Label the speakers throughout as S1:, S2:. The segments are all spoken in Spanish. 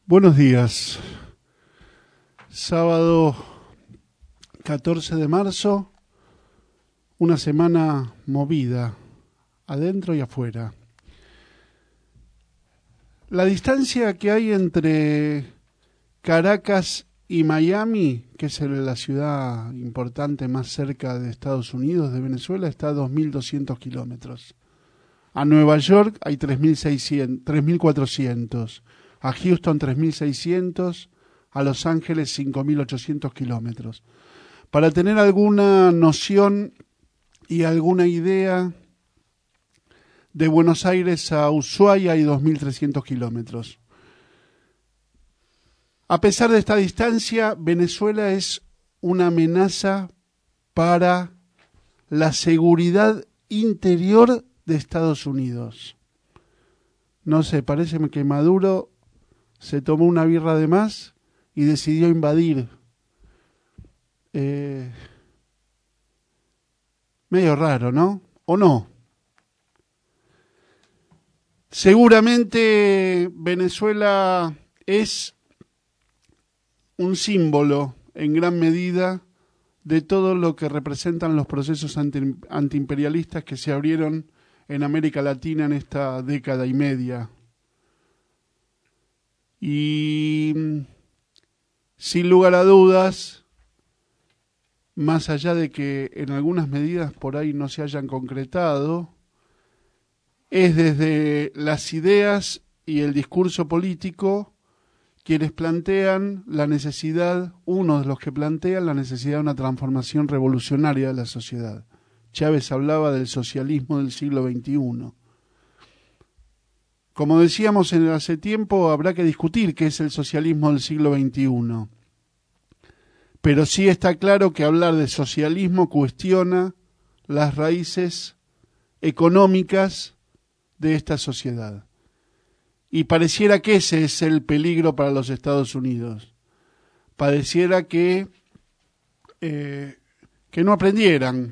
S1: Buenos días. Sábado 14 de marzo, una semana movida, adentro y afuera. La distancia que hay entre Caracas y Miami, que es la ciudad importante más cerca de Estados Unidos, de Venezuela, está a 2.200 kilómetros. A Nueva York hay 3.400. A Houston 3.600, a Los Ángeles 5.800 kilómetros. Para tener alguna noción y alguna idea, de Buenos Aires a Ushuaia hay 2.300 kilómetros. A pesar de esta distancia, Venezuela es una amenaza para la seguridad interior de Estados Unidos. No sé, parece que Maduro se tomó una birra de más y decidió invadir. Medio raro, ¿no? ¿O no? Seguramente Venezuela es un símbolo en gran medida de todo lo que representan los procesos antiimperialistas que se abrieron en América Latina en esta década y media. Y sin lugar a dudas, más allá de que en algunas medidas por ahí no se hayan concretado, es desde las ideas y el discurso político quienes plantean la necesidad, uno de los que plantean la necesidad de una transformación revolucionaria de la sociedad. Chávez hablaba del socialismo del siglo XXI. Como decíamos hace tiempo, habrá que discutir qué es el socialismo del siglo XXI. Pero sí está claro que hablar de socialismo cuestiona las raíces económicas de esta sociedad. Y pareciera que ese es el peligro para los Estados Unidos. Pareciera que no aprendieran,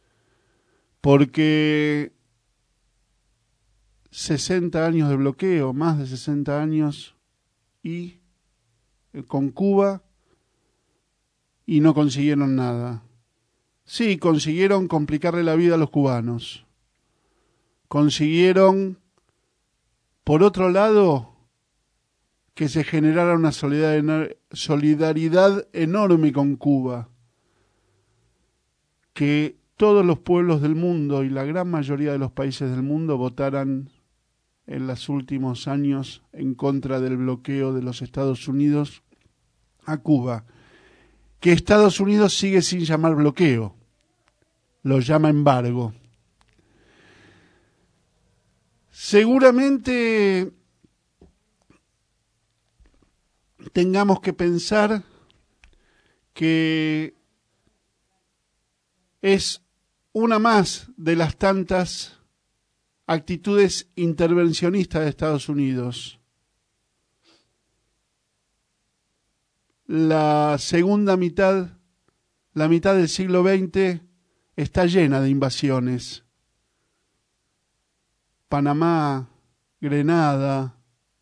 S1: porque 60 años de bloqueo, más de 60 años, y con Cuba, y no consiguieron nada. Sí, consiguieron complicarle la vida a los cubanos. Consiguieron, por otro lado, que se generara una solidaridad enorme con Cuba, que todos los pueblos del mundo y la gran mayoría de los países del mundo votaran en los últimos años en contra del bloqueo de los Estados Unidos a Cuba, que Estados Unidos sigue sin llamar bloqueo, lo llama embargo. Seguramente tengamos que pensar que es una más de las tantas actitudes intervencionistas de Estados Unidos. La segunda mitad, la mitad del siglo XX, está llena de invasiones. Panamá, Grenada,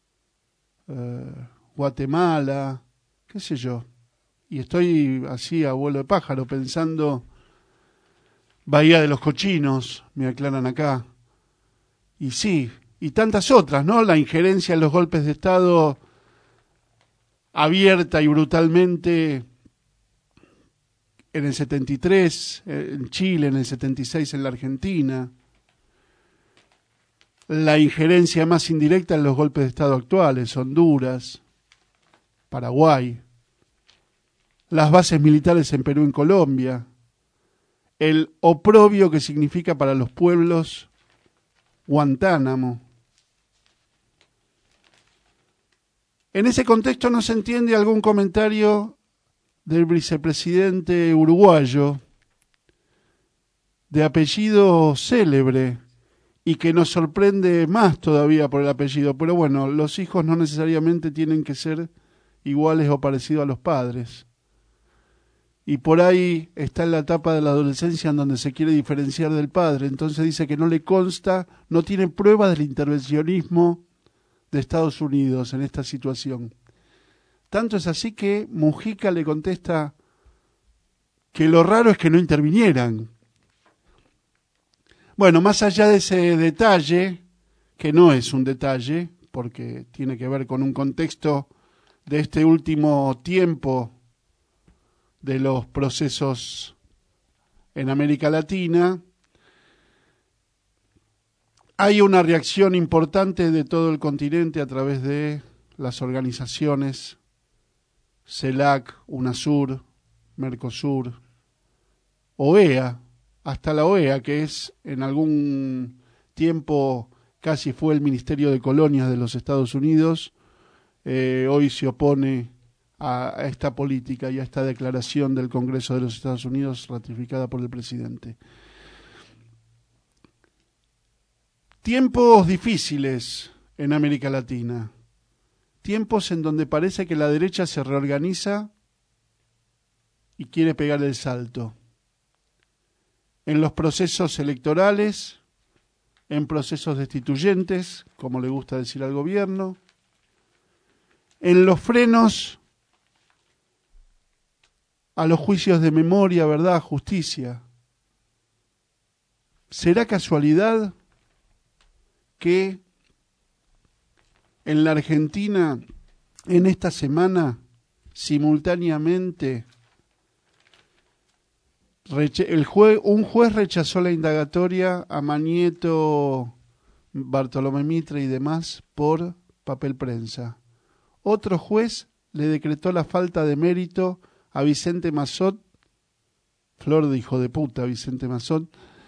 S1: Guatemala, qué sé yo. Y estoy así a vuelo de pájaro pensando Bahía de los Cochinos, me aclaran acá. Y sí, y tantas otras, ¿no? La injerencia en los golpes de Estado abierta y brutalmente en el 73, en Chile, en el 76 en la Argentina. La injerencia más indirecta en los golpes de Estado actuales, Honduras, Paraguay. Las bases militares en Perú y en Colombia. El oprobio que significa para los pueblos Guantánamo. En ese contexto no se entiende algún comentario del vicepresidente uruguayo de apellido célebre y que nos sorprende más todavía por el apellido. Pero bueno, los hijos no necesariamente tienen que ser iguales o parecidos a los padres. Y por ahí está en la etapa de la adolescencia en donde se quiere diferenciar del padre. Entonces dice que no le consta, no tiene prueba del intervencionismo de Estados Unidos en esta situación. Tanto es así que Mujica le contesta que lo raro es que no intervinieran. Bueno, más allá de ese detalle, que no es un detalle, porque tiene que ver con un contexto de este último tiempo de los procesos en América Latina, hay una reacción importante de todo el continente a través de las organizaciones CELAC, UNASUR, Mercosur, OEA, hasta la OEA, que es en algún tiempo casi fue el Ministerio de Colonias de los Estados Unidos, hoy se opone a esta política y a esta declaración del Congreso de los Estados Unidos ratificada por el presidente. Tiempos difíciles en América Latina, tiempos en donde parece que la derecha se reorganiza y quiere pegar el salto. En los procesos electorales, en procesos destituyentes, como le gusta decir al gobierno, en los frenos a los juicios de memoria, verdad, justicia. ¿Será casualidad que en la Argentina, en esta semana, simultáneamente, un juez rechazó la indagatoria a Manieto, Bartolomé Mitre y demás por papel prensa? Otro juez le decretó la falta de mérito a Vicente Massot, flor de hijo de puta Vicente Massot,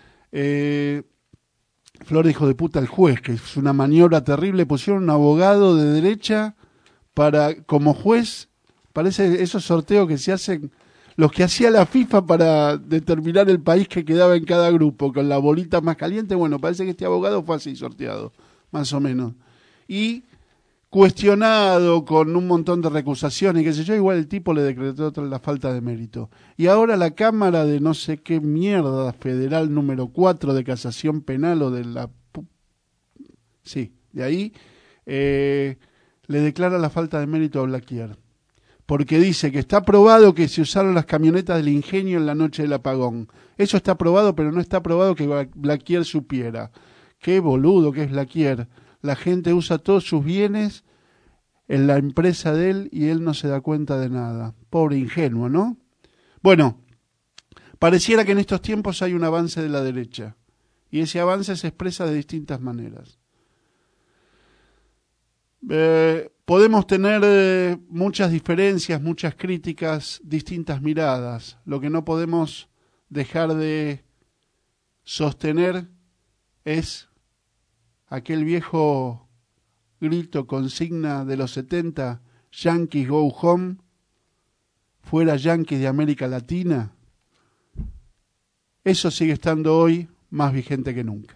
S1: flor de hijo de puta el juez, que es una maniobra terrible. Pusieron un abogado de derecha para como juez, parece esos sorteos que se hacen, los que hacía la FIFA para determinar el país que quedaba en cada grupo, con la bolita más caliente. Bueno, parece que este abogado fue así sorteado, más o menos. Y cuestionado con un montón de recusaciones, qué sé yo, igual el tipo le decretó la falta de mérito. Y ahora la Cámara de no sé qué mierda federal número 4 de casación penal o de la... Sí, de ahí le declara la falta de mérito a Blaquier. Porque dice que está probado que se usaron las camionetas del Ingenio en la noche del apagón. Eso está probado, pero no está probado que Blaquier supiera. Qué boludo que es Blaquier. La gente usa todos sus bienes en la empresa de él y él no se da cuenta de nada. Pobre ingenuo, ¿no? Bueno, pareciera que en estos tiempos hay un avance de la derecha y ese avance se expresa de distintas maneras. Podemos tener muchas diferencias, muchas críticas, distintas miradas. Lo que no podemos dejar de sostener es aquel viejo grito, consigna de los 70, Yankees go home, fuera Yankees de América Latina. Eso sigue estando hoy más vigente que nunca.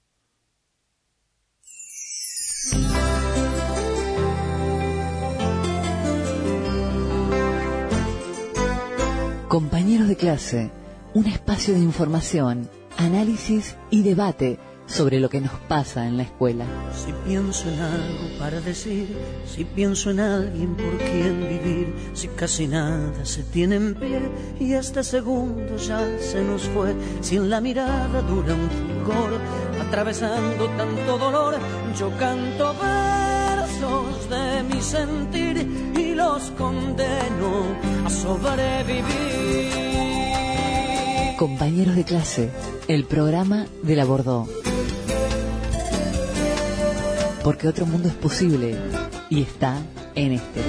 S2: Compañeros de clase, un espacio de información, análisis y debate sobre lo que nos pasa en la escuela.
S3: Si pienso en algo para decir, si pienso en alguien por quien vivir, si casi nada se tiene en pie y este segundo ya se nos fue, si en la mirada dura un fulgor, atravesando tanto dolor, yo canto versos de mi sentir y los condeno a sobrevivir.
S2: Compañeros de clase, el programa de la Bordeaux. Porque otro mundo es posible y está en este.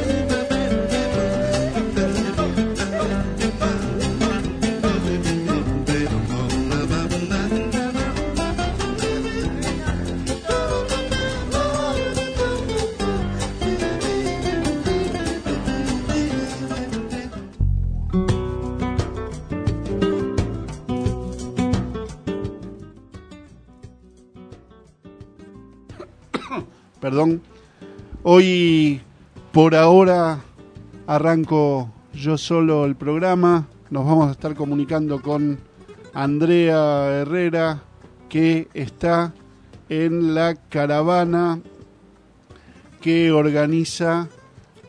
S1: Perdón, hoy por ahora arranco yo solo el programa. Nos vamos a estar comunicando con Andrea Herrera, que está en la caravana que organiza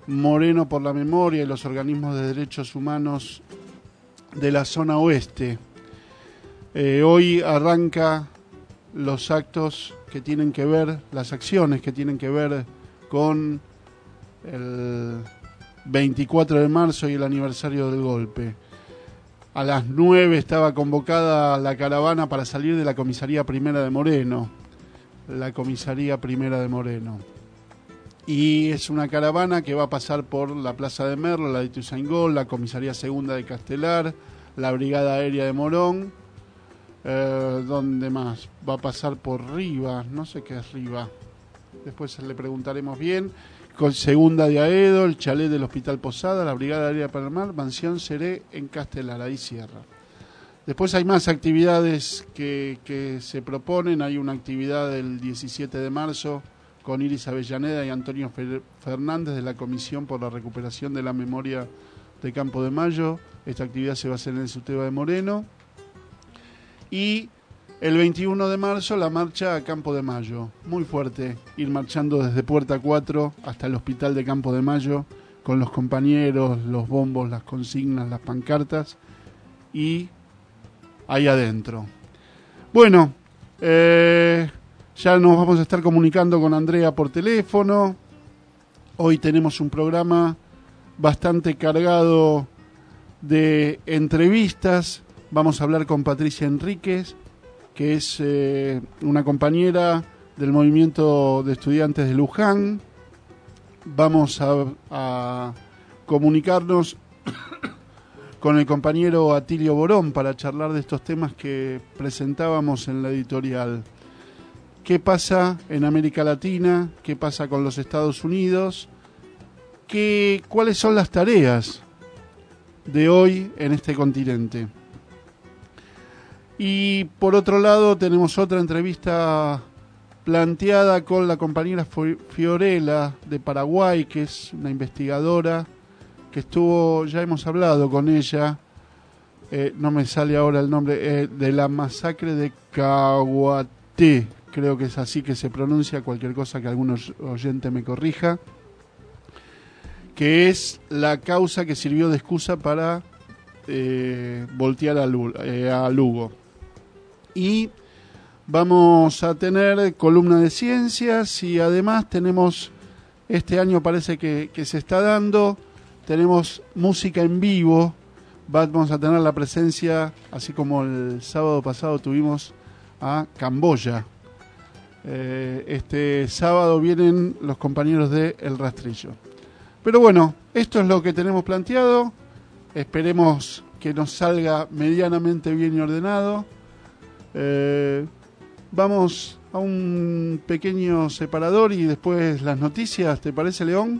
S1: Moreno por la Memoria y los organismos de derechos humanos de la zona oeste. Hoy arranca los actos que tienen que ver, las acciones que tienen que ver con el 24 de marzo y el aniversario del golpe. A las 9 estaba convocada la caravana para salir de la comisaría primera de Moreno. La comisaría primera de Moreno. Y es una caravana que va a pasar por la Plaza de Merlo, la de Ituzaingó, la comisaría segunda de Castelar, la Brigada Aérea de Morón. ¿Dónde más? Va a pasar por Rivas, no sé qué es Rivas. Después le preguntaremos bien. Con segunda de Aedo, el chalet del Hospital Posada, la Brigada Aérea Palmar, Mansión Seré en Castelar, ahí cierra. Después hay más actividades que se proponen. Hay una actividad el 17 de marzo con Iris Avellaneda y Antonio Fernández de la Comisión por la Recuperación de la Memoria de Campo de Mayo. Esta actividad se va a hacer en el Suteba de Moreno. Y el 21 de marzo la marcha a Campo de Mayo, muy fuerte, ir marchando desde Puerta 4 hasta el Hospital de Campo de Mayo con los compañeros, los bombos, las consignas, las pancartas y ahí adentro. Bueno, ya nos vamos a estar comunicando con Andrea por teléfono. Hoy tenemos un programa bastante cargado de entrevistas. Vamos a hablar con Patricia Enríquez, que es una compañera del movimiento de estudiantes de Luján. Vamos a comunicarnos con el compañero Atilio Borón para charlar de estos temas que presentábamos en la editorial. ¿Qué pasa en América Latina? ¿Qué pasa con los Estados Unidos? ¿Cuáles son las tareas de hoy en este continente? Y por otro lado tenemos otra entrevista planteada con la compañera Fiorella de Paraguay, que es una investigadora que estuvo, ya hemos hablado con ella, no me sale ahora el nombre, de la masacre de Caguaté, creo que es así que se pronuncia, cualquier cosa que algún oyente me corrija, que es la causa que sirvió de excusa para voltear a Lugo. Y vamos a tener columna de ciencias y además tenemos, este año parece que se está dando, tenemos música en vivo. Vamos a tener la presencia, así como el sábado pasado tuvimos a Camboya. Este sábado vienen los compañeros de El Rastrillo. Pero bueno, esto es lo que tenemos planteado. Esperemos que nos salga medianamente bien y ordenado. Vamos a un pequeño separador y después las noticias, ¿te parece, León?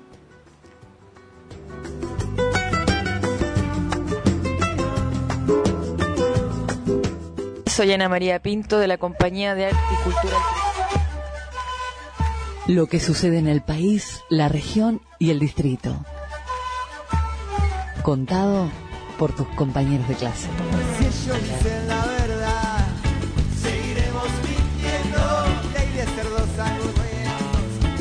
S4: Soy Ana María Pinto de la Compañía de Arte y Cultura.
S2: Lo que sucede en el país, la región y el distrito. Contado por tus compañeros de clase.
S5: Si ellos dicen la verdad, seguiremos mintiendo. Ley de cerdos aburridos,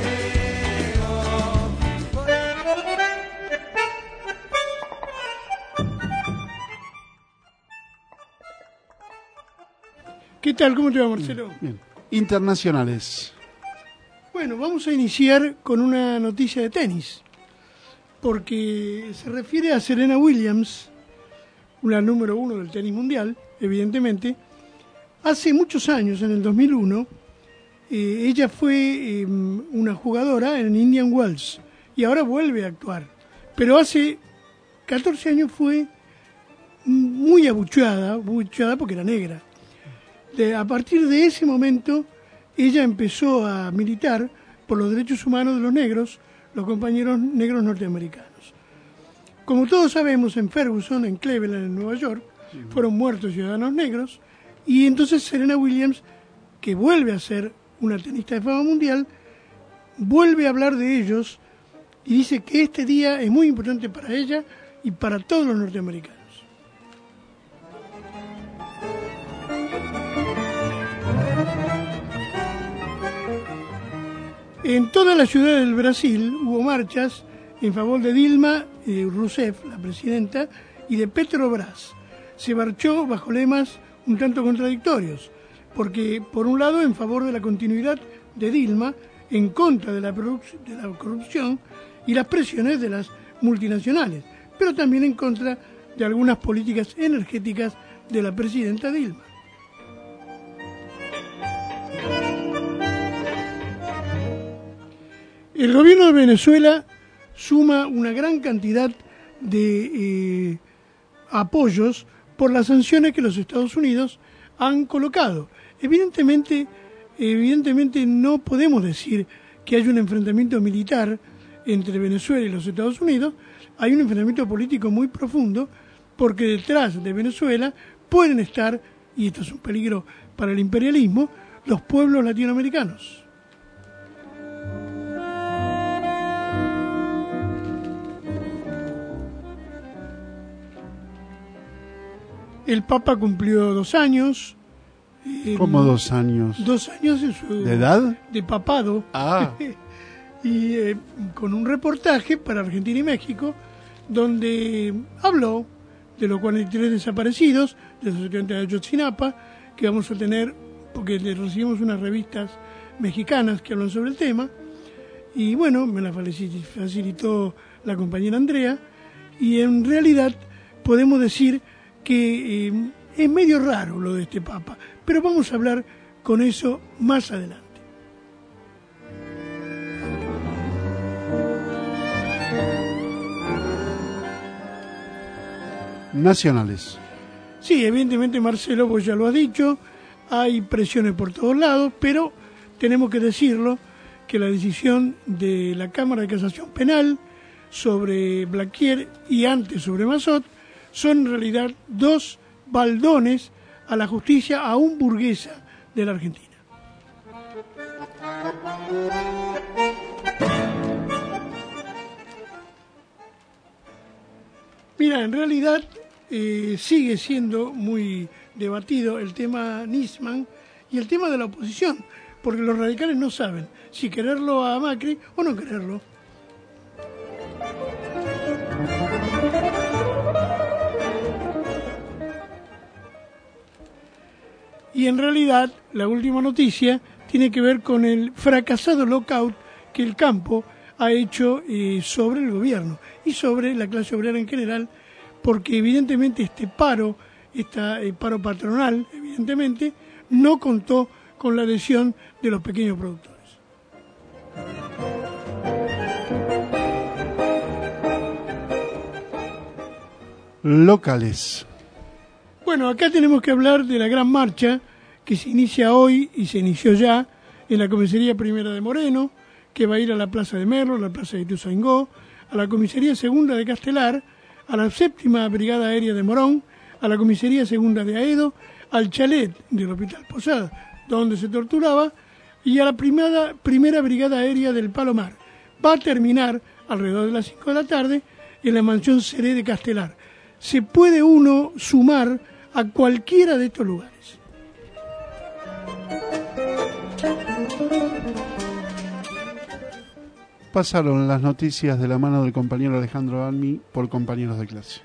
S6: ¿Qué tal? ¿Cómo te va, Marcelo?
S1: Bien. Internacionales.
S6: Bueno, vamos a iniciar con una noticia de tenis, porque se refiere a Serena Williams, la número 1 del tenis mundial, evidentemente. Hace muchos años, en el 2001, ella fue una jugadora en Indian Wells y ahora vuelve a actuar. Pero hace 14 años fue muy abucheada porque era negra. A partir de ese momento, ella empezó a militar por los derechos humanos de los negros, los compañeros negros norteamericanos. Como todos sabemos, en Ferguson, en Cleveland, en Nueva York, fueron muertos ciudadanos negros, y entonces Serena Williams, que vuelve a ser una tenista de fama mundial, vuelve a hablar de ellos y dice que este día es muy importante para ella y para todos los norteamericanos. En toda la ciudad del Brasil hubo marchas en favor de Dilma Rousseff, la presidenta, y de Petrobras. Se marchó bajo lemas un tanto contradictorios, porque por un lado en favor de la continuidad de Dilma, en contra de la corrupción y las presiones de las multinacionales, pero también en contra de algunas políticas energéticas de la presidenta Dilma. El gobierno de Venezuela suma una gran cantidad de apoyos por las sanciones que los Estados Unidos han colocado. Evidentemente no podemos decir que haya un enfrentamiento militar entre Venezuela y los Estados Unidos. Hay un enfrentamiento político muy profundo, porque detrás de Venezuela pueden estar, y esto es un peligro para el imperialismo, los pueblos latinoamericanos. El Papa cumplió 2 años.
S1: ¿Cómo 2 años?
S6: 2 años en su...
S1: ¿De edad?
S6: De papado.
S1: Ah.
S6: Y con un reportaje para Argentina y México, donde habló de los 43 desaparecidos, de los 70 de Ayotzinapa, que vamos a tener, porque recibimos unas revistas mexicanas que hablan sobre el tema, y bueno, me la facilitó la compañera Andrea, y en realidad podemos decir que es medio raro lo de este Papa, pero vamos a hablar con eso más adelante.
S1: Nacionales.
S6: Sí, evidentemente, Marcelo, vos ya lo has dicho, hay presiones por todos lados, pero tenemos que decirlo, que la decisión de la Cámara de Casación Penal sobre Blaquier y antes sobre Massot son en realidad 2 baldones a la justicia aún burguesa de la Argentina. Mira, en realidad sigue siendo muy debatido el tema Nisman y el tema de la oposición, porque los radicales no saben si quererlo a Macri o no quererlo. Y en realidad la última noticia tiene que ver con el fracasado lockout que el campo ha hecho sobre el gobierno y sobre la clase obrera en general, porque evidentemente este paro patronal, evidentemente, no contó con la adhesión de los pequeños productores.
S1: Locales.
S6: Bueno, acá tenemos que hablar de la gran marcha que se inicia hoy y se inició ya en la Comisaría Primera de Moreno, que va a ir a la Plaza de Merlo, a la Plaza de Ituzaingó, a la Comisaría Segunda de Castelar, a la 7ª Brigada Aérea de Morón, a la Comisaría Segunda de Aedo, al chalet del Hospital Posada, donde se torturaba, y a la primera Brigada Aérea del Palomar. Va a terminar alrededor de las 5 de la tarde en la Mansión Seré de Castelar. Se puede uno sumar a cualquiera de estos lugares.
S1: Pasaron las noticias de la mano del compañero Alejandro Almi por compañeros de clase.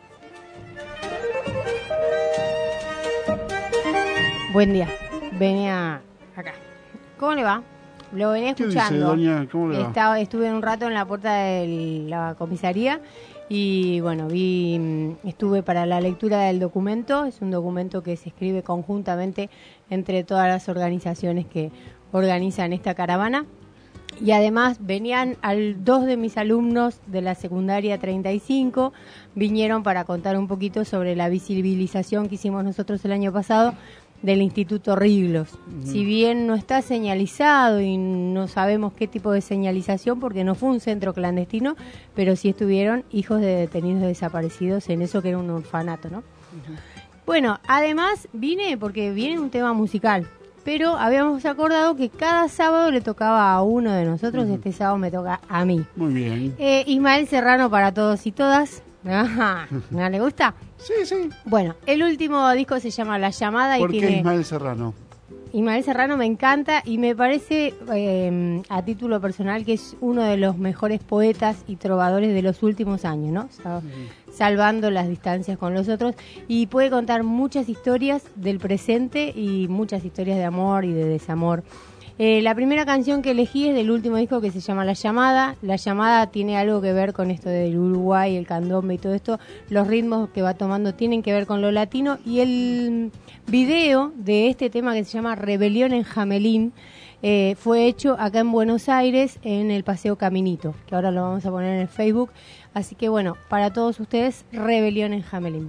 S7: Buen día. Venía acá. ¿Cómo le va? Lo venía escuchando.
S1: ¿Qué dice, doña? ¿Cómo le va?
S7: Estuve un rato en la puerta de la comisaría y bueno, estuve para la lectura del documento. Es un documento que se escribe conjuntamente entre todas las organizaciones que organizan esta caravana. Y además venían 2 de mis alumnos de la secundaria 35, vinieron para contar un poquito sobre la visibilización que hicimos nosotros el año pasado del Instituto Riglos. Si bien no está señalizado y no sabemos qué tipo de señalización, porque no fue un centro clandestino, pero sí estuvieron hijos de detenidos desaparecidos en eso que era un orfanato, ¿no? Bueno, además vine porque viene un tema musical, pero habíamos acordado que cada sábado le tocaba a uno de nosotros, este sábado me toca a mí.
S1: Muy bien.
S7: Ismael Serrano para todos y todas. Ajá, ¿no le gusta?
S1: Sí, sí.
S7: Bueno, el último disco se llama La Llamada.
S1: ¿Por
S7: y
S1: qué
S7: tiene...
S1: Ismael Serrano?
S7: Ismael Serrano me encanta y me parece, a título personal, que es uno de los mejores poetas y trovadores de los últimos años, ¿no? Salvando las distancias con los otros, y puede contar muchas historias del presente y muchas historias de amor y de desamor. La primera canción que elegí es del último disco, que se llama La Llamada. La Llamada tiene algo que ver con esto del Uruguay, el candombe y todo esto. Los ritmos que va tomando tienen que ver con lo latino, y el video de este tema, que se llama Rebelión en Jamelín, fue hecho acá en Buenos Aires, en el Paseo Caminito, que ahora lo vamos a poner en el Facebook. Así que bueno, para todos ustedes, Rebelión en Jamelín.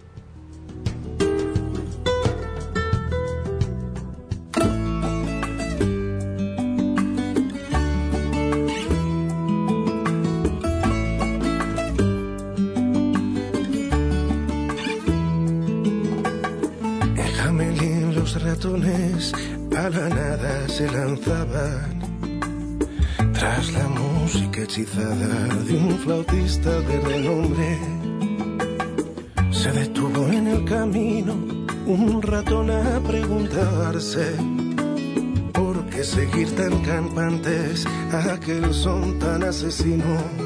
S8: Ratones a la nada se lanzaban tras la música hechizada de un flautista de renombre. Se detuvo en el camino un ratón a preguntarse por qué seguir tan campantes a aquel son tan asesino.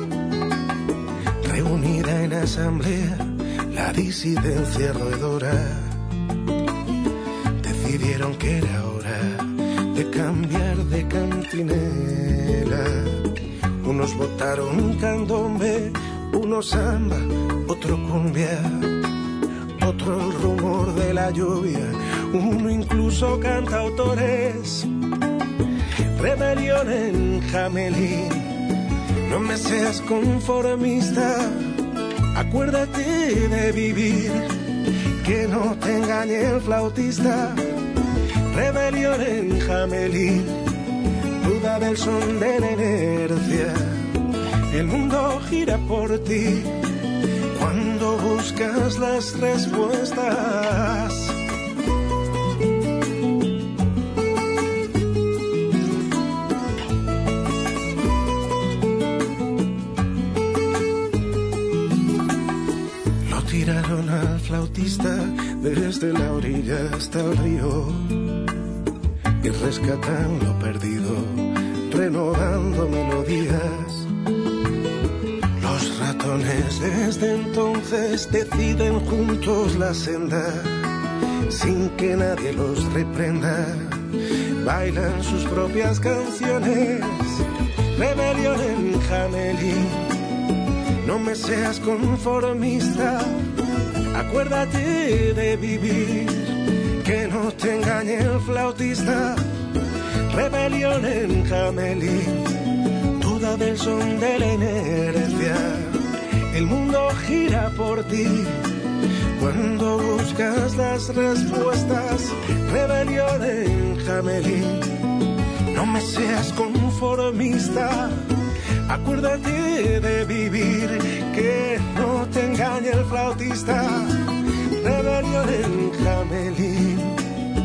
S8: Reunida en asamblea la disidencia roedora, decidieron que era hora de cambiar de cantinela. Unos votaron candombe, unos samba, otro cumbia, otro el rumor de la lluvia, uno incluso cantautores. Rebelión en Jamelín, no me seas conformista, acuérdate de vivir, que no te engañe el flautista. Rebelión en Jamelín, duda del son de la inercia. El mundo gira por ti cuando buscas las respuestas. Lo tiraron al flautista desde la orilla hasta el río, y rescatan lo perdido, renovando melodías. Los ratones desde entonces deciden juntos la senda, sin que nadie los reprenda. Bailan sus propias canciones. Rebelión en Jamelín, no me seas conformista, acuérdate de vivir, que no te engañe el flautista. Rebelión en Jamelín, duda del son de la inercia. El mundo gira por ti cuando buscas las respuestas. Rebelión en Jamelín, no me seas conformista, acuérdate de vivir, que no te engañe el flautista. Rebelión en Jamelín.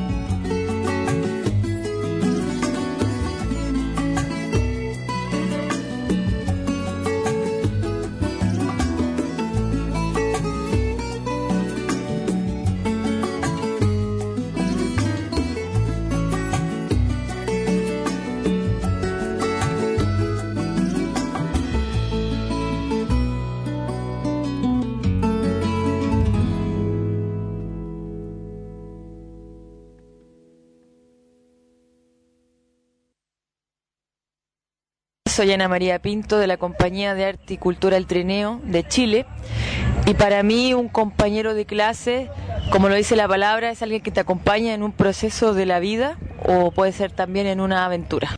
S4: Soy Ana María Pinto, de la Compañía de Arte y Cultura El Trineo de Chile, y para mí un compañero de clase, como lo dice la palabra, es alguien que te acompaña en un proceso de la vida, o puede ser también en una aventura.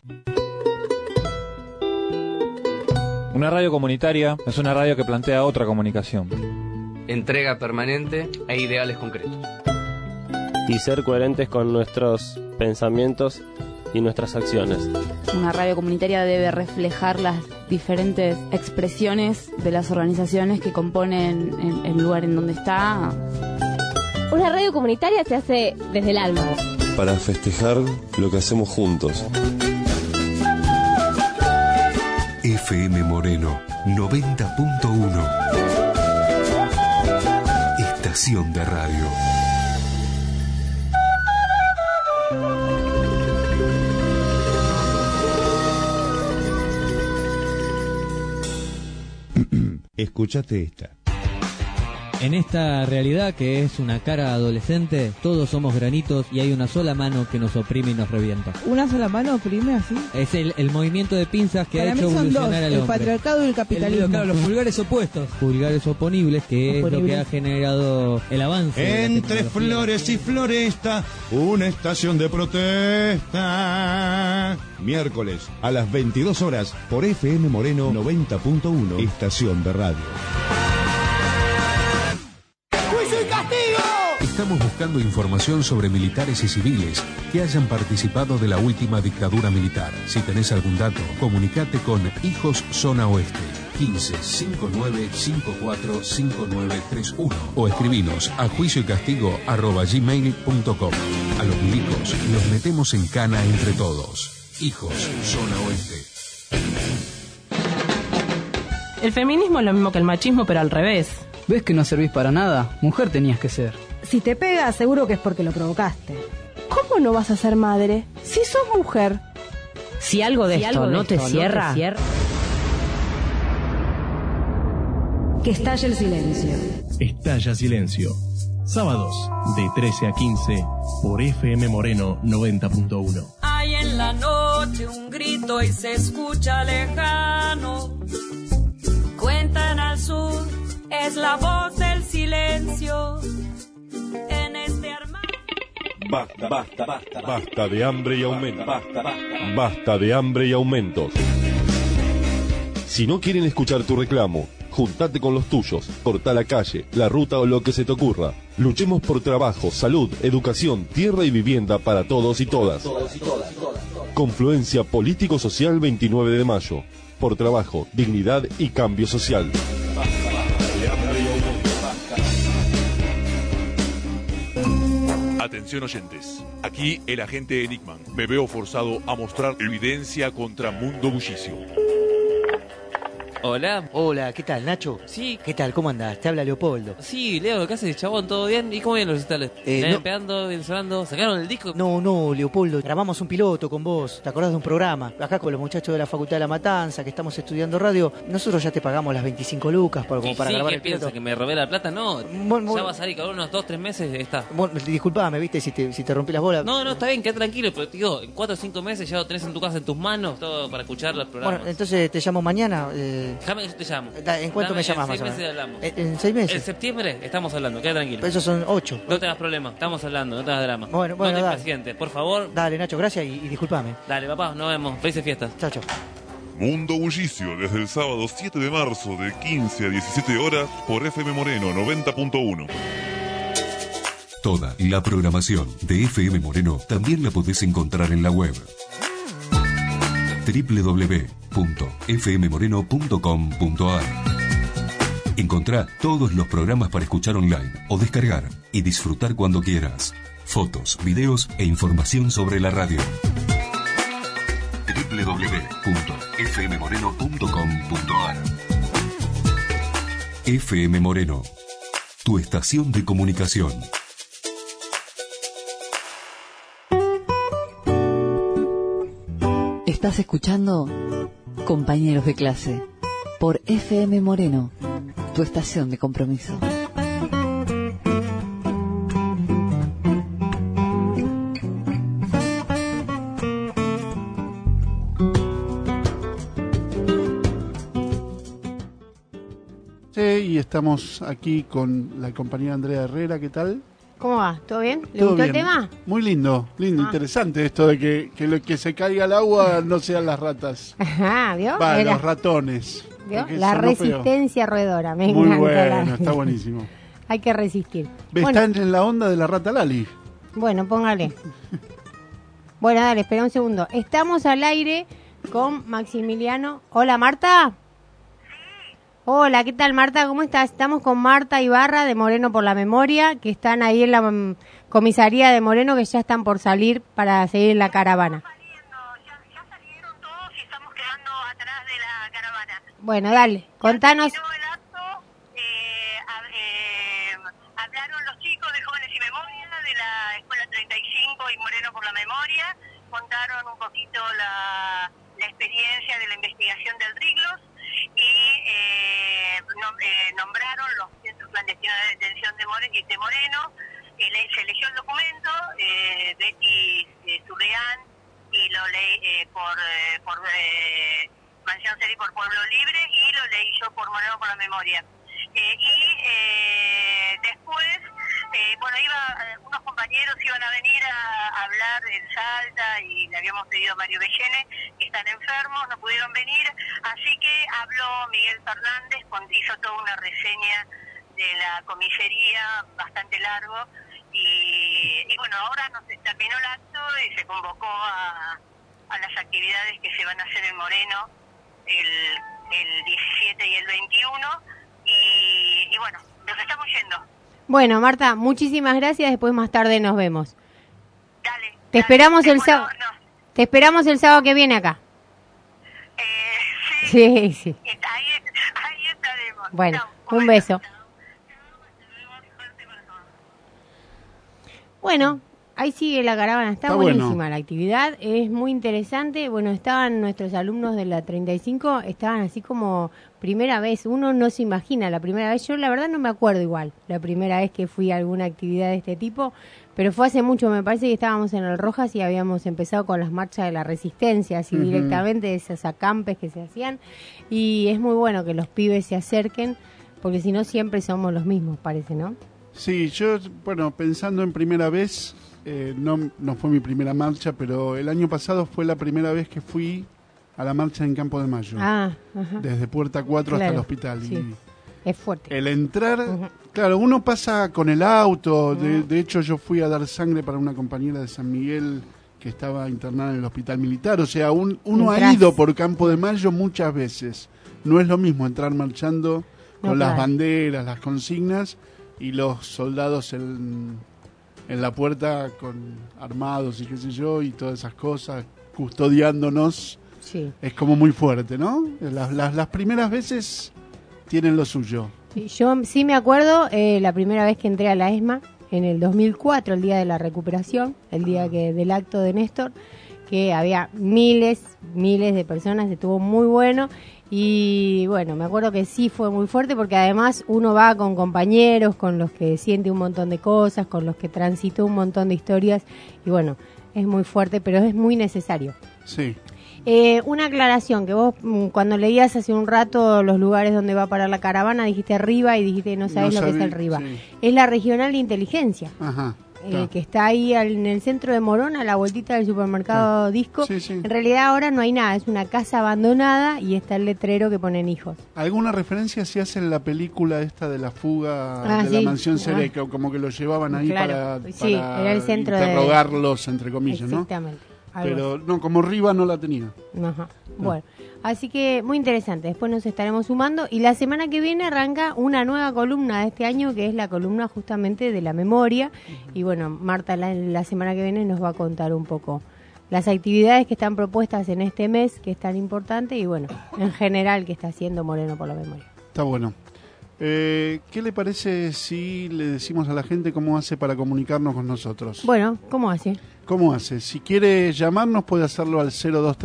S9: Una radio comunitaria es una radio que plantea otra comunicación.
S10: Entrega permanente e ideales concretos.
S11: Y ser coherentes con nuestros pensamientos y nuestras acciones.
S12: Una radio comunitaria debe reflejar las diferentes expresiones de las organizaciones que componen el lugar en donde está.
S13: Una radio comunitaria se hace desde el alma.
S14: Para festejar lo que hacemos juntos.
S15: FM Moreno 90.1. Estación de radio.
S16: Escúchate esta.
S17: En esta realidad que es una cara adolescente, todos somos granitos y hay una sola mano que nos oprime y nos revienta.
S18: ¿Una sola mano oprime así?
S17: Es el movimiento de pinzas que
S18: Para
S17: ha
S18: mí
S17: hecho
S18: son
S17: evolucionar
S18: dos,
S17: al
S18: el
S17: hombre.
S18: patriarcado y el capitalismo.
S17: Claro, los pulgares opuestos. Pulgares oponibles, que es lo que ha generado el avance. de la
S16: Entre
S17: tecnología.
S16: flores y floresta, una estación de protesta. Miércoles a las 22 horas por FM Moreno 90.1, estación de radio.
S5: ¡Juicio y castigo!
S15: Estamos buscando información sobre militares y civiles que hayan participado de la última dictadura militar. Si tenés algún dato, comunicate con Hijos Zona Oeste 15 59 54 5931 o escribinos a juicioycastigo@gmail.com. A los milicos los metemos en cana entre todos. Hijos Zona Oeste.
S19: El feminismo es lo mismo que el machismo, pero al revés.
S20: ¿Ves que no servís para nada? Mujer tenías que ser.
S21: Si te pega, seguro que es porque lo provocaste.
S19: ¿Cómo no vas a ser madre si sos mujer?
S22: Si algo de esto no te cierra,
S21: Que estalle el silencio.
S23: Estalla Silencio. Sábados de 13 a 15 por FM Moreno 90.1.
S24: Hay en la noche un grito y se escucha lejano. Cuentan al sur, es la voz del silencio. En este armario.
S25: Basta, basta, basta. Basta de hambre y aumento. Basta de hambre y aumentos. Si no quieren escuchar tu reclamo, juntate con los tuyos, cortá la calle, la ruta o lo que se te ocurra. Luchemos por trabajo, salud, educación, tierra y vivienda para todos y todas. Confluencia Político-Social 29 de mayo. Por trabajo, dignidad y cambio social.
S26: Atención oyentes, aquí el agente Enigman. Me veo forzado a mostrar evidencia contra Mundo Bullicio.
S27: Hola.
S28: Hola, ¿qué tal, Nacho?
S27: Sí.
S28: ¿Qué tal? ¿Cómo andás? Te habla Leopoldo.
S27: Sí, Leo, ¿qué haces, chabón? ¿Todo bien? ¿Y cómo vienen los recitales?
S28: No.
S27: Pegando, bien sonando? ¿Sacaron el disco?
S28: No, Leopoldo, grabamos un piloto con vos. ¿Te acordás de un programa? Acá con los muchachos de la Facultad de La Matanza, que estamos estudiando radio. Nosotros ya te pagamos las 25 lucas como para grabar
S27: ¿qué
S28: el
S27: piensa?
S28: piloto.
S27: ¿Que me robé la plata? No,
S28: Bueno,
S27: ya va a salir cada unos 2-3 meses, está.
S28: Bueno, disculpame, ¿viste? Si te rompí las bolas.
S27: No, está bien, quédate tranquilo, pero digo, en 4 o 5 meses ya lo tenés en tu casa, en tus manos, todo para escuchar los programas.
S28: Bueno, entonces te llamo mañana.
S27: Déjame que yo te llamo.
S28: ¿En cuánto me llamas más o menos?
S27: En 6 meses hablamos.
S28: ¿En 6 meses?
S27: En septiembre estamos hablando, queda tranquilo.
S28: Pero esos son 8.
S27: No tengas problema, estamos hablando, no tengas drama.
S28: Bueno,
S27: no te
S28: dale.
S27: impacientes, por favor.
S28: Dale, Nacho, gracias y disculpame.
S27: Dale, papá, nos vemos. Felices fiestas.
S28: Chao.
S26: Mundo Bullicio, desde el sábado 7 de marzo de 15 a 17 horas por FM Moreno 90.1.
S15: Toda la programación de FM Moreno también la podés encontrar en la web www.fmmoreno.com.ar. Encontrá todos los programas para escuchar online o descargar y disfrutar cuando quieras. Fotos, videos e información sobre la radio. www.fmmoreno.com.ar. FM Moreno, tu estación de comunicación.
S2: Estás escuchando Compañeros de Clase por FM Moreno, tu estación de compromiso.
S1: Sí, y estamos aquí con la compañera Andrea Herrera, ¿qué tal?
S7: ¿Cómo va? ¿Todo bien? ¿Le
S1: ¿Todo
S7: gustó
S1: bien?
S7: el tema?
S1: Muy lindo, interesante esto de que lo que se caiga al agua no sean las ratas.
S7: Ajá, ¿vio?
S1: Los ratones.
S7: ¿Vio?
S1: Porque
S7: La
S1: son lo peor.
S7: resistencia roedora, me
S1: Muy
S7: encanta.
S1: bueno, está buenísimo.
S7: Hay que resistir.
S1: Están en la onda de la rata Lali.
S7: Bueno, póngale. Bueno, dale, espera un segundo. Estamos al aire con Maximiliano. Hola, Marta. Hola, ¿qué tal, Marta? ¿Cómo estás? Estamos con Marta Ibarra de Moreno por la Memoria, que están ahí en la comisaría de Moreno, que ya están por salir para seguir en la caravana. Bueno, dale, contanos.
S29: Hablaron los chicos de Jóvenes y Memoria de la Escuela 35 y Moreno por la Memoria, contaron un poquito la experiencia de la investigación del Riglos y nombraron los centros clandestinos de detención de Moreno. Se leyó el documento, Betty Surrián, y lo leí por Mansión Celi por Pueblo Libre, y lo leí yo por Moreno por la Memoria. Después, unos compañeros iban a venir a hablar en Salta, y le habíamos pedido a Mario Bellene, que están enfermos, no pudieron venir, así que habló Miguel Fernández, hizo toda una reseña de la comisaría bastante largo, y bueno, ahora se terminó el acto y se convocó a las actividades que se van a hacer en Moreno el 17 y el 21, y bueno, nos estamos yendo.
S7: Bueno, Marta, muchísimas gracias. Después más tarde nos vemos. Dale. Te esperamos el sábado. Te esperamos el sábado que viene acá. Sí. Ahí estaremos. Bueno, un beso. Bueno, ahí sigue la caravana. Está buenísima la actividad. Es muy interesante. Bueno, estaban nuestros alumnos de la 35, estaban así como primera vez. Uno no se imagina la primera vez. Yo la verdad no me acuerdo igual la primera vez que fui a alguna actividad de este tipo, pero fue hace mucho. Me parece que estábamos en el Rojas y habíamos empezado con las marchas de la Resistencia, así directamente, esos acampes que se hacían. Y es muy bueno que los pibes se acerquen, porque si no siempre somos los mismos, parece, ¿no?
S1: Sí, yo, pensando en primera vez, no fue mi primera marcha, pero el año pasado fue la primera vez que fui a la marcha en Campo de Mayo. Desde Puerta 4 hasta el hospital.
S7: Sí. Y es fuerte.
S1: El entrar, claro, uno pasa con el auto. De hecho, yo fui a dar sangre para una compañera de San Miguel que estaba internada en el hospital militar. O sea, uno ha ido por Campo de Mayo muchas veces. No es lo mismo entrar marchando con las banderas, las consignas, y los soldados en la puerta con armados y qué sé yo, y todas esas cosas, custodiándonos. Sí. Es como muy fuerte, ¿no? Las primeras veces tienen lo suyo.
S7: Sí, yo sí me acuerdo la primera vez que entré a la ESMA, en el 2004, el día de la recuperación, el día del acto de Néstor, que había miles de personas, estuvo muy bueno. Y bueno, me acuerdo que sí fue muy fuerte, porque además uno va con compañeros, con los que siente un montón de cosas, con los que transitó un montón de historias, y bueno, es muy fuerte, pero es muy necesario.
S1: Sí.
S7: Una aclaración, que vos cuando leías hace un rato los lugares donde va a parar la caravana, dijiste Riva y dijiste no sabés lo que es el Riva. Sí. Es la Regional de Inteligencia.
S1: Ajá.
S7: Que está ahí en el centro de Morón, a la vueltita del supermercado Disco. Sí, sí. En realidad ahora no hay nada, es una casa abandonada y está el letrero que ponen hijos.
S1: ¿Alguna referencia se hace en la película esta de la fuga de la mansión Celi, como que lo llevaban ahí para
S7: era el centro
S1: interrogarlos, entre comillas, ¿no?
S7: Exactamente.
S1: Pero no, como Riva no la tenía.
S7: Ajá. Bueno, así que muy interesante. Después nos estaremos sumando, y la semana que viene arranca una nueva columna de este año, que es la columna justamente de la memoria. Y bueno, Marta la semana que viene nos va a contar un poco las actividades que están propuestas en este mes, que es tan importante, y bueno, en general que está haciendo Moreno por la Memoria.
S1: Está bueno. ¿Qué le parece si le decimos a la gente cómo hace para comunicarnos con nosotros?
S7: Bueno, ¿cómo hace?
S1: ¿Cómo hace? Si quiere llamarnos puede hacerlo al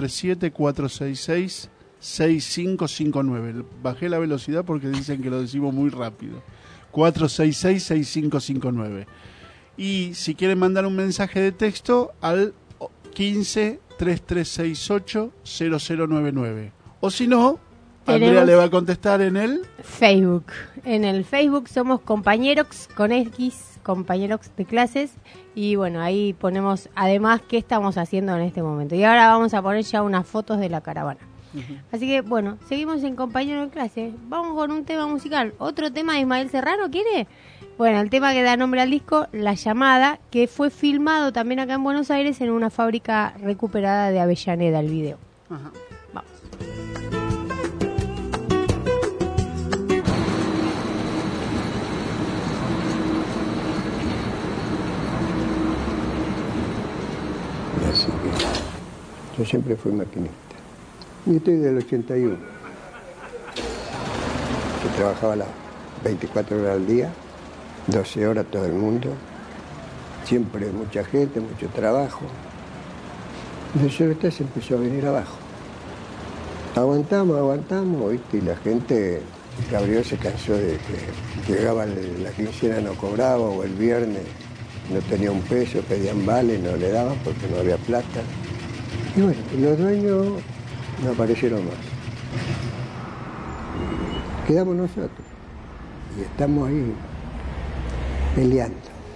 S1: 0237-466-6559. Bajé la velocidad porque dicen que lo decimos muy rápido. 466-6559. Y si quiere mandar un mensaje de texto al 15-3368-0099. O si no, Andrea le va a contestar en el
S7: Facebook. En el Facebook somos compañeros con X, compañeros de clases, y bueno, ahí ponemos además qué estamos haciendo en este momento. Y ahora vamos a poner ya unas fotos de la caravana. Así que bueno, seguimos en compañero de clase. Vamos con un tema musical. Otro tema de Ismael Serrano, ¿quiere? Bueno, el tema que da nombre al disco, La Llamada, que fue filmado también acá en Buenos Aires en una fábrica recuperada de Avellaneda, el video.
S1: Ajá.
S7: Vamos.
S3: Así que yo siempre fui maquinista. Y estoy del 81. Yo trabajaba las 24 horas al día, 12 horas todo el mundo. Siempre mucha gente, mucho trabajo. Entonces se empezó a venir abajo. Aguantamos, ¿viste? Y la gente Gabriel se cansó de que llegaba la quincena, no cobraba, o el viernes no tenía un peso, pedían vale, no le daban porque no había plata. Y bueno, los dueños no aparecieron más. Quedamos nosotros y estamos ahí peleando.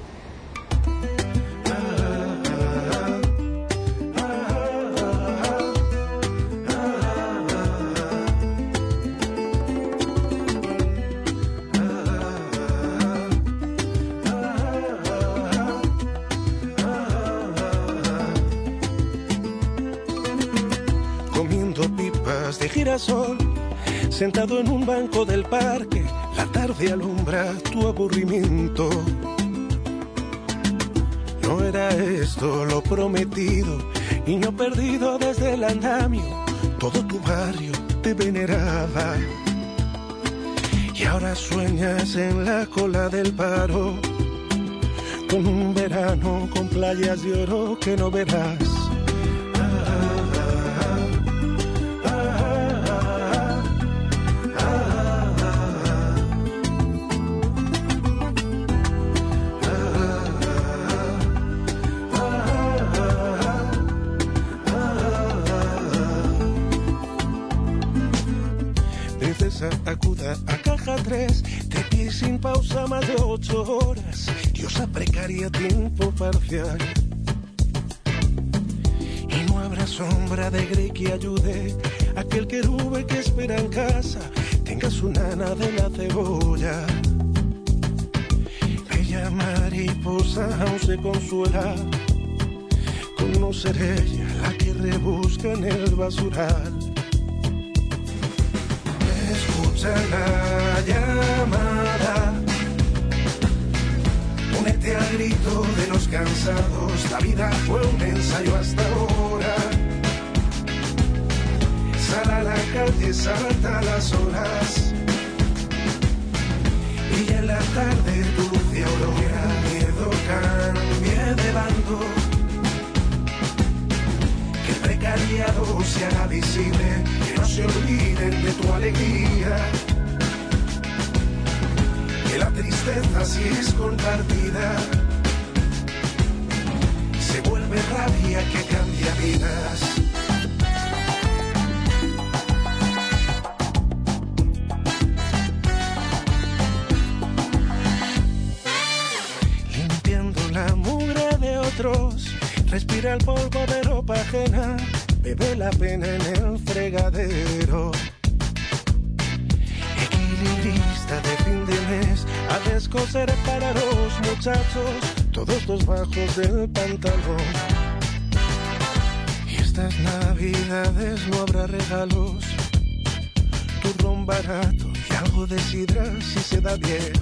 S4: De girasol, sentado en un banco del parque, la tarde alumbra tu aburrimiento. No era esto lo prometido, niño perdido desde el andamio, todo tu barrio te veneraba. Y ahora sueñas en la cola del paro, con un verano con playas de oro que no verás. Acuda a caja 3, de pie sin pausa más de 8 horas, diosa precaria, tiempo parcial. Y no habrá sombra de Grey que ayude a aquel querube que espera en casa, tenga su nana de la cebolla. Bella mariposa aún se consuela con no ser ella la que rebusca en el basural. La llamada, únete al grito de los cansados, la vida fue un ensayo hasta ahora. Sal a la calle, salta las horas, y en la tarde tu luz de aurora, miedo cambie de bando, que el precariado se haga visible, que no se olviden de tu alegría, que la tristeza si es compartida se vuelve rabia que cambia vidas. Limpiando la mugre de otros, respira el polvo de ropa ajena, bebe la pena en el fregadero. Equilibrista de fin de mes, a descoser para los muchachos todos los bajos del pantalón. Y estas navidades no habrá regalos, turrón barato y algo de sidra si se da bien.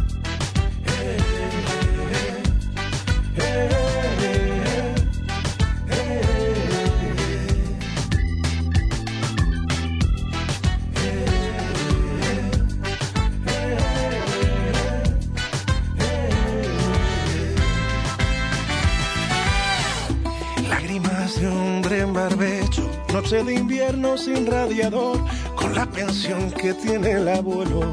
S4: Lágrimas de hombre en barbecho, noche de invierno sin radiador, con la pensión que tiene el abuelo.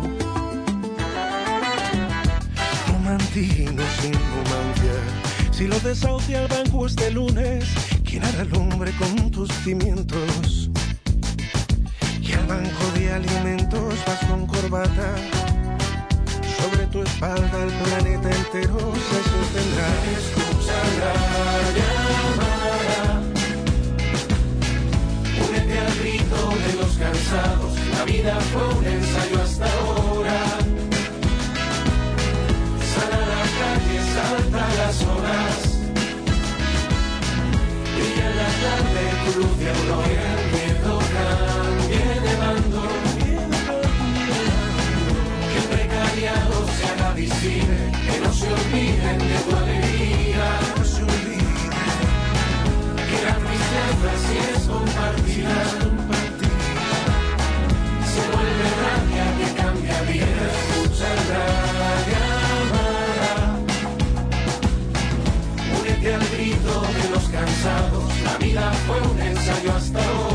S4: Romantino sin romancia, si lo desahucia el banco este lunes, ¿quién hará el hombre con tus cimientos? Y al banco de alimentos vas con corbata, sobre tu espalda el planeta entero se sostendrá. Escucha la llamada, únete al grito de los cansados, la vida fue un ensayo hasta ahora. Sal a la calle, salta las horas, y en la tarde tu luz de aurora, el miedo cambie de bando, que el precariado se haga visible, que no se olviden de tu alegría, no se olviden que la tristeza si es compartida, se vuelve rabia que cambia vida. Escucha la llamada, únete al grito de los cansados, la vida fue un ensayo hasta ahora.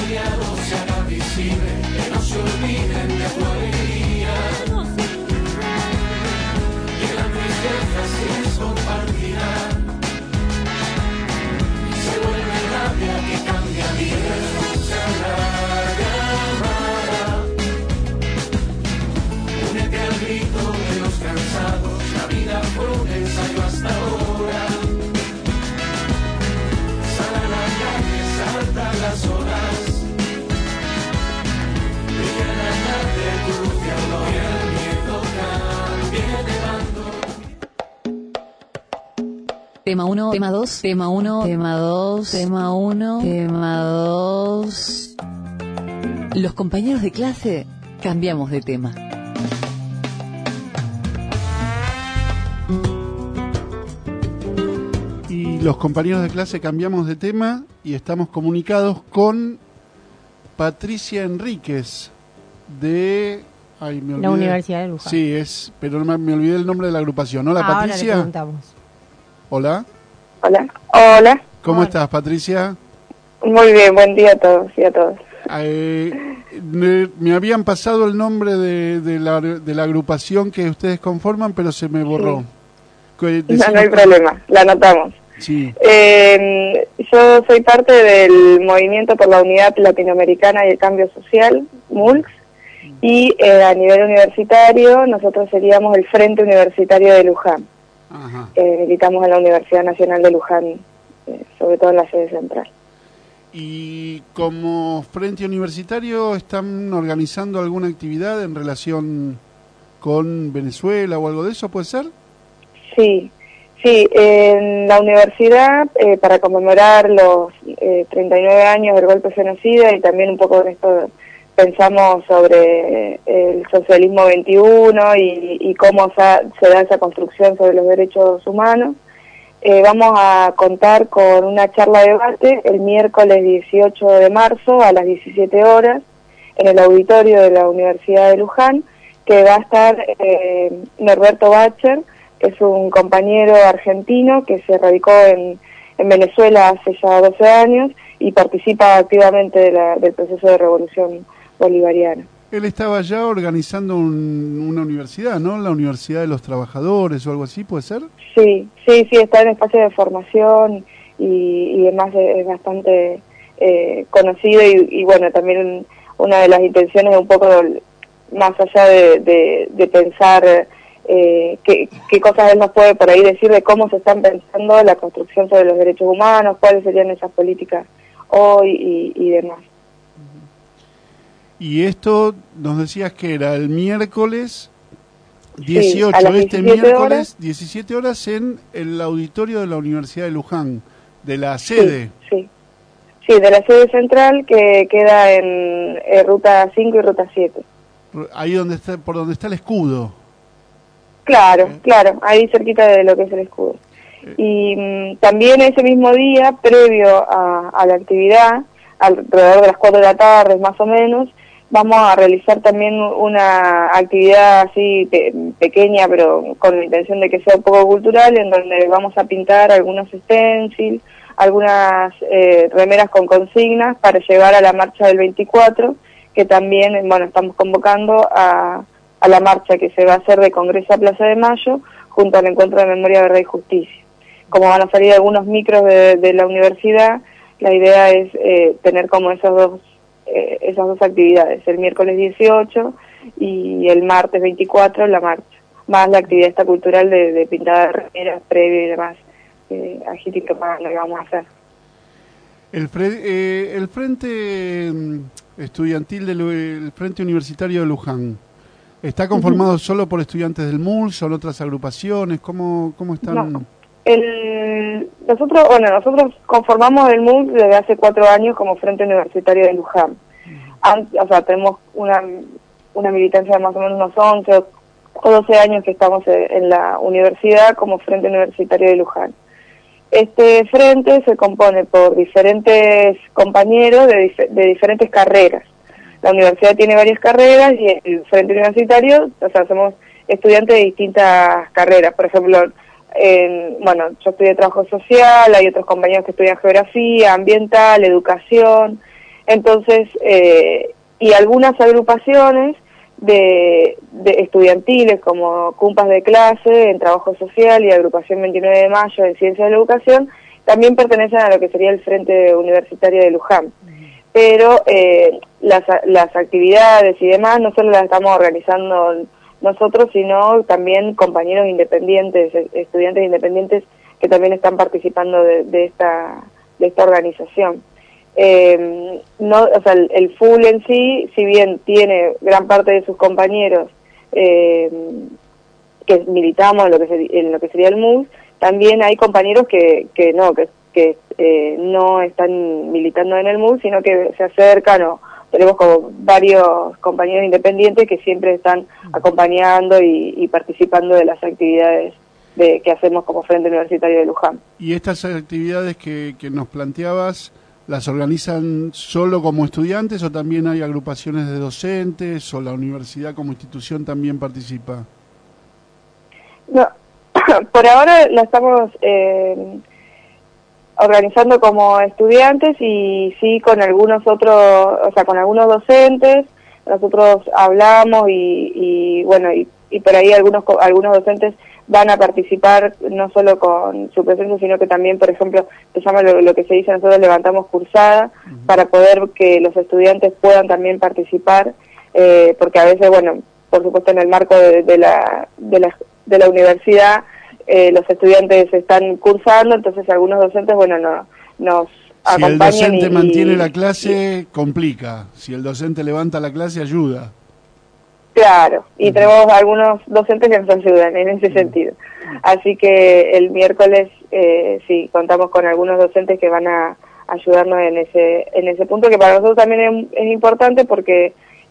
S4: aliado se haga visible, que no se olviden de tu alegría, que la tristeza si es compartida se vuelve rabia que cambia vida. Escucha la llamada, únete al grito de los cansados, la vida fue un ensayo hasta ahora. Sal a la calle, salta las olas, brilla la tarde cruciando y el miedo cambie de bando.
S2: Tema 1, tema 2, tema 1, tema 2, tema 1, tema 2. Los compañeros de clase cambiamos de tema.
S1: Y los compañeros de clase cambiamos de tema y estamos comunicados con Patricia Enríquez de... Ay, me olvidé.
S7: La Universidad de Luján.
S1: Sí, pero me olvidé el nombre de la agrupación. Hola,
S7: Ahora
S1: Patricia.
S7: le preguntamos.
S1: Hola.
S6: Hola. Hola.
S1: ¿Cómo estás, Patricia?
S6: Muy bien, buen día a todos y a todas.
S1: Me habían pasado el nombre de la agrupación que ustedes conforman, pero se me borró.
S6: Sí. No hay problema, la anotamos.
S1: Sí.
S6: Yo soy parte del Movimiento por la Unidad Latinoamericana y el Cambio Social, MULCS, y a nivel universitario nosotros seríamos el Frente Universitario de Luján. Militamos en la Universidad Nacional de Luján, sobre todo en la sede central.
S1: ¿Y como Frente Universitario están organizando alguna actividad en relación con Venezuela o algo de eso, puede ser?
S6: Sí, en la universidad, para conmemorar los 39 años del golpe genocida, y también un poco de esto pensamos sobre el socialismo 21 y cómo se da esa construcción sobre los derechos humanos. Vamos a contar con una charla de debate el miércoles 18 de marzo a las 17 horas en el auditorio de la Universidad de Luján, que va a estar Norberto Bacher, que es un compañero argentino que se radicó en Venezuela hace ya 12 años y participa activamente del proceso de revolución bolivariana.
S1: Él estaba ya organizando una universidad, ¿no? La Universidad de los Trabajadores o algo así, ¿puede ser?
S6: Sí, está en espacio de formación y demás, es bastante conocido y bueno, también una de las intenciones es un poco más allá de pensar qué cosas él nos puede por ahí decir de cómo se están pensando la construcción sobre los derechos humanos, cuáles serían esas políticas hoy y demás.
S1: Y esto nos decías que era el miércoles 18,
S6: sí,
S1: este miércoles 17 horas en el auditorio de la Universidad de Luján, de la sede.
S6: Sí, de la sede central que queda en Ruta 5 y Ruta 7.
S1: Ahí por donde está el escudo.
S6: Claro, ahí cerquita de lo que es el escudo. Y también ese mismo día, previo a la actividad, alrededor de las 4 de la tarde más o menos, vamos a realizar también una actividad así pequeña, pero con la intención de que sea un poco cultural, en donde vamos a pintar algunos stencils, algunas remeras con consignas para llevar a la marcha del 24, que también, estamos convocando a la marcha que se va a hacer de Congreso a Plaza de Mayo, junto al Encuentro de Memoria, Verdad y Justicia. Como van a salir algunos micros de la universidad, la idea es tener como esas dos actividades, el miércoles 18 y el martes 24 la marcha, más la actividad esta cultural de pintada de remeras previo y demás, agite y propaganda que vamos a hacer.
S1: El Frente Estudiantil el Frente Universitario de Luján, ¿está conformado solo por estudiantes del MULCS, son otras agrupaciones? ¿Cómo están?
S6: No. Nosotros conformamos el MULCS desde hace 4 años como Frente Universitario de Luján. Tenemos una militancia de más o menos unos 11 o 12 años que estamos en la universidad como Frente Universitario de Luján. Este frente se compone por diferentes compañeros de diferentes carreras. La universidad tiene varias carreras y el Frente Universitario, somos estudiantes de distintas carreras. Por ejemplo, yo estudié trabajo social, hay otros compañeros que estudian geografía, ambiental, educación, Entonces, y algunas agrupaciones de estudiantiles como Cumpas de Clase en Trabajo Social y Agrupación 29 de Mayo en Ciencias de la Educación también pertenecen a lo que sería el Frente Universitario de Luján. Pero las actividades y demás no solo las estamos organizando nosotros, sino también compañeros independientes, estudiantes independientes que también están participando de esta organización. El FUL en sí, si bien tiene gran parte de sus compañeros que militamos en lo que sería el MUS, también hay compañeros que no están militando en el MUS, sino que se acercan, o tenemos como varios compañeros independientes que siempre están acompañando y participando de las actividades que hacemos como Frente Universitario de Luján.
S1: ¿Y estas actividades que nos planteabas, las organizan solo como estudiantes o también hay agrupaciones de docentes o la universidad como institución también participa?
S6: No, por ahora la estamos organizando como estudiantes y sí con algunos otros, con algunos docentes. Nosotros hablamos y por ahí algunos docentes van a participar no solo con su presencia, sino que también, por ejemplo, se llama lo que se dice, nosotros levantamos cursada para poder que los estudiantes puedan también participar, porque a veces, por supuesto en el marco de la universidad, los estudiantes están cursando, entonces algunos docentes, nos
S1: si
S6: acompañan.
S1: Si el docente mantiene la clase, complica. Si el docente levanta la clase, ayuda.
S6: Claro, y tenemos algunos docentes que nos ayudan en ese sentido. Así que el miércoles sí, contamos con algunos docentes que van a ayudarnos en ese punto, que para nosotros también es importante porque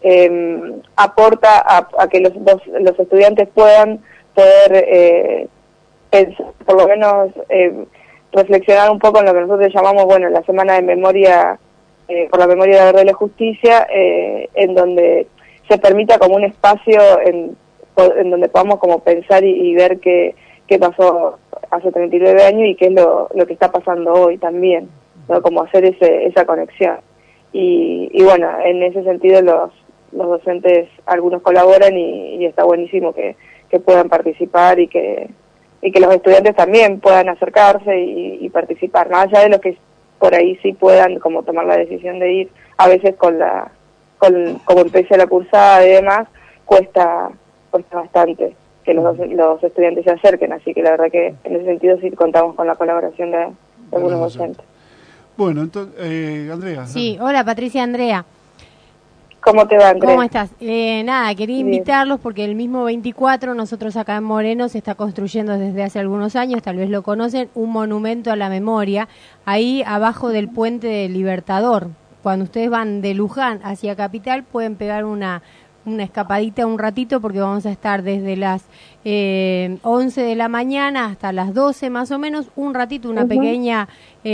S6: aporta a que los estudiantes puedan poder pensar, por lo menos reflexionar un poco en lo que nosotros llamamos, la Semana de Memoria, por la Memoria de la Verdad y la Justicia, en donde se permita como un espacio en donde podamos como pensar y ver qué pasó hace 39 años y qué es lo que está pasando hoy también, ¿no? Como hacer esa conexión. Y en ese sentido los docentes, algunos colaboran y está buenísimo que puedan participar y que los estudiantes también puedan acercarse y participar, más allá de los que por ahí sí puedan como tomar la decisión de ir, a veces como empieza la cursada y demás, cuesta bastante que los estudiantes se acerquen, así que la verdad que en ese sentido sí contamos con la colaboración de algunos docentes.
S1: Bueno, entonces, Andrea.
S7: Sí, hola Patricia, Andrea.
S6: ¿Cómo te va, Andrea?
S7: ¿Cómo estás? Quería invitarlos porque el mismo 24 nosotros acá en Moreno se está construyendo desde hace algunos años, tal vez lo conocen, un monumento a la memoria, ahí abajo del puente del Libertador. Cuando ustedes van de Luján hacia Capital pueden pegar una escapadita un ratito porque vamos a estar desde las 11 de la mañana hasta las 12 más o menos, un ratito, una pequeña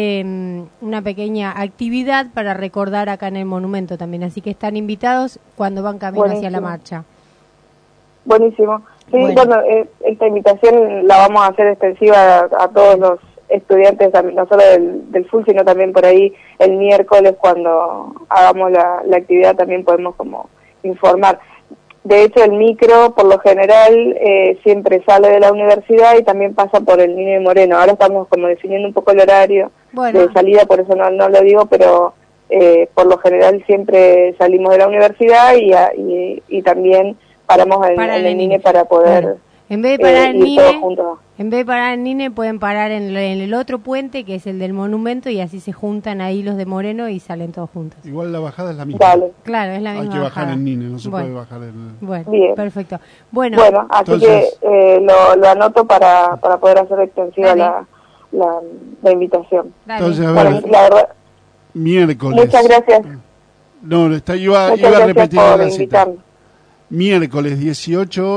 S7: actividad para recordar acá en el monumento también, así que están invitados cuando van camino hacia la marcha.
S6: Buenísimo. Sí, esta invitación la vamos a hacer extensiva a todos los estudiantes, no solo del FUL, sino también por ahí el miércoles cuando hagamos la actividad también podemos como informar. De hecho, el micro, por lo general, siempre sale de la universidad y también pasa por el Nino y Moreno. Ahora estamos como definiendo un poco el horario de salida, por eso no lo digo, pero por lo general siempre salimos de la universidad y también paramos en el Nine para poder
S7: en vez de parar
S6: ir todos juntos.
S7: En vez de parar en Nine, pueden parar en el otro puente, que es el del monumento, y así se juntan ahí los de Moreno y salen todos juntos.
S1: Igual la bajada es la misma.
S6: Dale.
S7: Claro, es la misma.
S1: Hay que bajar
S7: bajada.
S1: en Nine, no se puede bajar en...
S7: Bueno,
S6: bien.
S7: Perfecto. Bueno,
S6: así entonces, que lo anoto para poder hacer extensiva la invitación.
S7: Dale.
S1: Entonces, a ver,
S6: la verdad,
S1: miércoles.
S6: Muchas gracias.
S1: No, iba a repetir la cita. Miércoles 18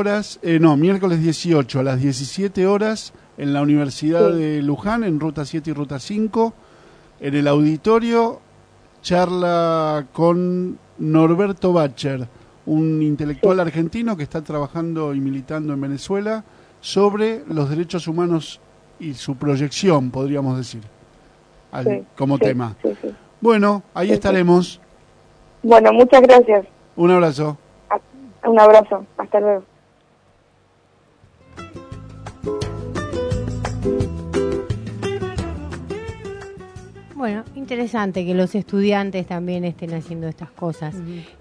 S1: a las 17 horas en la Universidad de Luján, en Ruta 7 y Ruta 5, en el auditorio, charla con Norberto Bacher, un intelectual argentino que está trabajando y militando en Venezuela sobre los derechos humanos y su proyección, podríamos decir, como tema. Bueno, ahí estaremos.
S6: Bueno, muchas gracias.
S1: Un abrazo.
S6: Un abrazo. Hasta luego.
S7: Bueno, interesante que los estudiantes también estén haciendo estas cosas.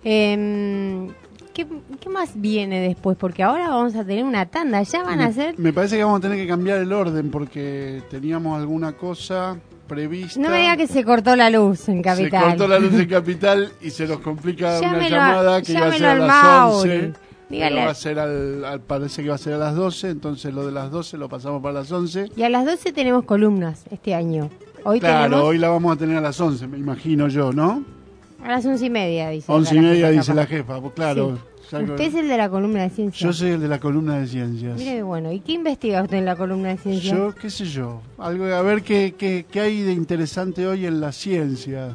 S7: ¿Qué más viene después? Porque ahora vamos a tener una tanda. Ya van a hacer...
S1: Me parece que vamos a tener que cambiar el orden porque teníamos alguna cosa prevista.
S7: No me diga que se cortó la luz en Capital.
S1: Se cortó la luz en Capital y se nos complica una llamada que iba a ser a las
S7: Mauri.
S1: 11.
S7: Dígale.
S1: Va a ser parece que va a ser a las 12, entonces lo de las 12 lo pasamos para las 11.
S7: Y a las 12 tenemos columnas este año. Hoy
S1: hoy la vamos a tener a las 11, me imagino yo, ¿no?
S7: A las 11:30, dice.
S1: 11:30 dice la jefa, pues claro.
S7: Sí. Usted es el de la columna de ciencias.
S1: Yo soy el de la columna de ciencias.
S7: Mire, bueno, ¿y qué investiga usted en la columna de ciencias?
S1: Yo, qué sé yo, algo a ver qué hay de interesante hoy en la ciencia.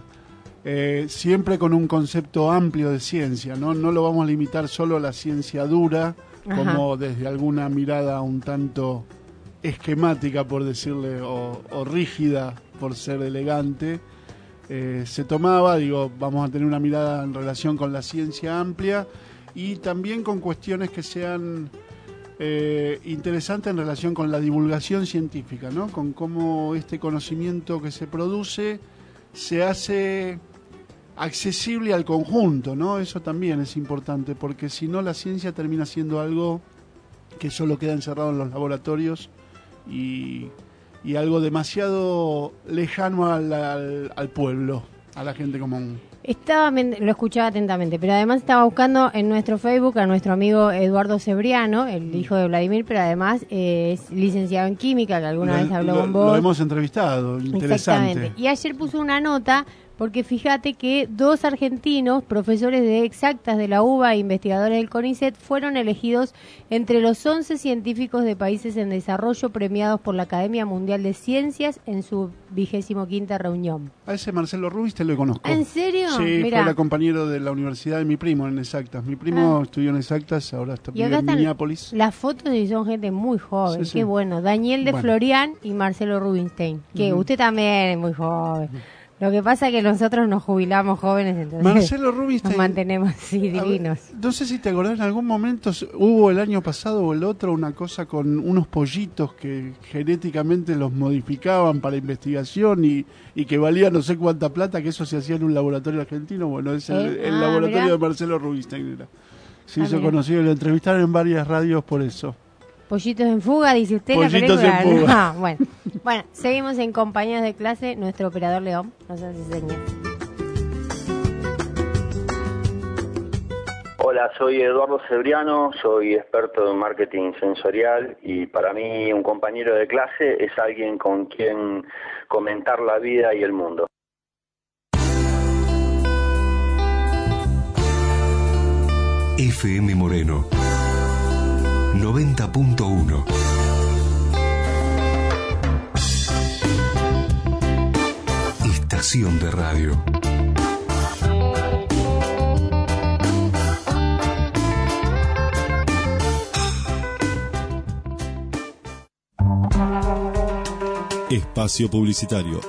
S1: Siempre con un concepto amplio de ciencia, ¿no? No lo vamos a limitar solo a la ciencia dura, como desde alguna mirada un tanto esquemática, por decirle, o rígida, por ser elegante. Se tomaba, vamos a tener una mirada en relación con la ciencia amplia y también con cuestiones que sean interesantes en relación con la divulgación científica, ¿no? Con cómo este conocimiento que se produce se hace accesible al conjunto, ¿no? Eso también es importante, porque si no la ciencia termina siendo algo que solo queda encerrado en los laboratorios y algo demasiado lejano al pueblo, a la gente común.
S7: Lo escuchaba atentamente, pero además estaba buscando en nuestro Facebook a nuestro amigo Eduardo Cebriano, el hijo de Vladimir, pero además es licenciado en química, que alguna vez habló con vos.
S1: Lo hemos entrevistado, interesante.
S7: Exactamente. Y ayer puso una nota, porque fíjate que 2 argentinos, profesores de exactas de la UBA e investigadores del CONICET, fueron elegidos entre los 11 científicos de países en desarrollo premiados por la Academia Mundial de Ciencias en su 25ª reunión.
S1: A ese Marcelo Rubinstein lo conozco.
S7: ¿En serio?
S1: Sí,
S7: Mirá.
S1: fue compañero de la universidad de mi primo en exactas. Mi primo estudió en exactas, ahora está en Minneapolis.
S7: Las fotos y son gente muy joven,
S1: sí,
S7: qué bueno. Daniel de Florian y Marcelo Rubinstein, que usted también es muy joven. Lo que pasa es que nosotros nos jubilamos jóvenes, entonces
S1: Marcelo Rubinstein,
S7: nos mantenemos así divinos.
S1: No sé si te acordás, en algún momento hubo el año pasado o el otro una cosa con unos pollitos que genéticamente los modificaban para investigación y que valía no sé cuánta plata, que eso se hacía en un laboratorio argentino. Bueno, es el laboratorio de Marcelo Rubinstein. Se hizo conocido, lo entrevistaron en varias radios por eso.
S7: Pollitos en fuga, dice usted.
S1: Pollitos
S7: la película.
S1: en fuga.
S7: No, bueno, seguimos en compañías de clase. Nuestro operador León nos hace señas.
S8: Hola, soy Eduardo Cebriano, soy experto en marketing sensorial y para mí un compañero de clase es alguien con quien comentar la vida y el mundo.
S15: FM Moreno 90.1. Estación de radio.
S16: Espacio publicitario.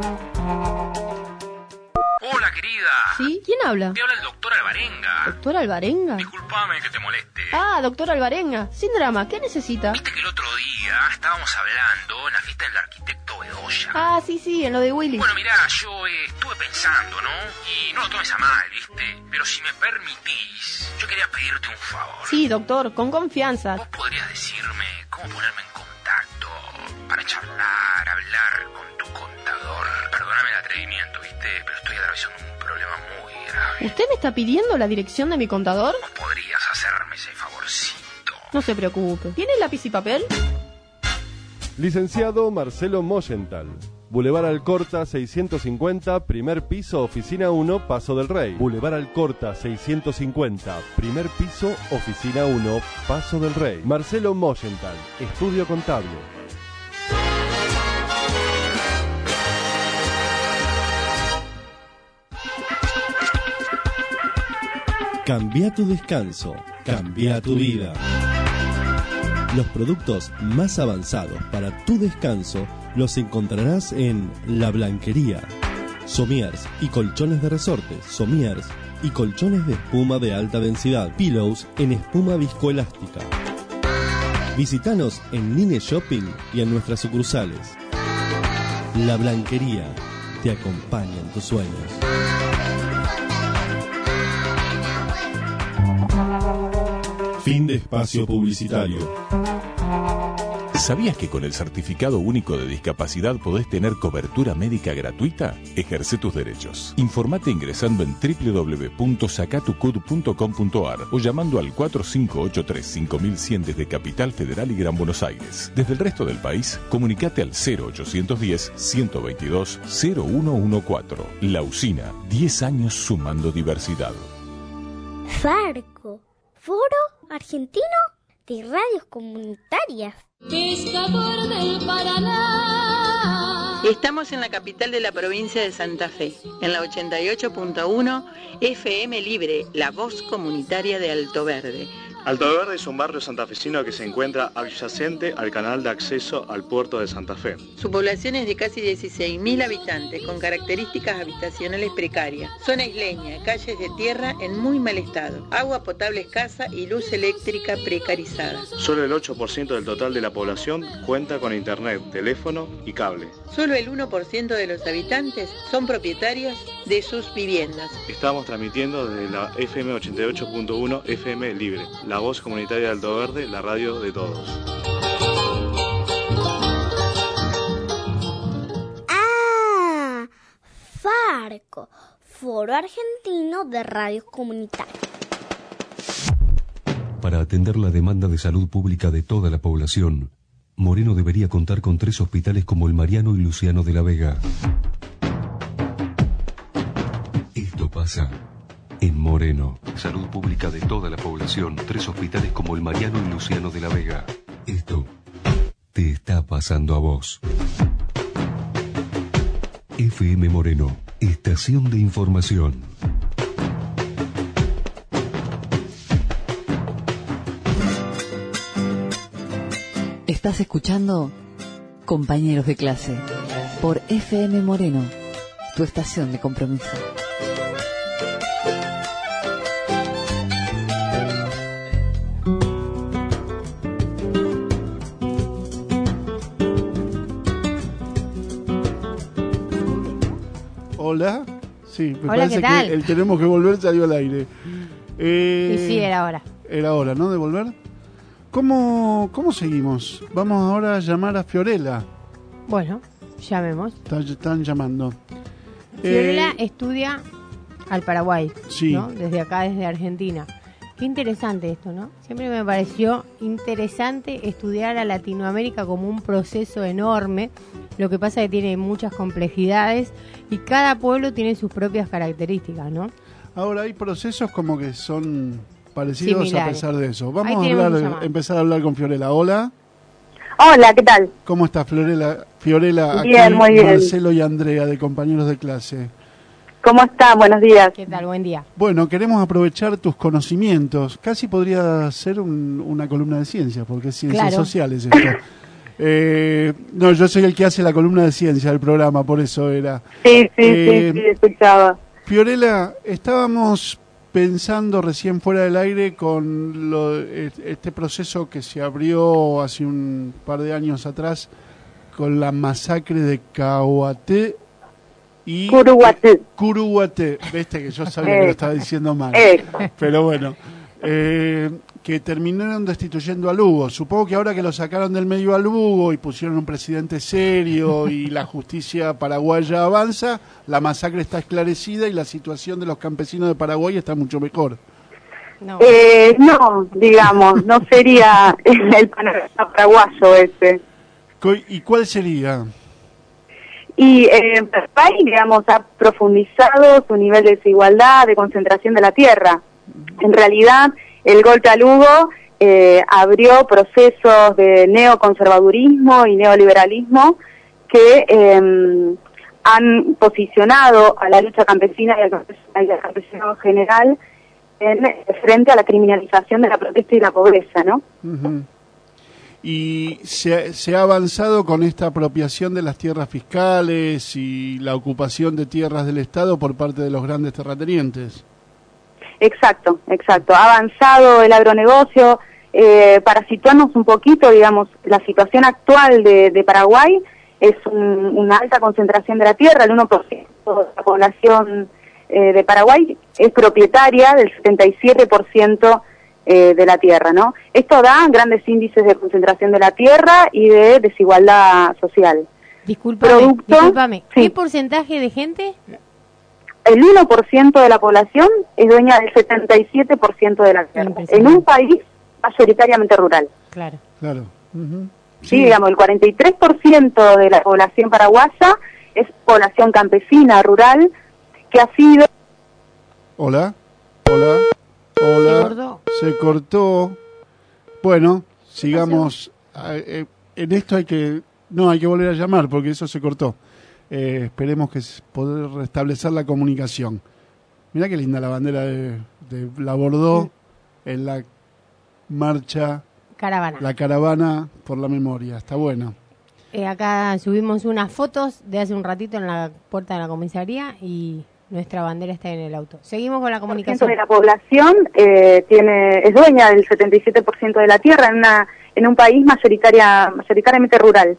S9: Hola, querida.
S19: ¿Sí? ¿Quién habla?
S9: Te habla el doctor Alvarenga.
S19: ¿Doctor Alvarenga?
S9: Disculpame que te moleste.
S19: Ah, doctor Alvarenga. Sin drama, ¿qué necesita?
S9: Viste que el otro día estábamos hablando en la fiesta del arquitecto Bedoya.
S19: Ah, sí, en lo de Willy.
S9: Bueno, mirá, yo estuve pensando, ¿no? Y no lo tomes a mal, ¿viste? Pero si me permitís, yo quería pedirte un favor.
S19: Sí, doctor, con confianza.
S9: ¿Vos podrías decirme cómo ponerme en contacto para charlar, hablar con tu contador? Perdóname el atrevimiento, ¿viste? Pero estoy atravesando un problema muy grave.
S19: ¿Usted me está pidiendo la dirección de mi contador?
S9: ¿Vos podrías hacerme ese favorcito?
S19: No se preocupe. ¿Tiene lápiz y papel?
S25: Licenciado Marcelo Moyenthal. Boulevard Alcorta 650, primer piso, oficina 1, Paso del Rey. Boulevard Alcorta 650, primer piso, oficina 1, Paso del Rey. Marcelo Moyenthal, estudio contable.
S16: Cambia tu descanso, cambia tu vida. Los productos más avanzados para tu descanso los encontrarás en La Blanquería.
S25: Somiers y colchones de resortes. Somiers y colchones de espuma de alta densidad. Pillows en espuma viscoelástica. Visítanos en Line Shopping y en nuestras sucursales. La Blanquería te acompaña en tus sueños. Fin de espacio publicitario.
S5: ¿Sabías que con el Certificado Único de Discapacidad podés tener cobertura médica gratuita? Ejerce tus derechos. Informate ingresando en www.sacatucud.com.ar o llamando al 4583-5100 desde Capital Federal y Gran Buenos Aires. Desde el resto del país, comunicate al 0810-122-0114. La Usina, 10 años sumando diversidad.
S10: Farco, Foro Argentino de Radios Comunitarias.
S24: Pescador del Paraná.
S11: Estamos en la capital de la provincia de Santa Fe, en la 88.1 FM Libre, la voz comunitaria de Alto Verde.
S12: Alto Verde es un barrio santafesino que se encuentra adyacente al canal de acceso al puerto de Santa Fe.
S11: Su población es de casi 16.000 habitantes, con características habitacionales precarias. Zona isleña, calles de tierra en muy mal estado, agua potable escasa y luz eléctrica precarizada.
S12: Solo el 8% del total de la población cuenta con internet, teléfono y cable.
S11: Solo el 1% de los habitantes son propietarios de sus viviendas.
S12: Estamos transmitiendo desde la FM 88.1 FM Libre, la voz comunitaria de Alto Verde, la radio de todos.
S10: ¡Ah! Farco, Foro Argentino de Radios Comunitarias.
S15: Para atender la demanda de salud pública de toda la población, Moreno debería contar con 3 hospitales como el Mariano y Luciano de la Vega. Esto pasa en Moreno. Salud pública de toda la población, 3 hospitales como el Mariano y Luciano de la Vega. Esto te está pasando a vos. FM Moreno, estación de información.
S2: Estás escuchando Compañeros de Clase por FM Moreno, tu estación de compromiso.
S1: Hola. Sí, me
S7: Hola,
S1: parece
S7: ¿qué tal?
S1: que el tenemos que volver salió al aire.
S7: Sí, era hora.
S1: Era hora, ¿no? De volver. ¿Cómo seguimos? Vamos ahora a llamar a Fiorella.
S7: Bueno, llamemos.
S1: Están llamando.
S7: Fiorella estudia al Paraguay,
S1: sí,
S7: ¿no? Desde acá, desde Argentina. Qué interesante esto, ¿no? Siempre me pareció interesante estudiar a Latinoamérica como un proceso enorme. Lo que pasa es que tiene muchas complejidades y cada pueblo tiene sus propias características, ¿no?
S1: Ahora hay procesos como que son parecidos
S7: similares.
S1: A pesar de eso. Vamos a empezar a hablar con Fiorella. Hola.
S6: Hola, ¿qué tal?
S1: ¿Cómo está Fiorella? Aquí
S6: Bien, muy bien.
S1: Marcelo y Andrea, de Compañeros de Clase.
S6: ¿Cómo están? Buenos días.
S7: ¿Qué tal? Buen día.
S1: Bueno, queremos aprovechar tus conocimientos. Casi podría ser una columna de ciencia, porque es ciencias sociales esto. No, yo soy el que hace la columna de ciencia del programa, por eso era.
S6: Sí, escuchaba.
S1: Fiorella, estábamos pensando recién fuera del aire con este proceso que se abrió hace un par de años atrás con la masacre de Cahuaté y Curuguaté. Viste que yo sabía que lo estaba diciendo mal. Pero bueno, que terminaron destituyendo a Lugo. Supongo que ahora que lo sacaron del medio a Lugo y pusieron un presidente serio y la justicia paraguaya avanza, la masacre está esclarecida y la situación de los campesinos de Paraguay está mucho mejor.
S6: No, digamos, no sería el panorama paraguayo ese.
S1: ¿Y cuál sería?
S6: Y Paraguay, digamos, ha profundizado su nivel de desigualdad, de concentración de la tierra. En realidad, el golpe a Lugo abrió procesos de neoconservadurismo y neoliberalismo que han posicionado a la lucha campesina y al campesino en general frente a la criminalización de la protesta y la pobreza, ¿no?
S1: Uh-huh. y se ha avanzado con esta apropiación de las tierras fiscales y la ocupación de tierras del Estado por parte de los grandes terratenientes.
S6: Exacto. Ha avanzado el agronegocio. Para situarnos un poquito, digamos, la situación actual de Paraguay es una alta concentración de la tierra. El 1% de la población de Paraguay es propietaria del 77% de la tierra, ¿no? Esto da grandes índices de concentración de la tierra y de desigualdad social.
S7: Discúlpame, ¿qué porcentaje de gente?
S6: El 1% de la población es dueña del 77% de la tierra, en un país mayoritariamente rural.
S7: Claro.
S1: Uh-huh.
S6: Sí, digamos, el 43% de la población paraguaya es población campesina, rural, que ha sido...
S1: Hola. Se cortó. Bueno, sigamos. En esto hay que volver a llamar porque eso se cortó. Esperemos que poder restablecer la comunicación. Mirá qué linda la bandera de la Bordó en la marcha. La caravana por la memoria. Está buena.
S7: Acá subimos unas fotos de hace un ratito en la puerta de la comisaría y nuestra bandera está en el auto. Seguimos con la comunicación.
S6: De la población es dueña del 77% de la tierra en un país mayoritariamente rural.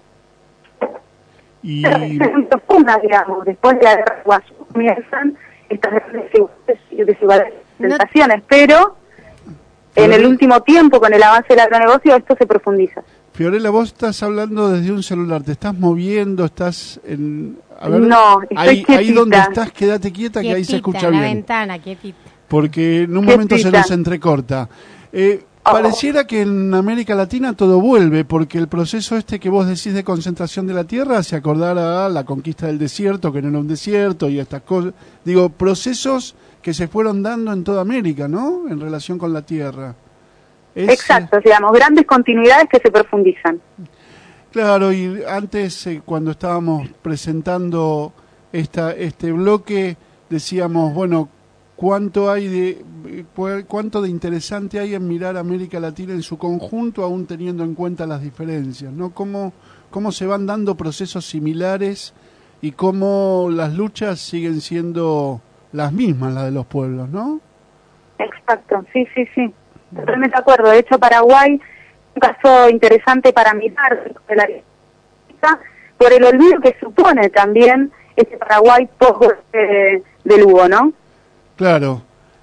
S1: Y
S6: profundas, digamos, después de la guerra de Guazú comienzan estas desigualdades, pero en el último tiempo, con el avance del agronegocio, esto se profundiza.
S1: Fiorella, vos estás hablando desde un celular, ¿te estás moviendo? ¿Estás en...? A ver,
S6: no, estoy
S1: ahí donde estás, quédate quieta, que ahí se escucha bien.
S7: En la ventana, quietita.
S1: Porque en un momento se nos entrecorta. Pareciera que en América Latina todo vuelve, porque el proceso que vos decís de concentración de la tierra hace acordar a la conquista del desierto, que no era un desierto, y estas cosas. Digo, procesos que se fueron dando en toda América, ¿no?, en relación con la tierra.
S6: Exacto, digamos, grandes continuidades que se profundizan.
S1: Claro, y antes, cuando estábamos presentando este bloque, decíamos, bueno, cuánto de interesante hay en mirar América Latina en su conjunto, aún teniendo en cuenta las diferencias, ¿no? Cómo se van dando procesos similares y cómo las luchas siguen siendo las mismas, las de los pueblos, ¿no?
S6: Exacto, sí. Totalmente de acuerdo. De hecho, Paraguay, un caso interesante para mirar por el olvido que supone también este Paraguay post de Lugo, ¿no?
S1: Claro.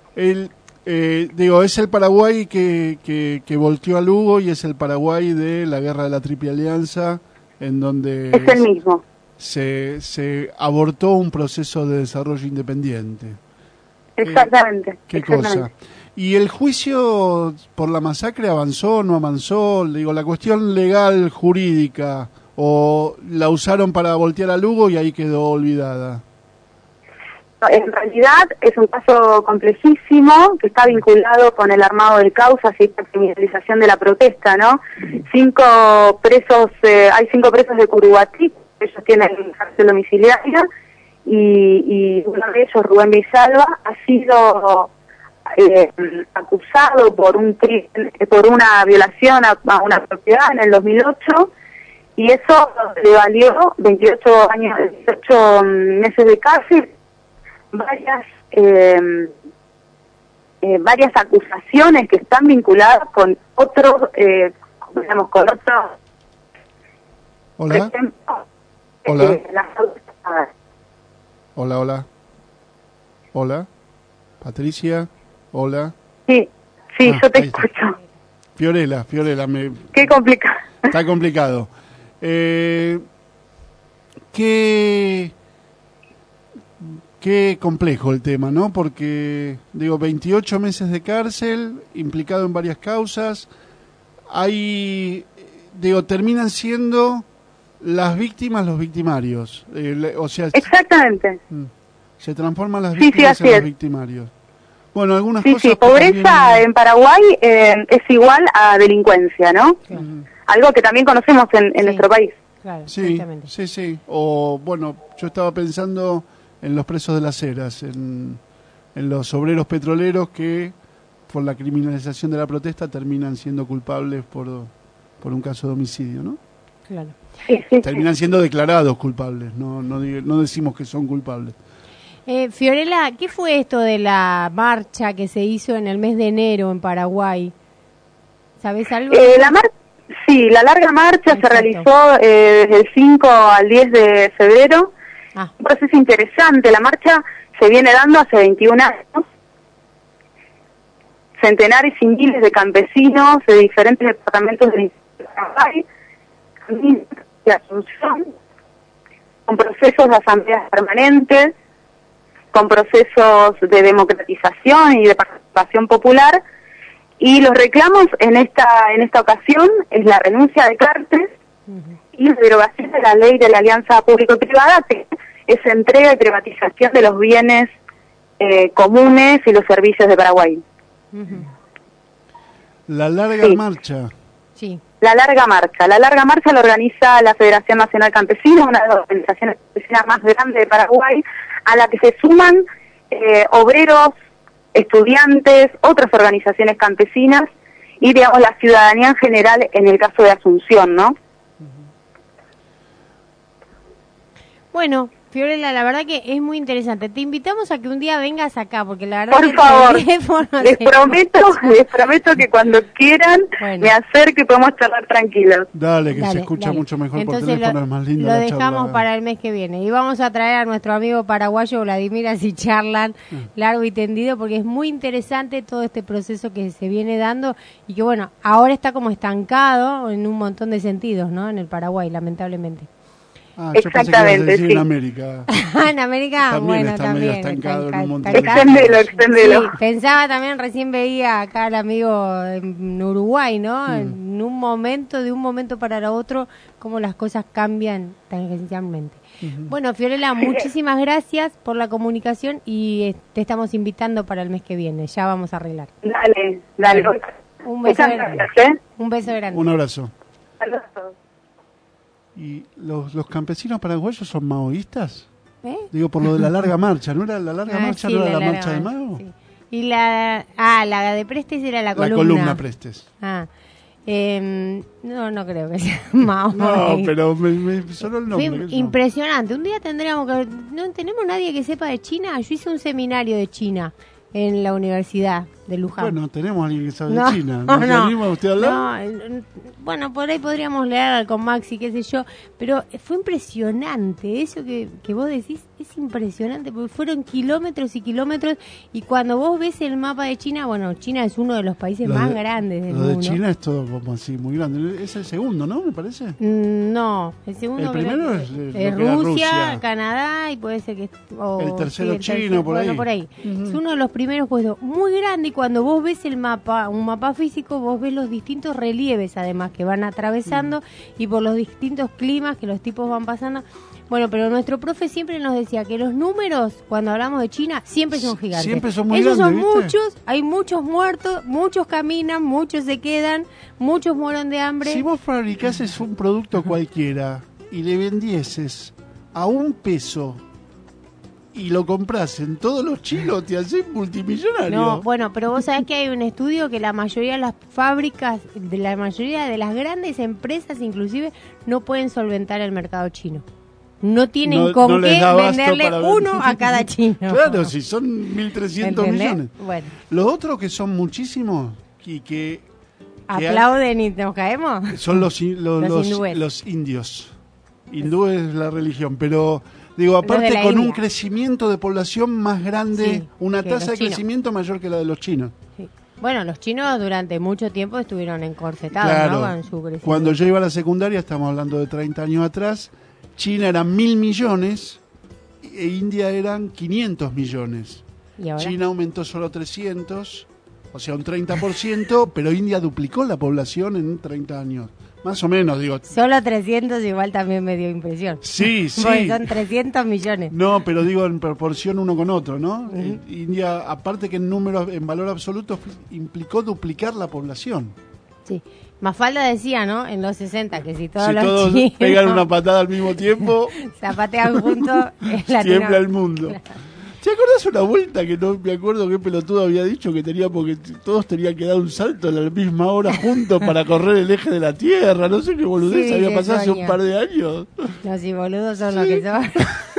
S1: Es el Paraguay que volteó a Lugo y es el Paraguay de la Guerra de la Triple Alianza, en donde
S6: es el mismo.
S1: Se abortó un proceso de desarrollo independiente.
S6: Exactamente.
S1: ¿Qué cosa? ¿Y el juicio por la masacre avanzó o no avanzó? Digo, la cuestión legal, jurídica, ¿o la usaron para voltear a Lugo y ahí quedó olvidada?
S6: En realidad es un caso complejísimo que está vinculado con el armado del Causas y la criminalización de la protesta, ¿no? Hay 5 presos de Curuguatí, ellos tienen cárcel domiciliaria, y uno de ellos, Rubén Villalba, ha sido acusado por una violación a una propiedad en el 2008, y eso le valió 28 meses de cárcel, varias acusaciones que están vinculadas con otros,
S1: Hola.
S6: Por ejemplo,
S1: Hola. Patricia. Hola.
S6: Sí, yo te escucho.
S1: Fiorella,
S6: Qué complicado.
S1: Está complicado. Qué complejo el tema, ¿no? Porque, 28 meses de cárcel, implicado en varias causas, terminan siendo las víctimas los victimarios.
S6: Exactamente.
S1: Se transforman las víctimas en los victimarios. Bueno, algunas cosas...
S6: Sí, pobreza en Paraguay es igual a delincuencia, ¿no? Claro. Algo que también conocemos en nuestro país.
S7: Claro,
S1: sí. O, bueno, yo estaba pensando en los presos de las Heras, en los obreros petroleros que, por la criminalización de la protesta, terminan siendo culpables por por un caso de homicidio, ¿no?
S7: Claro.
S1: Terminan siendo declarados culpables, no decimos que son culpables.
S7: Fiorella, ¿qué fue esto de la marcha que se hizo en el mes de enero en Paraguay? ¿Sabés algo?
S6: La larga marcha se realizó desde el 5 al 10 de febrero. Un proceso interesante. La marcha se viene dando hace 21 años. Centenares y miles de campesinos de diferentes departamentos del Paraguay, de Asunción, con procesos de asambleas permanentes, con procesos de democratización y de participación popular, y los reclamos en esta ocasión es la renuncia de Cartes y la derogación de la ley de la alianza público-privada, que es entrega y privatización de los bienes comunes y los servicios de Paraguay.
S1: La larga marcha.
S7: Sí.
S6: La larga marcha la organiza la Federación Nacional Campesina, una de las organizaciones campesinas más grandes de Paraguay, a la que se suman obreros, estudiantes, otras organizaciones campesinas y, digamos, la ciudadanía en general en el caso de Asunción, ¿no?
S7: Bueno, Fiorella, la verdad que es muy interesante. Te invitamos a que un día vengas acá, porque la verdad
S6: Por favor, les prometo que cuando quieran me acerque y podemos charlar tranquilos.
S1: Dale, se escucha mucho mejor. Entonces por teléfono, es más lindo
S7: lo
S1: la
S7: dejamos
S1: charla.
S7: para el mes que viene. Y vamos a traer a nuestro amigo paraguayo Vladimir, así charlan largo y tendido, porque es muy interesante todo este proceso que se viene dando y que, bueno, ahora está como estancado en un montón de sentidos, ¿no? En el Paraguay, lamentablemente.
S6: Exactamente, sí.
S1: En América.
S7: En América, bueno, también.
S1: Estancado en un montón
S6: extendelo.
S7: Sí, pensaba también, recién veía acá al amigo en Uruguay, ¿no? En un momento para el otro, cómo las cosas cambian tangencialmente. Bueno, Fiorella, muchísimas gracias por la comunicación y te estamos invitando para el mes que viene. Ya vamos a arreglar.
S6: Dale.
S7: Un beso grande. Un beso grande.
S1: Un abrazo. ¿Y los campesinos paraguayos son maoístas? Digo, por lo de la larga marcha, ¿no era la larga marcha?
S7: Sí,
S1: ¿No era la
S7: larga
S1: marcha de Mao?
S7: Sí. Y la de Prestes era la columna.
S1: La columna Prestes.
S7: No creo que sea Mao.
S1: No, pero me sonó el nombre.
S7: Fue impresionante. Un día tendríamos que... No tenemos nadie que sepa de China. Yo hice un seminario de China en la Universidad de Luján.
S1: Bueno, tenemos a alguien que sabe de China. ¿No se anima usted a hablar?
S7: No, bueno, por ahí podríamos leer con Maxi, qué sé yo, pero fue impresionante. Eso que vos decís es impresionante, porque fueron kilómetros y kilómetros, y cuando vos ves el mapa de China, bueno, China es uno de los países más grandes del mundo.
S1: Lo de China es todo como así, muy grande. Es el segundo, ¿no? Me parece.
S7: No, el segundo.
S1: El primero es
S7: Rusia, Canadá, y puede ser que...
S1: el tercero China, por ahí.
S7: Bueno, por ahí. Es uno de los primeros puestos, muy grande, y cuando vos ves el mapa, un mapa físico, vos ves los distintos relieves, además, que van atravesando, y por los distintos climas que los tipos van pasando. Bueno, pero nuestro profe siempre nos decía que los números, cuando hablamos de China, siempre son gigantes.
S1: Siempre son muy
S7: Ellos
S1: grandes,
S7: son
S1: ¿viste?
S7: muchos, hay muchos muertos, muchos caminan, muchos se quedan, muchos mueren de hambre.
S1: Si vos fabricases un producto cualquiera y le vendieses a $1 y lo compras en todos los chinos, te haces multimillonario.
S7: No, bueno, pero vos sabés que hay un estudio que la mayoría de las fábricas, de la mayoría de las grandes empresas inclusive, no pueden solventar el mercado chino. No tienen con qué venderle uno a cada chino.
S1: Claro, si son 1.300 millones.
S7: Bueno.
S1: Los otros que son muchísimos y que
S7: aplauden y nos caemos.
S1: son los
S7: hindúes.
S1: Los indios. Hindú es la religión, pero digo, aparte con
S7: India.
S1: un crecimiento de población más grande,
S7: Sí,
S1: una
S7: que
S1: tasa de
S7: los chinos.
S1: crecimiento mayor que la de los chinos.
S7: Sí. Bueno, los chinos durante mucho tiempo estuvieron encorsetados,
S1: Claro,
S7: ¿no? Con su crecimiento.
S1: cuando yo iba a la secundaria, estamos hablando de 30 años atrás, China eran 1.000 millones e India eran 500 millones.
S7: ¿Y ahora?
S1: China aumentó solo 300, o sea, un 30%, pero India duplicó la población en 30 años. Más o menos, digo.
S7: Solo 300 igual también me dio impresión.
S1: Sí.
S7: Porque son 300 millones.
S1: No, pero digo en proporción uno con otro, ¿no? India, aparte que en números, en valor absoluto, implicó duplicar la población.
S7: Sí. Mafalda decía, ¿no? En los 60, que si todos
S1: Si
S7: los
S1: todos
S7: chinos
S1: pegan una patada al mismo tiempo,
S7: zapatean juntos,
S1: tiembla el mundo. ¿Te acordás das una vuelta que no me acuerdo qué pelotudo había dicho que teníamos que todos tenían que dar un salto a la misma hora juntos para correr el eje de la Tierra? No sé qué boludez
S7: Sí,
S1: había
S7: qué
S1: pasado hace
S7: sueño.
S1: un par de años.
S7: Los y boludos son los que son.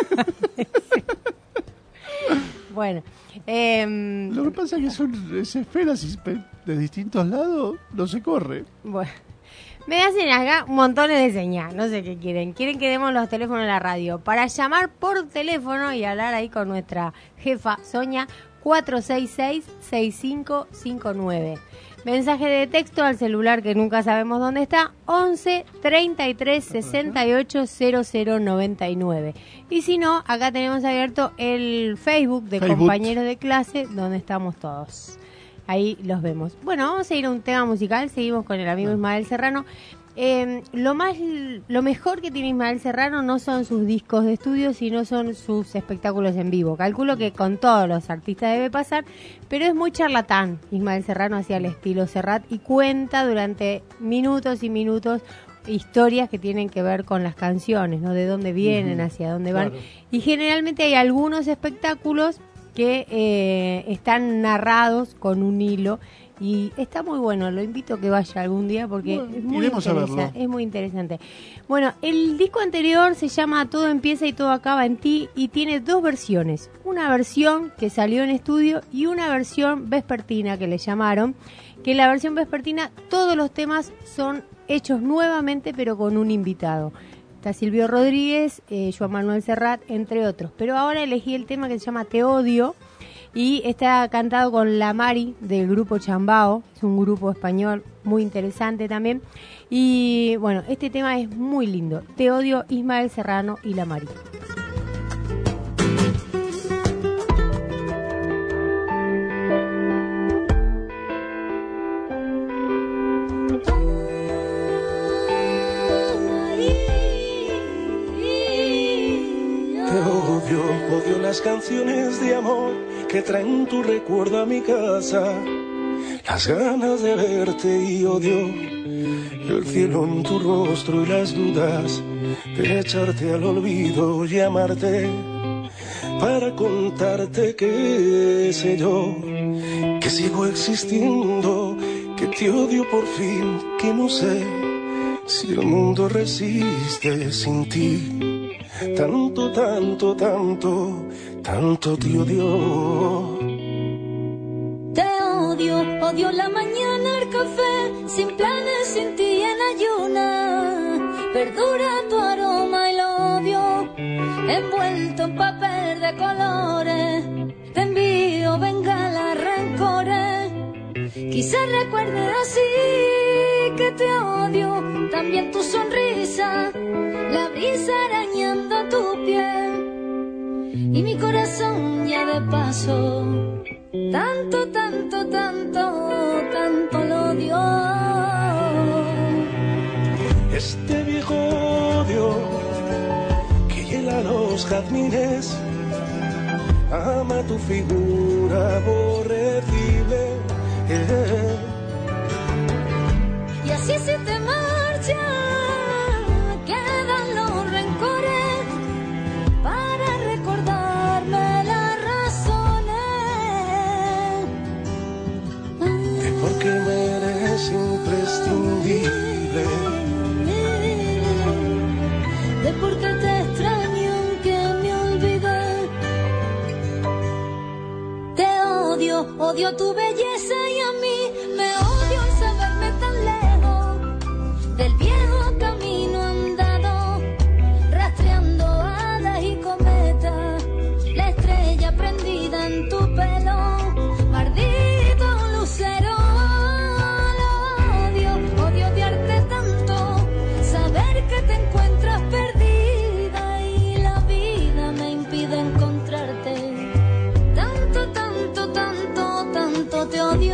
S7: Bueno.
S1: Lo que pasa es que son esferas y de distintos lados no se corre.
S7: Bueno. Me hacen acá montones de señas, no sé qué quieren. Quieren que demos los teléfonos de la radio para llamar por teléfono y hablar ahí con nuestra jefa Sonia, 466-6559. Mensaje de texto al celular que nunca sabemos dónde está, 11 33 68 0099. Y si no, acá tenemos abierto el Facebook de compañeros de clase, donde estamos todos. Ahí los vemos. Bueno, vamos a ir a un tema musical. Seguimos con el amigo Ismael Serrano. Lo mejor que tiene Ismael Serrano no son sus discos de estudio, sino son sus espectáculos en vivo. Calculo que con todos los artistas debe pasar, pero es muy charlatán. Ismael Serrano hacía el estilo Serrat y cuenta durante minutos y minutos historias que tienen que ver con las canciones, ¿no? De dónde vienen, hacia dónde van. Claro. Y generalmente hay algunos espectáculos que están narrados con un hilo y está muy bueno. Lo invito a que vaya algún día porque es muy interesante. Bueno, el disco anterior se llama Todo empieza y todo acaba en ti y tiene dos versiones. Una versión que salió en estudio y una versión vespertina que le llamaron, que la versión vespertina todos los temas son hechos nuevamente pero con un invitado. Está Silvio Rodríguez, Joan Manuel Serrat, entre otros. Pero ahora elegí el tema que se llama Te Odio y está cantado con La Mari del grupo Chambao. Es un grupo español muy interesante también. Y bueno, este tema es muy lindo. Te Odio, Ismael Serrano y La Mari.
S4: Odio las canciones de amor que traen tu recuerdo a mi casa, las ganas de verte y odio el cielo en tu rostro y las dudas de echarte al olvido y amarte para contarte que sé yo, que sigo existiendo, que te odio por fin, que no sé si el mundo resiste sin ti. Tanto, tanto, tanto, tanto te odio.
S13: Te odio, odio la mañana, el café, sin planes, sin ti en ayuna. Perdura tu aroma y lo odio, envuelto en papel de colores. Te envío bengalas, rencores. Quizás recuerde así que te odio, también tu sonrisa, la brisa arañando tu piel y mi corazón ya de paso. Tanto, tanto, tanto, tanto lo odio.
S4: Este viejo odio que hiela los jazmines, ama tu figura aborrecible.
S13: Y así se te marcha, quedan los rencores para recordarme las razones.
S4: De por qué me eres imprescindible,
S13: de por qué te extraño aunque me olvidé. Te odio, odio tu belleza y a mí me odio al saberme tan lejos del viejo camino andado, rastreando hadas y cometas, la estrella prendida en tu pelo, maldito lucero. Lo odio, odio odiarte tanto, saber que te encuentras perdida y la vida me impide encontrarte. Tanto, tanto, tanto, tanto te odio.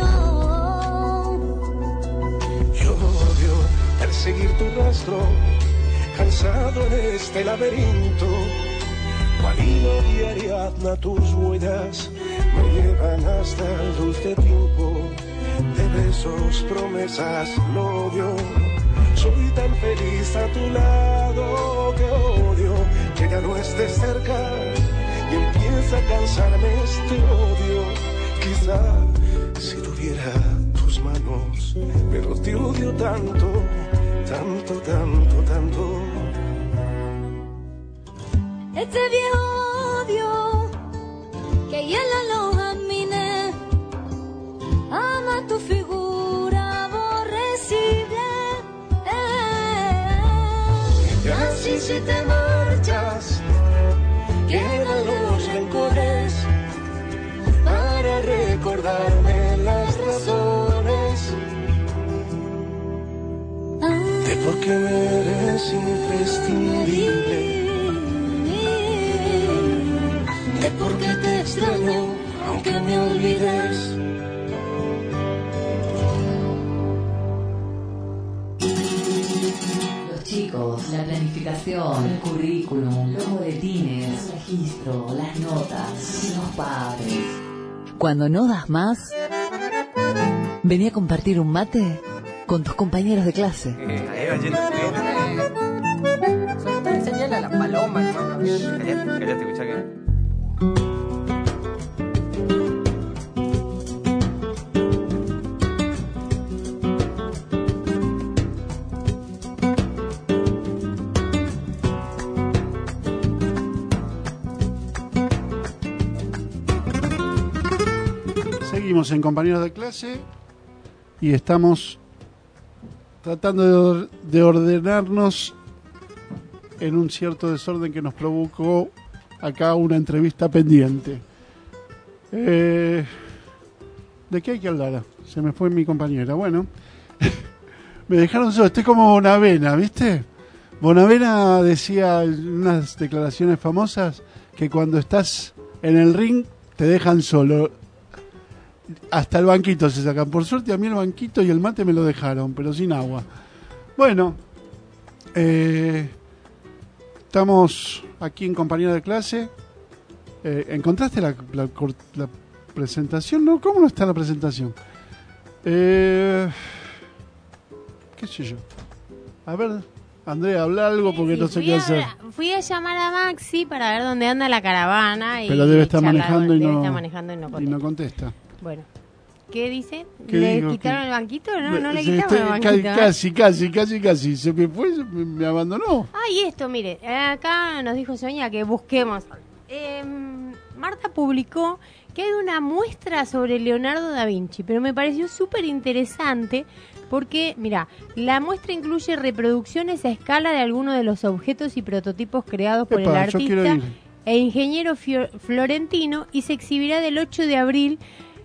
S4: Seguir tu rastro, cansado en este laberinto, cual hilo y Ariadna tus huellas me llevan hasta el dulce tiempo de besos, promesas, lo odio. Soy tan feliz a tu lado que odio que ya no estés cerca, y empieza a cansarme este odio. Quizá si tuviera tus manos, pero te odio tanto, tanto, tanto, tanto.
S13: Este viejo odio que hiela los jazmines, ama tu figura aborrecible.
S4: Y así si te marchas, quedan los rencores para recordarme las razones de por qué me eres imprescindible, de por qué te extraño aunque me olvides.
S2: Los chicos, la planificación, el currículum, los boletines, el registro, las notas, los padres. Cuando no das más, vení a compartir un mate con tus compañeros de clase.
S14: Señala a la paloma, hermano. Cállate, escucha que...
S1: Seguimos en compañeros de clase y estamos tratando de ordenarnos en un cierto desorden que nos provocó acá una entrevista pendiente. ¿De qué hay que hablar? Se me fue mi compañera. Bueno, me dejaron solo. Estoy como Bonavena, ¿viste? Bonavena decía en unas declaraciones famosas que cuando estás en el ring te dejan solo. Hasta el banquito se sacan. Por suerte a mí el banquito y el mate me lo dejaron, pero sin agua. Bueno, estamos aquí en compañía de clase. ¿Encontraste la presentación? ¿No? ¿Cómo no está la presentación? ¿Qué sé yo? A ver, Andrea, habla algo porque no sé qué hacer.
S7: Fui a llamar a Maxi para ver dónde anda la caravana.
S1: Pero debe estar manejando y
S7: no
S1: contesta.
S7: Bueno, ¿qué dice?
S1: ¿Qué
S7: ¿Le
S1: digo?
S7: quitaron el banquito? No le quitaron el banquito.
S1: Casi. Se me fue, me abandonó.
S7: Y esto, mire, acá nos dijo Sonia que busquemos. Marta publicó que hay una muestra sobre Leonardo da Vinci, pero me pareció súper interesante porque, mira, la muestra incluye reproducciones a escala de algunos de los objetos y prototipos creados por el artista e ingeniero florentino y se exhibirá del 8 de abril.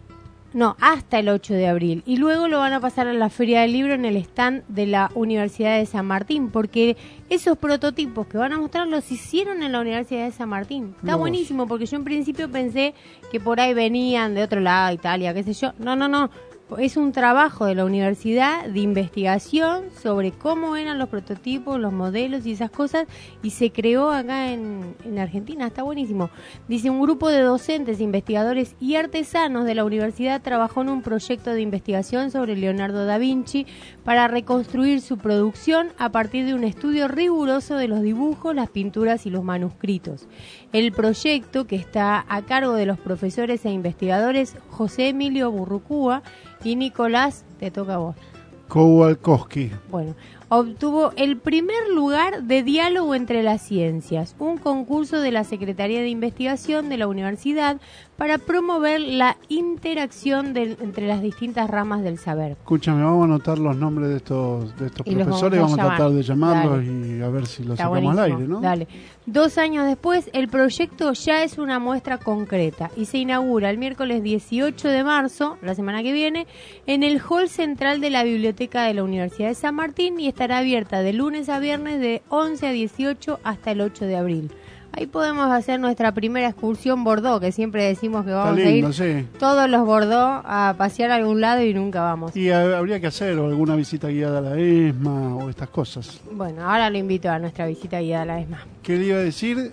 S7: No, hasta el 8 de abril. Y luego lo van a pasar a la Feria del Libro en el stand de la Universidad de San Martín, porque esos prototipos que van a mostrar los hicieron en la Universidad de San Martín. Está buenísimo, porque yo en principio pensé que por ahí venían de otro lado, Italia, qué sé yo. No. Es un trabajo de la universidad de investigación sobre cómo eran los prototipos, los modelos y esas cosas, y se creó acá en Argentina. Está buenísimo. Dice, un grupo de docentes, investigadores y artesanos de la universidad trabajó en un proyecto de investigación sobre Leonardo da Vinci para reconstruir su producción a partir de un estudio riguroso de los dibujos, las pinturas y los manuscritos. El proyecto, que está a cargo de los profesores e investigadores José Emilio Burrucúa y Nicolás, te toca a vos,
S1: Kowalkowski.
S7: Bueno, obtuvo el primer lugar de diálogo entre las ciencias, un concurso de la Secretaría de Investigación de la universidad para promover la interacción entre las distintas ramas del saber.
S1: Escúchame, vamos a anotar los nombres de estos profesores, vamos a tratar de llamarlos y a ver si los sacamos al aire, ¿no?
S7: Dale. 2 años después, el proyecto ya es una muestra concreta y se inaugura el miércoles 18 de marzo, la semana que viene, en el hall central de la biblioteca de la Universidad de San Martín y estará abierta de lunes a viernes de 11 a 18 hasta el 8 de abril. Ahí podemos hacer nuestra primera excursión Bordeaux, que siempre decimos que vamos a ir todos los Bordeaux a pasear a algún lado y nunca vamos.
S1: Y habría que hacer alguna visita guiada a la ESMA o estas cosas.
S7: Bueno, ahora lo invito a nuestra visita guiada a la ESMA.
S1: ¿Qué le iba a decir?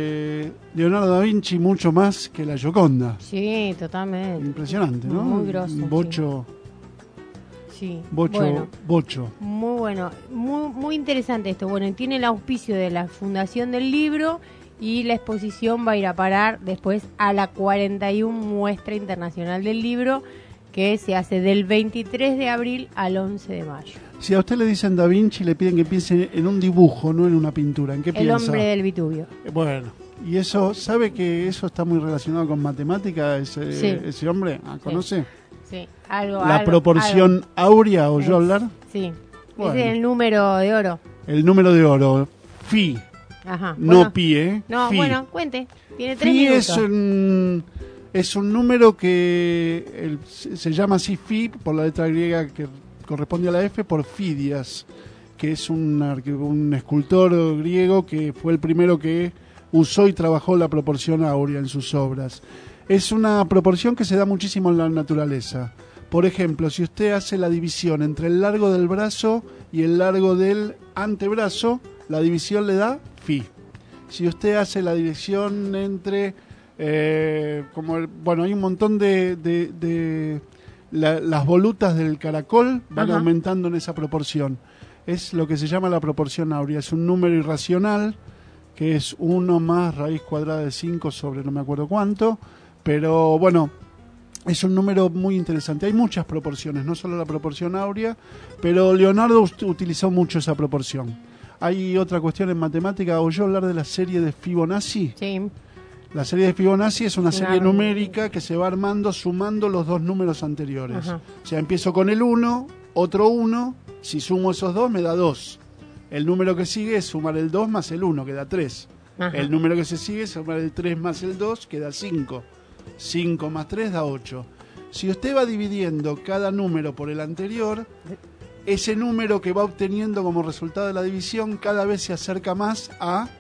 S1: Leonardo da Vinci mucho más que la Gioconda.
S7: Sí, totalmente.
S1: Impresionante, ¿no?
S7: Muy grosso.
S1: Bocho.
S7: Sí.
S1: Bocho.
S7: Muy bueno, muy interesante esto. Bueno, tiene el auspicio de la Fundación del Libro y la exposición va a ir a parar después a la 41 Muestra Internacional del Libro, que se hace del 23 de abril al 11 de mayo.
S1: Si a usted le dicen Da Vinci, le piden que piense en un dibujo, no en una pintura. ¿En qué piensa?
S7: El hombre del Vitubio.
S1: Bueno, y eso, ¿sabe que eso está muy relacionado con matemática, ese hombre? ¿Conoce?
S7: Sí,
S1: la proporción áurea, ¿oyó hablar?
S7: Sí,
S1: bueno.
S7: Es el número de oro.
S1: El número de oro, Phi.
S7: Ajá.
S1: No
S7: bueno,
S1: pi, ¿eh?
S7: No,
S1: Phi.
S7: bueno, cuente. Tiene 3
S1: Phi
S7: minutos.
S1: es un número que se llama así Phi por la letra griega que corresponde a la F, por Fidias, que es un escultor griego que fue el primero que usó y trabajó la proporción áurea en sus obras. Es una proporción que se da muchísimo en la naturaleza. Por ejemplo, si usted hace la división entre el largo del brazo y el largo del antebrazo, la división le da Phi. Si usted hace la división entre... hay un montón las volutas del caracol van aumentando en esa proporción. Es lo que se llama la proporción áurea. Es un número irracional, que es 1 más raíz cuadrada de 5 sobre no me acuerdo cuánto, pero bueno, es un número muy interesante. Hay muchas proporciones, no solo la proporción áurea, pero Leonardo utilizó mucho esa proporción. Hay otra cuestión en matemática. ¿Oyó hablar de la serie de Fibonacci?
S7: Sí.
S1: La serie de Fibonacci es una serie numérica que se va armando sumando los dos números anteriores. Ajá. O sea, empiezo con el 1, otro 1, si sumo esos dos me da 2. El número que sigue es sumar el 2 más el 1, que da 3. Ajá. El número que se sigue es sumar el 3 más el 2, que da 5. 5 más 3 da 8. Si usted va dividiendo cada número por el anterior, ese número que va obteniendo como resultado de la división cada vez se acerca más a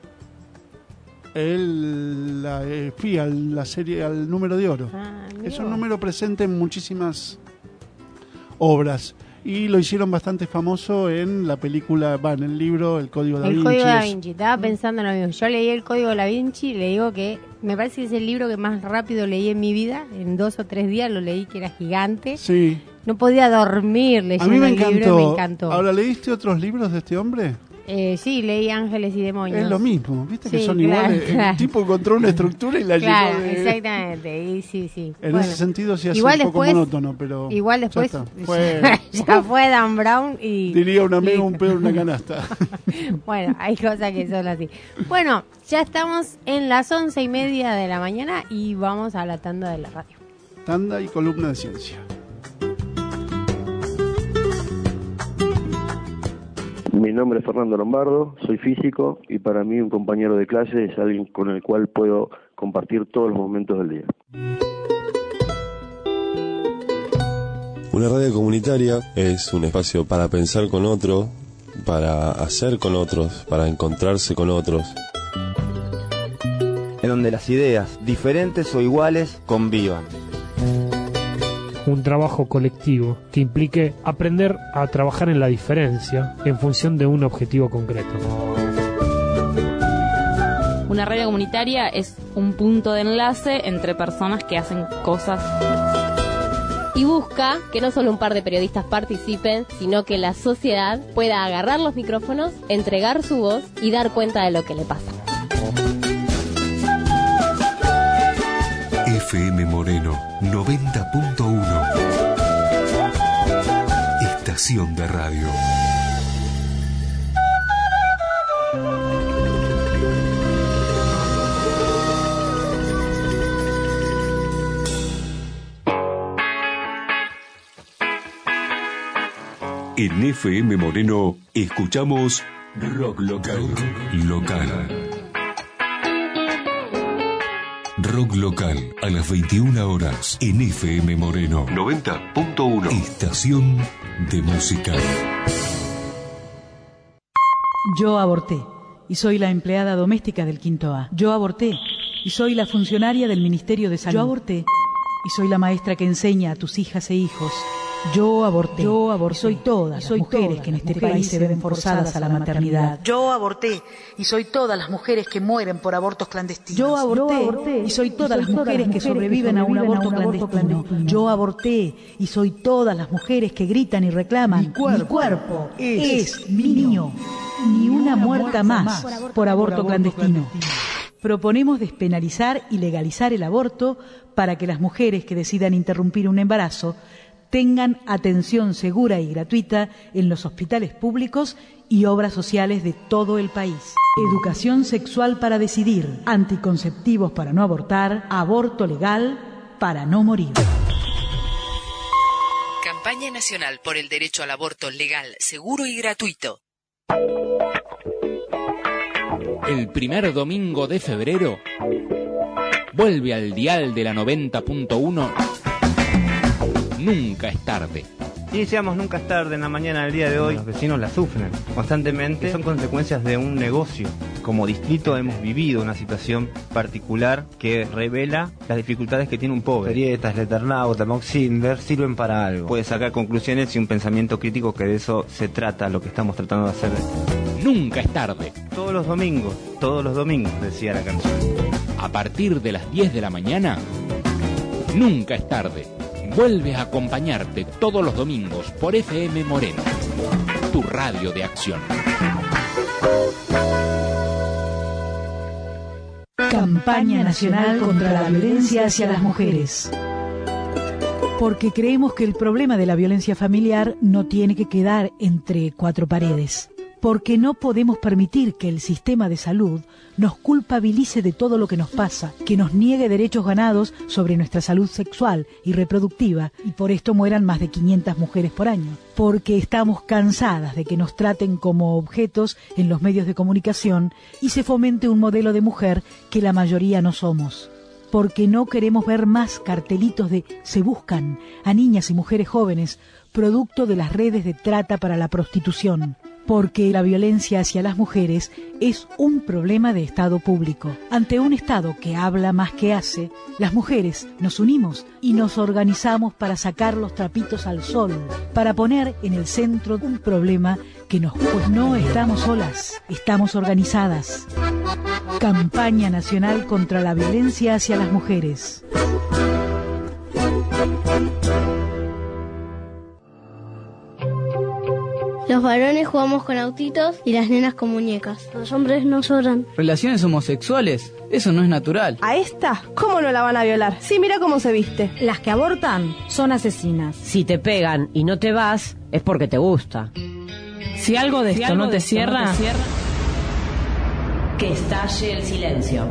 S1: al número de oro. Es un número presente en muchísimas obras y lo hicieron bastante famoso en la película, en el libro El Código Da Vinci.
S7: El Código Da Vinci, estaba pensando en lo mismo. Yo leí El Código Da Vinci y le digo que me parece que es el libro que más rápido leí en mi vida. En 2 o 3 días lo leí, que era gigante.
S1: Sí.
S7: No podía dormir leyendo el libro y me encantó.
S1: ¿Ahora leíste otros libros de este hombre?
S7: Sí, leí Ángeles y Demonios.
S1: Es lo mismo, ¿viste? Sí, que son iguales. Claro. El tipo encontró una estructura y la
S7: claro,
S1: llenó de...
S7: exactamente, y sí.
S1: En ese sentido sí hace un poco monótono, pero...
S7: Igual después ya fue Dan Brown y...
S1: Diría un amigo, un pedo en una canasta.
S7: Bueno, hay cosas que son así. Bueno, ya estamos en las 11:30 de la mañana y vamos a la tanda de la radio.
S1: Tanda y columna de ciencia.
S17: Mi nombre es Fernando Lombardo, soy físico y para mí un compañero de clase es alguien con el cual puedo compartir todos los momentos del día.
S25: Una radio comunitaria es un espacio para pensar con otro, para hacer con otros, para encontrarse con otros.
S18: En donde las ideas, diferentes o iguales, convivan.
S20: Un trabajo colectivo que implique aprender a trabajar en la diferencia en función de un objetivo concreto.
S21: Una radio comunitaria es un punto de enlace entre personas que hacen cosas.
S22: Y busca que no solo un par de periodistas participen, sino que la sociedad pueda agarrar los micrófonos, entregar su voz y dar cuenta de lo que le pasa.
S15: FM Moreno 90.1 Estación de radio. En FM Moreno escuchamos Rock Local. Rock Local a las 21 horas en FM Moreno 90.1 Estación de música.
S23: Yo aborté y soy la empleada doméstica del Quinto A. Yo aborté y soy la funcionaria del Ministerio de Salud. Yo aborté y soy la maestra que enseña a tus hijas e hijos. Yo aborté. Y soy todas las mujeres que en este país se ven forzadas a la maternidad. Yo aborté y soy todas las mujeres que mueren por abortos clandestinos. Yo aborté y soy todas las mujeres que sobreviven a un aborto clandestino. Yo aborté y soy todas las mujeres que gritan y reclaman. Mi cuerpo es mío. Ni una muerta más por aborto clandestino. Proponemos despenalizar y legalizar el aborto para que las mujeres que decidan interrumpir un embarazo tengan atención segura y gratuita en los hospitales públicos y obras sociales de todo el país. Educación sexual para decidir, anticonceptivos para no abortar, aborto legal para no morir.
S2: Campaña Nacional por el Derecho al Aborto Legal, Seguro y Gratuito.
S3: El primer domingo de febrero vuelve al dial de la 90.1 Nunca es tarde.
S14: Y decíamos nunca es tarde en la mañana del día de hoy. Los vecinos la sufren constantemente. Son consecuencias de un negocio. Como distrito hemos vivido una situación particular que revela las dificultades que tiene un pobre.
S18: Grietas, Leternau, Tamoxinder sirven para algo.
S14: Puede sacar conclusiones y un pensamiento crítico, que de eso se trata lo que estamos tratando de hacer.
S3: Nunca es tarde.
S14: Todos los domingos, decía la canción.
S3: A partir de las 10 de la mañana, nunca es tarde. Vuelve a acompañarte todos los domingos por FM Moreno, tu radio de acción.
S23: Campaña Nacional contra la Violencia hacia las Mujeres. Porque creemos que el problema de la violencia familiar no tiene que quedar entre cuatro paredes. Porque no podemos permitir que el sistema de salud nos culpabilice de todo lo que nos pasa, que nos niegue derechos ganados sobre nuestra salud sexual y reproductiva, y por esto mueran más de 500 mujeres por año. Porque estamos cansadas de que nos traten como objetos en los medios de comunicación y se fomente un modelo de mujer que la mayoría no somos. Porque no queremos ver más cartelitos de "se buscan" a niñas y mujeres jóvenes, producto de las redes de trata para la prostitución. Porque la violencia hacia las mujeres es un problema de Estado público. Ante un Estado que habla más que hace, las mujeres nos unimos y nos organizamos para sacar los trapitos al sol, para poner en el centro un problema que pues no estamos solas, estamos organizadas. Campaña Nacional contra la Violencia hacia las Mujeres.
S10: Los varones jugamos con autitos y las nenas con muñecas. Los hombres no lloran.
S8: Relaciones homosexuales, eso no es natural.
S9: A esta, ¿cómo no la van a violar? Sí, mira cómo se viste.
S16: Las que abortan son asesinas. Si te pegan y no te vas, es porque te gusta.
S21: Si algo de esto no te cierra,
S16: que estalle el silencio.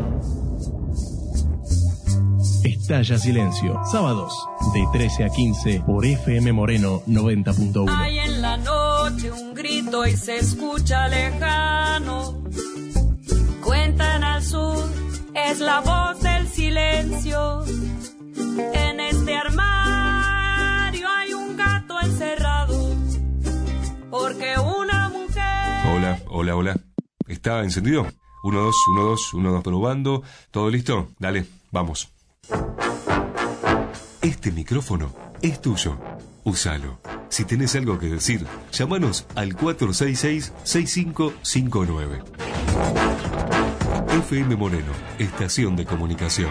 S19: Estalla Silencio, sábados de 13 a 15 por FM Moreno 90.1.
S24: Hay en la noche un grito y se escucha lejano. Cuentan al sur, es la voz del silencio. En este armario hay un gato encerrado, porque una mujer...
S25: Hola. ¿Está encendido? 1, 2, 1, 2, 1, 2, probando. ¿Todo listo? Dale, vamos. Este micrófono es tuyo. Úsalo. Si tenés algo que decir, llámanos al 466-6559. FM Moreno, estación de comunicación.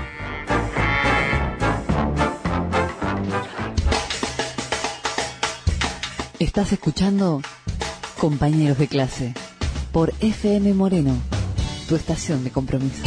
S2: Estás escuchando Compañeros de Clase por FM Moreno, tu estación de compromiso.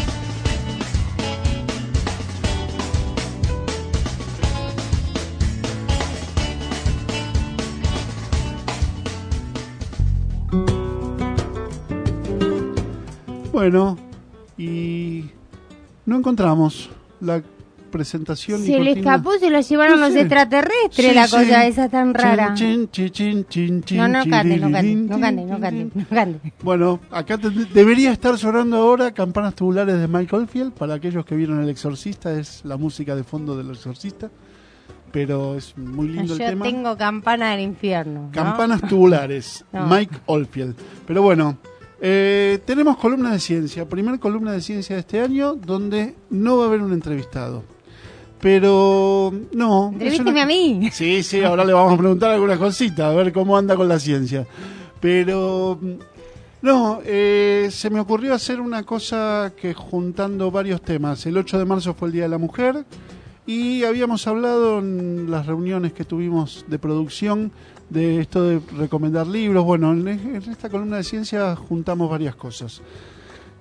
S1: Bueno, y no encontramos la presentación.
S7: Se le escapó, se lo llevaron los extraterrestres, la cosa esa tan rara. No cante.
S1: Bueno, acá debería estar sonando ahora Campanas Tubulares de Mike Oldfield. Para aquellos que vieron El Exorcista, es la música de fondo del Exorcista. Pero es muy lindo el tema.
S7: Yo tengo Campana del Infierno, ¿no?
S1: Campanas Tubulares, no. Mike Oldfield. Pero bueno, tenemos columna de ciencia, primer columna de ciencia de este año, donde no va a haber un entrevistado. Pero no.
S7: Entrevísteme a mí.
S1: Sí, ahora le vamos a preguntar algunas cositas, a ver cómo anda con la ciencia. Pero no, se me ocurrió hacer una cosa que juntando varios temas. El 8 de marzo fue el Día de la Mujer y habíamos hablado en las reuniones que tuvimos de producción de esto de recomendar libros. Bueno, en esta columna de ciencia juntamos varias cosas.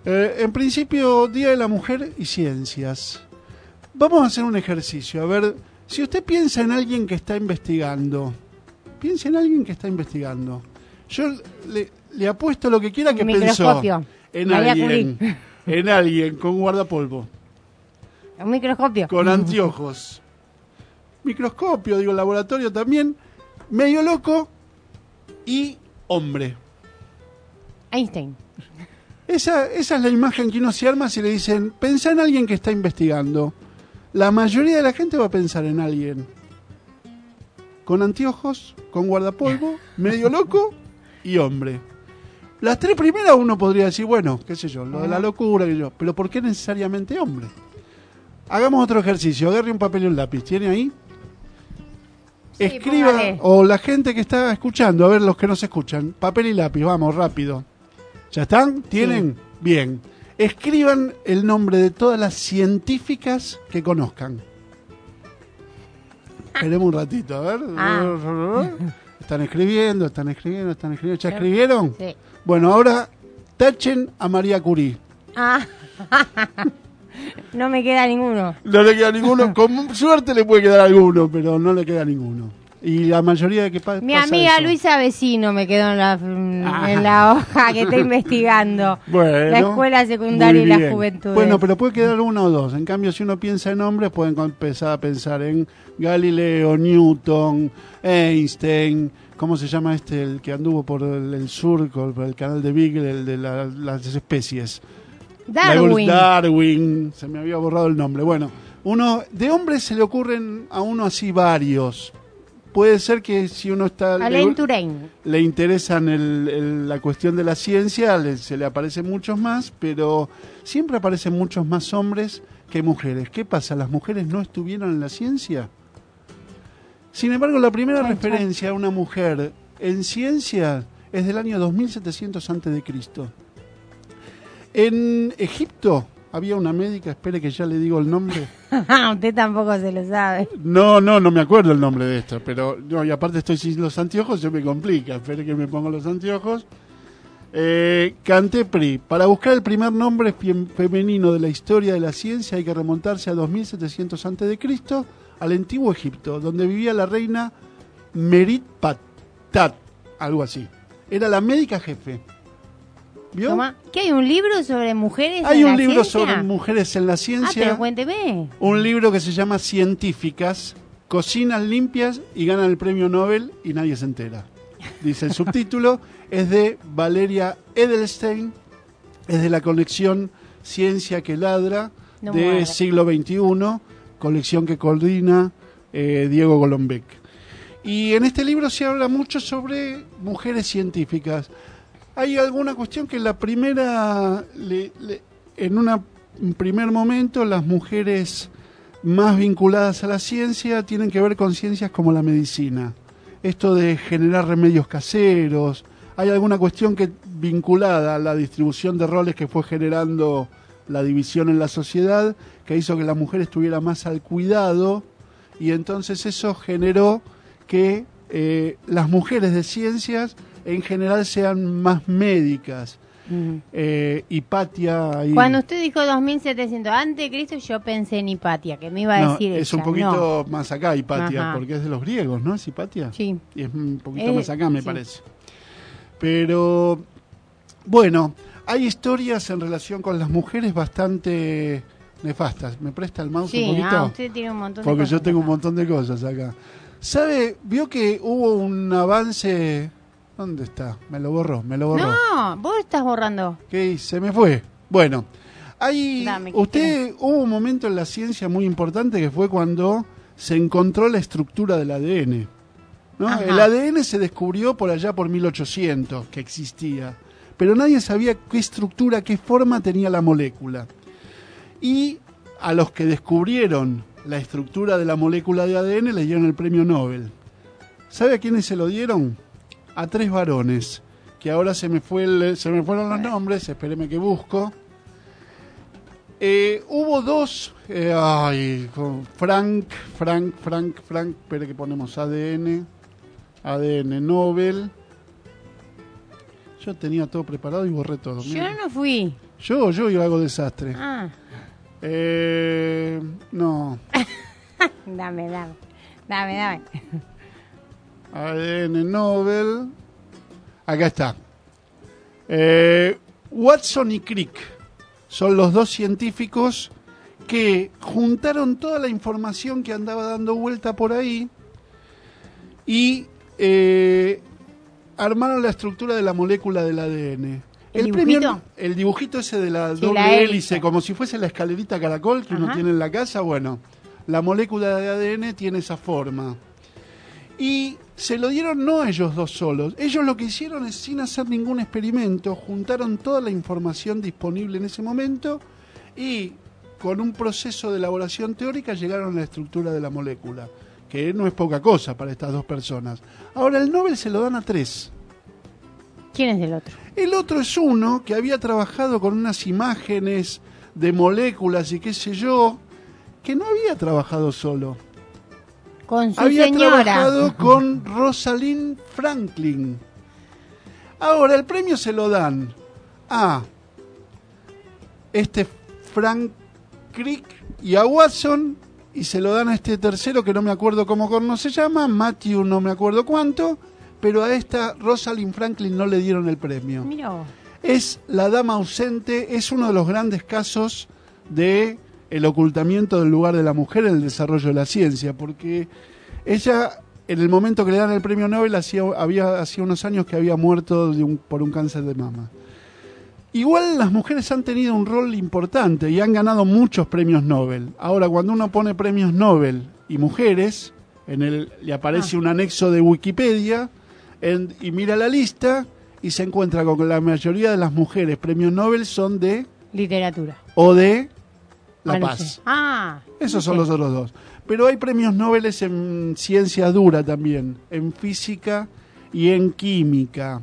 S1: En principio, Día de la Mujer y Ciencias. Vamos a hacer un ejercicio. A ver, si usted piensa en alguien que está investigando, piensa en alguien que está investigando. Yo le apuesto lo que quiera que pensó en alguien con guardapolvo.
S7: Un microscopio.
S1: Con anteojos. Microscopio, digo, laboratorio también. Medio loco y hombre.
S7: Einstein.
S1: Esa es la imagen que uno se arma si le dicen, pensá en alguien que está investigando. La mayoría de la gente va a pensar en alguien con anteojos, con guardapolvo, medio loco y hombre. Las tres primeras uno podría decir, bueno, qué sé yo, lo de la locura, pero ¿por qué necesariamente hombre? Hagamos otro ejercicio, agarre un papel y un lápiz, ¿tiene ahí? Sí, escriba, póngale. O la gente que está escuchando, a ver los que nos escuchan, papel y lápiz, vamos, rápido. ¿Ya están? ¿Tienen? Sí. Bien. Escriban el nombre de todas las científicas que conozcan. Esperemos un ratito, a ver. Están escribiendo. ¿Ya escribieron? Sí. Bueno, ahora tachen a María Curie.
S7: No me queda ninguno.
S1: No le queda ninguno. Con suerte le puede quedar alguno, pero no le queda ninguno. Y la mayoría de que pasa
S7: mi amiga eso. Luisa Vecino me quedó en la hoja que está investigando.
S1: Bueno,
S7: la escuela secundaria y la juventud.
S1: Bueno, pero puede quedar uno o dos. En cambio, si uno piensa en hombres, pueden empezar a pensar en Galileo, Newton, Einstein. ¿Cómo se llama el que anduvo por el sur, por el canal de Beagle, el de las especies? Darwin. Se me había borrado el nombre. Bueno, de hombres se le ocurren a uno así varios. Puede ser que si uno está le interesan la cuestión de la ciencia, se le aparecen muchos más, pero siempre aparecen muchos más hombres que mujeres. ¿Qué pasa? ¿Las mujeres no estuvieron en la ciencia? Sin embargo, la primera referencia a una mujer en ciencia es del año 2700 a.C. En Egipto había una médica, espere que ya le digo el nombre.
S7: Usted tampoco se lo sabe.
S1: No me acuerdo el nombre de esto, pero y aparte estoy sin los anteojos, se me complica. Espere que me pongo los anteojos. Cantepri. Para buscar el primer nombre femenino de la historia de la ciencia hay que remontarse a 2700 a.C., al antiguo Egipto, donde vivía la reina Merit Patat, algo así. Era la médica jefe. ¿Vio?
S7: Toma, ¿qué hay un libro sobre mujeres en la ciencia?
S1: Hay un libro sobre mujeres en la ciencia.
S7: Pero cuénteme.
S1: Un libro que se llama Científicas, cocinan limpias y ganan el premio Nobel y nadie se entera. Dice el subtítulo, es de Valeria Edelstein, es de la colección Ciencia que Ladra, siglo XXI, colección que coordina Diego Golombek. Y en este libro se habla mucho sobre mujeres científicas. Hay alguna cuestión que la primera, en un primer momento, las mujeres más vinculadas a la ciencia tienen que ver con ciencias como la medicina. Esto de generar remedios caseros. Hay alguna cuestión que vinculada a la distribución de roles que fue generando la división en la sociedad, que hizo que la mujer estuviera más al cuidado, y entonces eso generó que las mujeres de ciencias en general sean más médicas. Hipatia.
S7: Cuando usted dijo 2700 antes de Cristo, yo pensé en Hipatia, que me iba a decir
S1: es
S7: ella.
S1: Un poquito más acá Hipatia, porque es de los griegos, ¿no? ¿Es Hipatia?
S7: Sí.
S1: Y es un poquito más acá, me parece. Pero, bueno, hay historias en relación con las mujeres bastante nefastas. ¿Me presta el mouse un poquito?
S7: Usted tiene un montón de
S1: porque
S7: cosas.
S1: Yo tengo un montón de cosas acá. ¿Sabe? ¿Vio que hubo un avance? ¿Dónde está? Me lo borró.
S7: No, vos estás borrando.
S1: ¿Qué? Se me fue. Bueno, hubo un momento en la ciencia muy importante que fue cuando se encontró la estructura del ADN. ¿No? El ADN se descubrió por allá por 1800, que existía. Pero nadie sabía qué estructura, qué forma tenía la molécula. Y a los que descubrieron la estructura de la molécula de ADN les dieron el premio Nobel. ¿Sabe a quiénes se lo dieron? A 3 varones, que ahora se me fueron los nombres, espéreme que busco. Hubo 2, Frank, espere que ponemos ADN Nobel. Yo tenía todo preparado y borré todo.
S7: Yo no fui.
S1: Yo hago desastre.
S7: Ah.
S1: No.
S7: Dame.
S1: ADN Nobel. Acá está. Watson y Crick son los dos científicos que juntaron toda la información que andaba dando vuelta por ahí y armaron la estructura de la molécula del ADN.
S7: ¿El dibujito?
S1: El dibujito ese de la
S7: Sí,
S1: doble
S7: la
S1: hélice, como si fuese la escalerita caracol que uno tiene en la casa. Bueno, la molécula de ADN tiene esa forma. Y se lo dieron no a ellos dos solos. Ellos lo que hicieron es, sin hacer ningún experimento, juntaron toda la información disponible en ese momento y con un proceso de elaboración teórica llegaron a la estructura de la molécula, que no es poca cosa para estas dos personas. Ahora, el Nobel se lo dan a 3.
S7: ¿Quién es el otro?
S1: El otro es uno que había trabajado con unas imágenes de moléculas y qué sé yo, que no había trabajado solo.
S7: Con su
S1: había
S7: señora.
S1: trabajado con Rosalind Franklin. Ahora, el premio se lo dan a Frank Crick y a Watson, y se lo dan a este tercero que no me acuerdo cómo se llama, Matthew no me acuerdo cuánto, pero a esta Rosalind Franklin no le dieron el premio.
S7: Mirá vos.
S1: Es la dama ausente, es uno de los grandes casos de el ocultamiento del lugar de la mujer en el desarrollo de la ciencia, porque ella, en el momento que le dan el premio Nobel, hacía unos años que había muerto por un cáncer de mama. Igual las mujeres han tenido un rol importante y han ganado muchos premios Nobel. Ahora, cuando uno pone premios Nobel y mujeres, le aparece un anexo de Wikipedia y mira la lista y se encuentra con que la mayoría de las mujeres premios Nobel son de
S7: literatura
S1: o de la
S7: no
S1: paz.
S7: sé.
S1: Esos son los otros dos. Pero hay premios Nobel en ciencia dura también, en física y en química.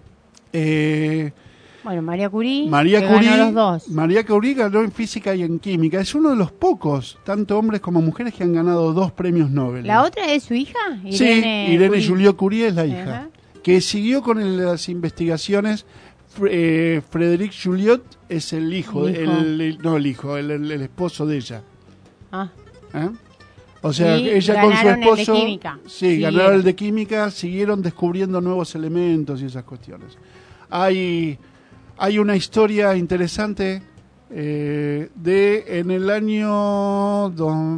S7: Bueno, María Curie
S1: ganó
S7: los dos.
S1: María Curie ganó en física y en química. Es uno de los pocos, tanto hombres como mujeres, que han ganado 2 premios Nobel.
S7: ¿La otra es su hija?
S1: Irene Joliot Curie es la hija.
S7: Ajá.
S1: Que siguió con las investigaciones. Frédéric Joliot es el hijo, el esposo de ella. O sea,
S7: y
S1: ella con su esposo.
S7: El de química.
S1: Sí, ganaron el de química, siguieron descubriendo nuevos elementos y esas cuestiones. Hay una historia interesante en el año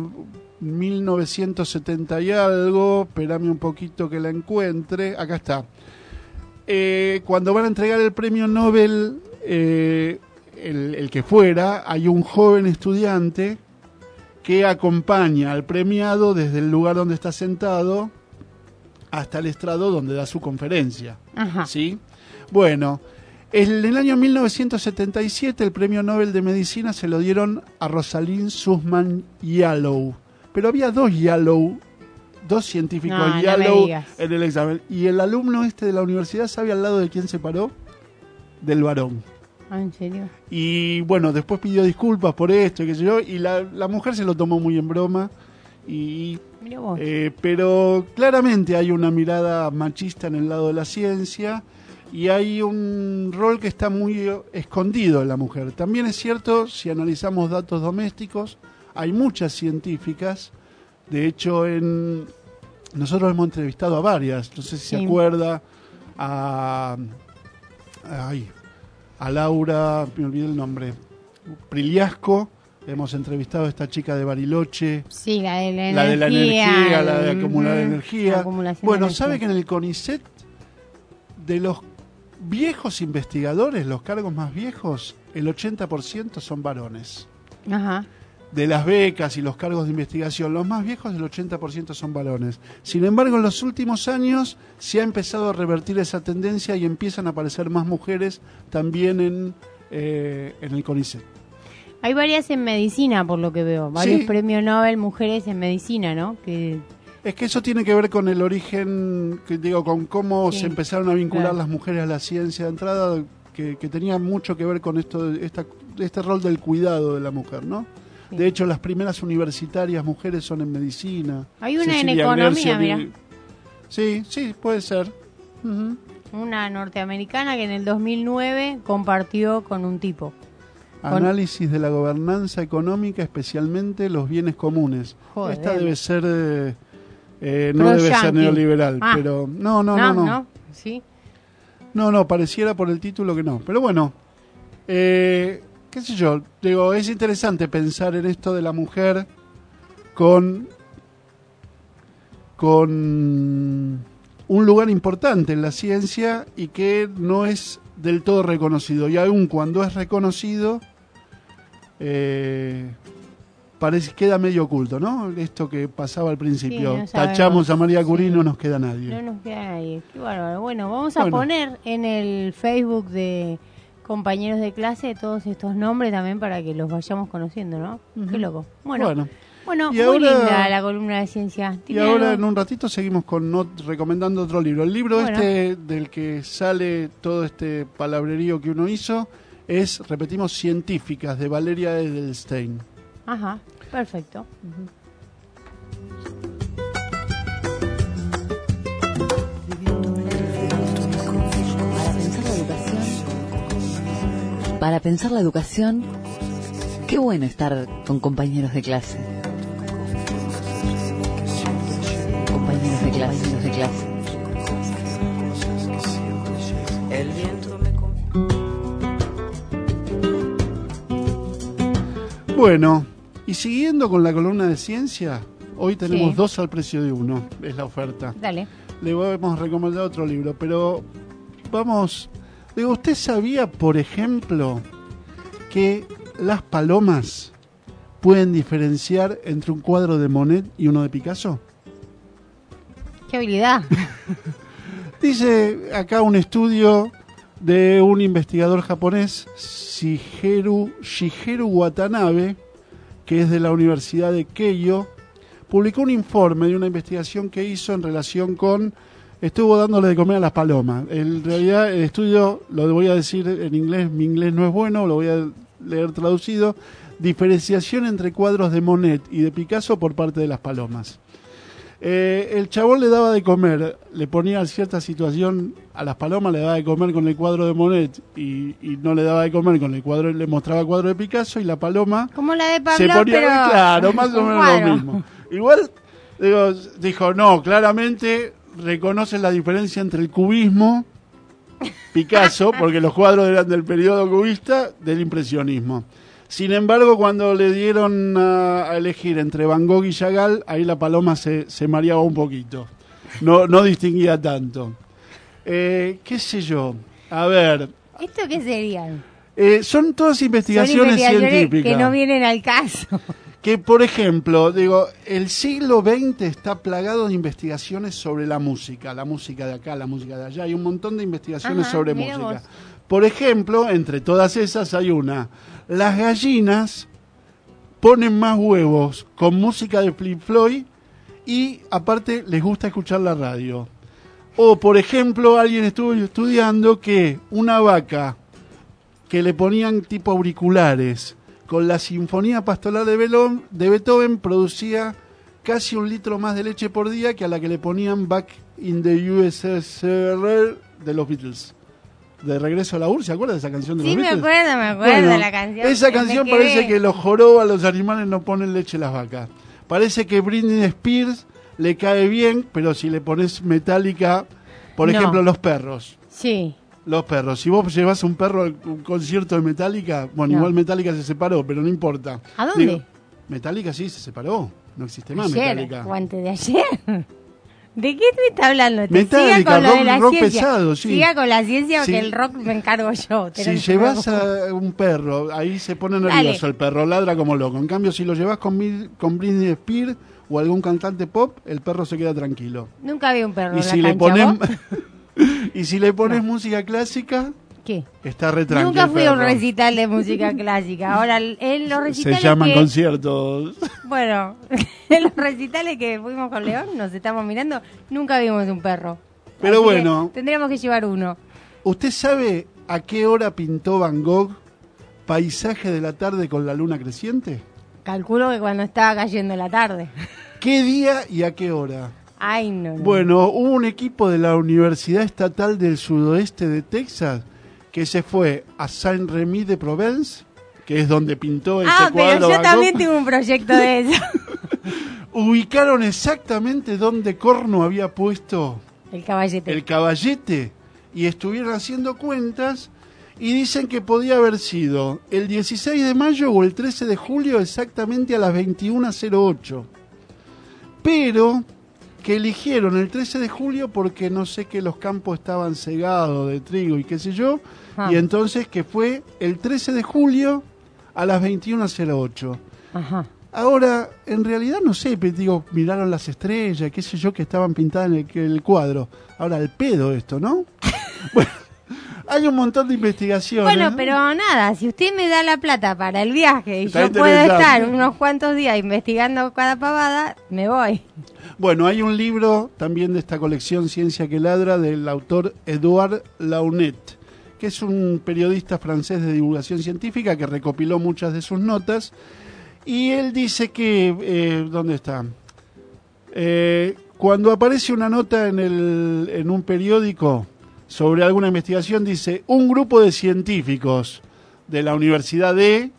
S1: 1970 y algo, espérame un poquito que la encuentre, acá está. Cuando van a entregar el premio Nobel, el que fuera, hay un joven estudiante que acompaña al premiado desde el lugar donde está sentado hasta el estrado donde da su conferencia. ¿Sí? Bueno, en el año 1977 el premio Nobel de Medicina se lo dieron a Rosalind Sussman Yalow. Pero había dos científicos Yalow en el examen. Y el alumno de la universidad, ¿sabe al lado de quién se paró? Del varón.
S7: ¿En serio?
S1: Y bueno, después pidió disculpas por esto, qué sé yo, y la mujer se lo tomó muy en broma. Pero claramente hay una mirada machista en el lado de la ciencia y hay un rol que está muy escondido en la mujer. También es cierto, si analizamos datos domésticos, hay muchas científicas. De hecho, nosotros hemos entrevistado a varias, no sé si se acuerda, a Laura, me olvidé el nombre, Priliasco. Hemos entrevistado a esta chica de Bariloche.
S7: Sí, la de la
S1: energía, la de acumular energía. Bueno, ¿sabe
S7: energía.
S1: que en el CONICET, de los viejos investigadores, los cargos más viejos, el 80% son varones?
S7: Ajá.
S1: De las becas y los cargos de investigación, los más viejos, el 80% son varones. Sin embargo, en los últimos años se ha empezado a revertir esa tendencia y empiezan a aparecer más mujeres también en el CONICET.
S7: Hay varias en medicina, por lo que veo. Varios premios Nobel, mujeres en medicina, ¿no?
S1: Es que eso tiene que ver con el origen, con cómo se empezaron a vincular las mujeres a la ciencia de entrada, que tenía mucho que ver con este rol del cuidado de la mujer, ¿no? Sí. De hecho, las primeras universitarias mujeres son en medicina.
S7: Hay una en economía, mira.
S1: Sí, puede ser.
S7: Una norteamericana que en el 2009 compartió con un tipo.
S1: Análisis de la gobernanza económica, especialmente los bienes comunes.
S7: Joder.
S1: Esta debe ser, no debe ser neoliberal, pero no.
S7: ¿Sí?
S1: No, pareciera por el título que no. Pero bueno, qué sé yo, digo, es interesante pensar en esto de la mujer con un lugar importante en la ciencia y que no es del todo reconocido. Y aun cuando es reconocido, parece queda medio oculto, ¿no? Esto que pasaba al principio.
S7: Sí, no
S1: tachamos a María Curie y no nos queda nadie.
S7: No nos queda nadie. Qué bárbaro. Bueno, vamos a poner en el Facebook de compañeros de clase todos estos nombres también para que los vayamos conociendo, ¿no? Qué loco. Bueno,
S1: y
S7: muy
S1: ahora,
S7: linda la columna de ciencia.
S1: Y ahora en un ratito seguimos recomendando otro libro. El libro del que sale todo este palabrerío que uno hizo es, repetimos, Científicas, de Valeria Edelstein.
S7: Ajá, perfecto.
S2: Para pensar la educación, qué bueno estar con compañeros de clase. Compañeros de clase.
S24: El viento me...
S1: Bueno, y siguiendo con la columna de ciencia, hoy tenemos 2 al precio de 1, es la oferta.
S7: Dale.
S1: Le hemos recomendado otro libro, pero vamos... Digo, ¿usted sabía, por ejemplo, que las palomas pueden diferenciar entre un cuadro de Monet y uno de Picasso?
S7: ¡Qué habilidad!
S1: Dice acá un estudio de un investigador japonés, Shigeru Watanabe, que es de la Universidad de Keio, publicó un informe de una investigación que hizo en relación con... Estuvo dándole de comer a las palomas. En realidad el estudio, lo voy a decir en inglés, mi inglés no es bueno, lo voy a leer traducido. Diferenciación entre cuadros de Monet y de Picasso por parte de las palomas. El chabón le daba de comer, le ponía cierta situación a las palomas, le daba de comer con el cuadro de Monet y no le daba de comer con el cuadro, le mostraba el cuadro de Picasso y la paloma...
S7: Como la de Pablo,
S1: se ponía,
S7: pero...
S1: Claro, más o menos lo mismo. Igual, dijo, no, claramente... reconoce la diferencia entre el cubismo, Picasso, porque los cuadros eran del periodo cubista, del impresionismo. Sin embargo, cuando le dieron a elegir entre Van Gogh y Chagall, ahí la paloma se mareaba un poquito. No distinguía tanto. ¿Qué sé yo? A ver...
S7: ¿Esto qué serían?
S1: Son todas investigaciones científicas.
S7: Que no vienen al caso.
S1: Que, por ejemplo, digo, el siglo XX está plagado de investigaciones sobre la música de acá, la música de allá, hay un montón de investigaciones sobre música. Vos. Por ejemplo, entre todas esas hay una, las gallinas ponen más huevos con música de Pink Floyd y aparte les gusta escuchar la radio. O, por ejemplo, alguien estuvo estudiando que una vaca que le ponían tipo auriculares con la Sinfonía Pastoral de Beethoven producía casi 1 litro más de leche por día que a la que le ponían Back in the USSR de los Beatles. De Regreso a la URSS, ¿se acuerda de esa canción de los Beatles?
S7: Sí, me acuerdo de la canción.
S1: Esa canción parece que los jorobas, los animales no ponen leche a las vacas. Parece que Britney Spears le cae bien, pero si le pones Metallica, por ejemplo, los perros.
S7: Sí.
S1: Los perros. Si vos llevas un perro a un concierto de Metallica, bueno, igual Metallica se separó, pero no importa.
S7: ¿A dónde?
S1: Metallica sí se separó. No existe más
S7: ayer,
S1: Metallica.
S7: ¿O antes de ayer? ¿De qué me está hablando?
S1: Metallica,
S7: siga con lo de la
S1: rock
S7: ciencia.
S1: Pesado, sí.
S7: Siga con la ciencia porque
S1: Sí.
S7: el rock me encargo yo.
S1: Si llevas a un perro, ahí se pone nervioso, el perro ladra como loco. En cambio, si lo llevas con Britney Spears o algún cantante pop, el perro se queda tranquilo.
S7: Nunca vi un perro
S1: Y
S7: en
S1: si
S7: la
S1: le
S7: cancha,
S1: pones y si le pones música clásica,
S7: ¿qué?
S1: Está re tranquilo.
S7: Nunca fui a un
S1: perro.
S7: recital de música clásica. Ahora, en los recitales
S1: Se llaman
S7: que...
S1: conciertos.
S7: Bueno, en los recitales que fuimos con León, nos estamos mirando, nunca vimos un perro.
S1: Pero
S7: Así
S1: bueno.
S7: que tendríamos que llevar uno.
S1: ¿Usted sabe a qué hora pintó Van Gogh Paisaje de la tarde con la luna creciente?
S7: Calculo que cuando estaba cayendo la tarde.
S1: ¿Qué día y a qué hora?
S7: Ay, no.
S1: Bueno, hubo un equipo de la Universidad Estatal del Sudoeste de Texas que se fue a Saint-Rémy de Provence que es donde pintó ese cuadro.
S7: Pero yo
S1: Van Gogh,
S7: también tengo un proyecto de eso.
S1: ubicaron exactamente donde Corno había puesto
S7: El caballete.
S1: Y estuvieron haciendo cuentas y dicen que podía haber sido el 16 de mayo o el 13 de julio exactamente a las 21:08. Pero que eligieron el 13 de julio porque no sé, que los campos estaban cegados de trigo y qué sé yo, y entonces que fue el 13 de julio a las 21:08.
S7: Ajá.
S1: Ahora, en realidad no sé, pero digo, miraron las estrellas, qué sé yo, que estaban pintadas en el cuadro. Ahora, al pedo esto, ¿no? Bueno, hay un montón de investigaciones.
S7: Bueno, pero nada, si usted me da la plata para el viaje y yo puedo estar unos cuantos días investigando cada pavada, me voy.
S1: Bueno, hay un libro también de esta colección Ciencia que Ladra del autor Edouard Launet, que es un periodista francés de divulgación científica que recopiló muchas de sus notas. Y él dice que, ¿dónde está? Cuando aparece una nota en un periódico sobre alguna investigación, dice, un grupo de científicos de la Universidad de...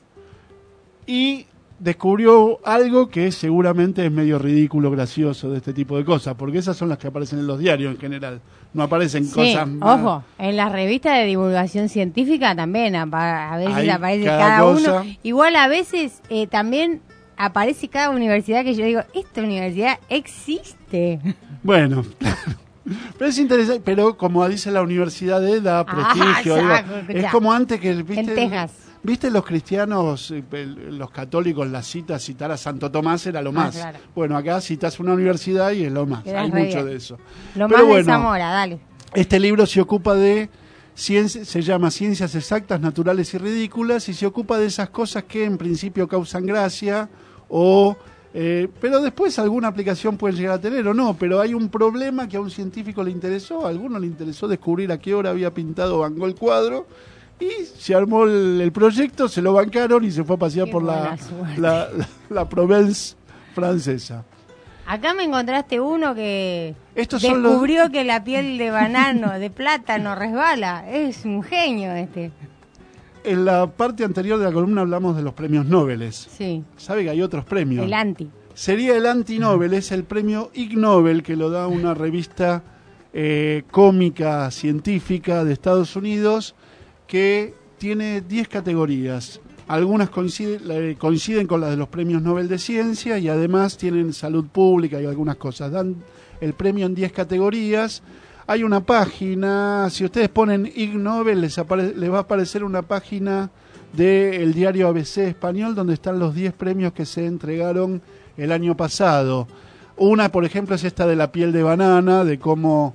S1: y descubrió algo que seguramente es medio ridículo, gracioso, de este tipo de cosas, porque esas son las que aparecen en los diarios en general. No aparecen cosas más...
S7: Ojo, en las revistas de divulgación científica también a veces aparece cada uno. Igual a veces también aparece cada universidad que yo digo, esta universidad existe.
S1: Bueno, pero es interesante, pero como dice la universidad da prestigio. Es como antes que... ¿viste?
S7: En Texas.
S1: ¿Viste los cristianos, los católicos, citar a Santo Tomás era lo más?
S7: Claro.
S1: Bueno, acá citas una universidad y es lo más. Hay mucho de eso.
S7: Lo más de Zamora, dale.
S1: Este libro se ocupa de se llama Ciencias Exactas, Naturales y Ridículas, y se ocupa de esas cosas que en principio causan gracia, pero después alguna aplicación pueden llegar a tener o no, pero hay un problema que a un científico le interesó, a alguno le interesó descubrir a qué hora había pintado Van Gogh el cuadro, y se armó el proyecto, se lo bancaron y se fue a pasear por la Provence francesa.
S7: Acá me encontraste uno que descubrió que la piel de banano, de plátano, resbala. Es un genio este.
S1: En la parte anterior de la columna hablamos de los premios Nobel.
S7: Sí.
S1: ¿Sabe que hay otros premios?
S7: El anti.
S1: Sería el anti-Nobel, es el premio Ig Nobel, que lo da una revista cómica científica de Estados Unidos, que tiene 10 categorías. Algunas coinciden con las de los premios Nobel de Ciencia y además tienen salud pública y algunas cosas. Dan el premio en 10 categorías. Hay una página, si ustedes ponen Ig Nobel, les va a aparecer una página del diario ABC español donde están los 10 premios que se entregaron el año pasado. Una, por ejemplo, es esta de la piel de banana, de cómo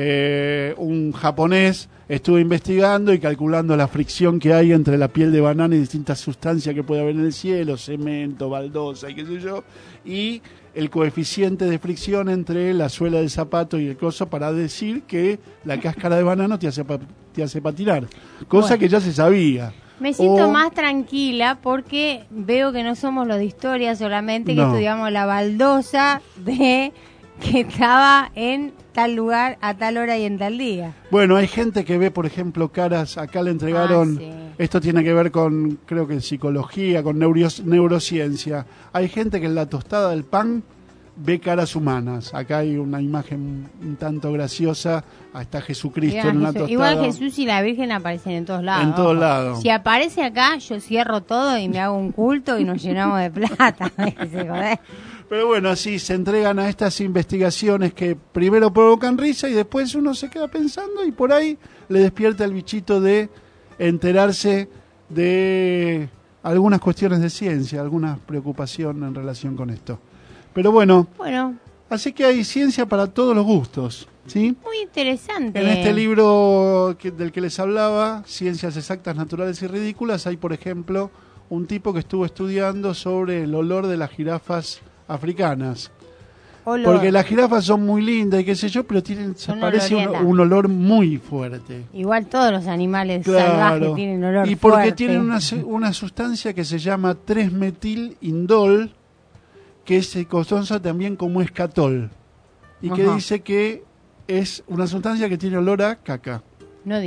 S1: un japonés estuvo investigando y calculando la fricción que hay entre la piel de banana y distintas sustancias que puede haber en el cielo, cemento, baldosa y qué sé yo, y el coeficiente de fricción entre la suela del zapato y el coso para decir que la cáscara de banano te hace patinar, cosa que ya se sabía.
S7: Me siento más tranquila porque veo que no somos los de historia solamente, que estudiamos la baldosa de que estaba en tal lugar a tal hora y en tal día.
S1: Bueno, hay gente que ve, por ejemplo, caras, acá le entregaron, esto tiene que ver con, creo que psicología, con neurociencia. Hay gente que en la tostada del pan ve caras humanas. Acá hay una imagen un tanto graciosa, está Jesucristo en una tostada.
S7: Igual Jesús y la Virgen aparecen en todos lados.
S1: En todos lados.
S7: Si aparece acá, yo cierro todo y me hago un culto y nos llenamos de plata.
S1: Pero bueno, así se entregan a estas investigaciones que primero provocan risa y después uno se queda pensando y por ahí le despierta el bichito de enterarse de algunas cuestiones de ciencia, alguna preocupación en relación con esto. Pero bueno, así que hay ciencia para todos los gustos, ¿sí?
S7: Muy interesante.
S1: En este libro del que les hablaba, Ciencias Exactas, Naturales y Ridículas, hay, por ejemplo, un tipo que estuvo estudiando sobre el olor de las jirafas africanas. Porque las jirafas son muy lindas y qué sé yo, pero parece un olor muy fuerte.
S7: Igual todos los animales salvajes tienen olor fuerte.
S1: Y porque tienen una sustancia que se llama 3-metilindol, que se conoce también como escatol, y que dice que es una sustancia que tiene olor a caca.
S7: No diga.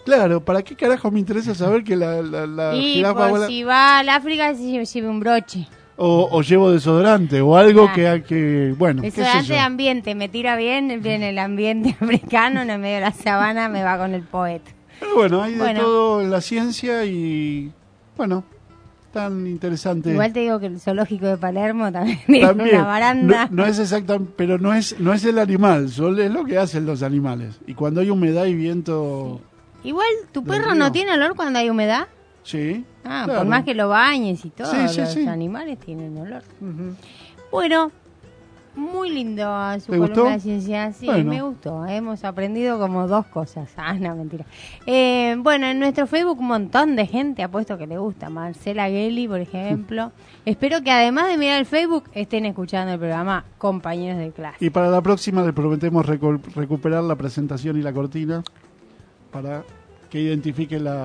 S1: Claro, ¿para qué carajo me interesa saber que la
S7: Y
S1: jirafa vuela?
S7: si va al África, se lleve un broche.
S1: O llevo desodorante o algo que bueno, qué sé
S7: Desodorante
S1: yo.
S7: de ambiente, me tira bien, viene el ambiente africano, en el medio de la sabana me va con el poeta.
S1: Pero bueno, hay de todo en la ciencia y bueno, tan interesante.
S7: Igual te digo que el zoológico de Palermo también tiene una baranda.
S1: No es exactamente, pero no es el animal, solo es lo que hacen los animales. Y cuando hay humedad y viento...
S7: Igual, ¿tu perro no tiene olor cuando hay humedad?
S1: Sí.
S7: Claro. Por más que lo bañes y todo, los
S1: sí.
S7: animales tienen olor. Bueno, muy lindo su
S1: ¿Te
S7: columna
S1: gustó?
S7: de ciencia. Sí,
S1: Bueno.
S7: me gustó. Hemos aprendido como 2 cosas. No, mentira. Bueno, en nuestro Facebook un montón de gente ha puesto que le gusta. Marcela Gelli, por ejemplo. Espero que además de mirar el Facebook estén escuchando el programa Compañeros de Clase.
S1: Y para la próxima le prometemos recuperar la presentación y la cortina para que identifique el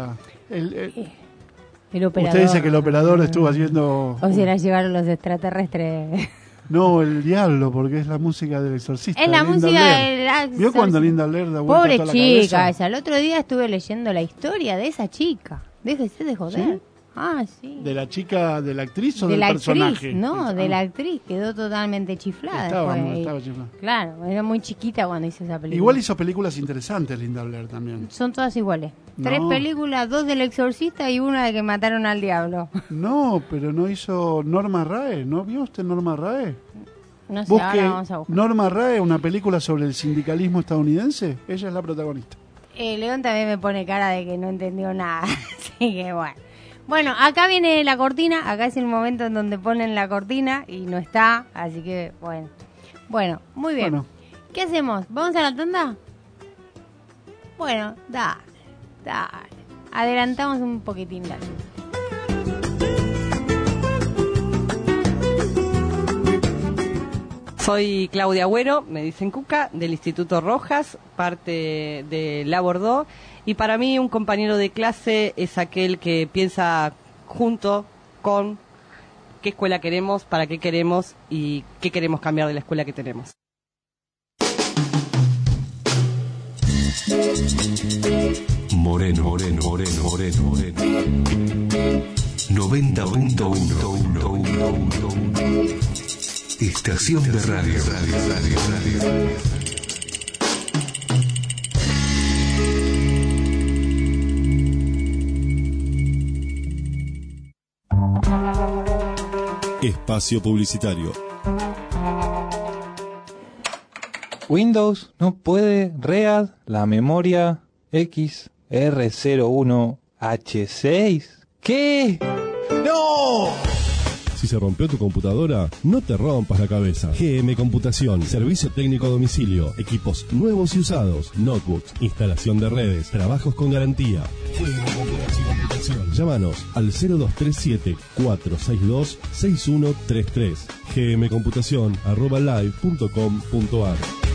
S7: operador.
S1: Usted dice que el operador estuvo haciendo...
S7: O si la llevaron los extraterrestres.
S1: No, el diablo, porque es la música del exorcista.
S7: Es la
S1: Linda
S7: música
S1: Blair.
S7: del exorcista.
S1: ¿Vio cuando Linda Blair da vuelta
S7: Pobre
S1: toda la
S7: chica
S1: cabeza?
S7: esa. El otro día estuve leyendo la historia de esa chica. Déjese de joder.
S1: ¿Sí?
S7: Sí.
S1: ¿De la chica, de la actriz o
S7: De
S1: del
S7: la
S1: personaje?
S7: actriz, no, de la actriz. Quedó totalmente chiflada.
S1: Estaba
S7: después.
S1: chiflada.
S7: Claro, era muy chiquita cuando hizo esa película.
S1: Igual hizo películas interesantes Linda Blair también.
S7: Son todas iguales.
S1: No.
S7: 3 películas, 2 del exorcista y una de que mataron al diablo.
S1: No, pero no hizo Norma Rae. ¿No vio usted Norma Rae?
S7: No sé,
S1: Busque
S7: ahora vamos a buscar.
S1: Norma Rae, una película sobre el sindicalismo estadounidense. Ella es la protagonista.
S7: León también me pone cara de que no entendió nada. Así que bueno. Bueno, acá viene la cortina. Acá es el momento en donde ponen la cortina y no está. Así que bueno. Bueno, muy bien.
S1: Bueno.
S7: ¿Qué hacemos? ¿Vamos a la tanda? Bueno, dale. Adelantamos un poquitín la luz.
S5: Soy Claudia Agüero, me dicen Cuca, del Instituto Rojas, parte de Labor 2, y para mí un compañero de clase es aquel que piensa junto con qué escuela queremos, para qué queremos y qué queremos cambiar de la escuela que tenemos.
S15: Moreno. 90.1. Estación de radio.
S25: Espacio publicitario.
S6: Windows no puede READ la memoria XR01H6. ¿Qué? ¡No!
S25: Si se rompió tu computadora, no te rompas la cabeza. GM Computación, servicio técnico a domicilio, equipos nuevos y usados, notebooks, instalación de redes, trabajos con garantía. GM Computación. Llámanos al 0237-462-6133. gmcomputación@live.com.ar.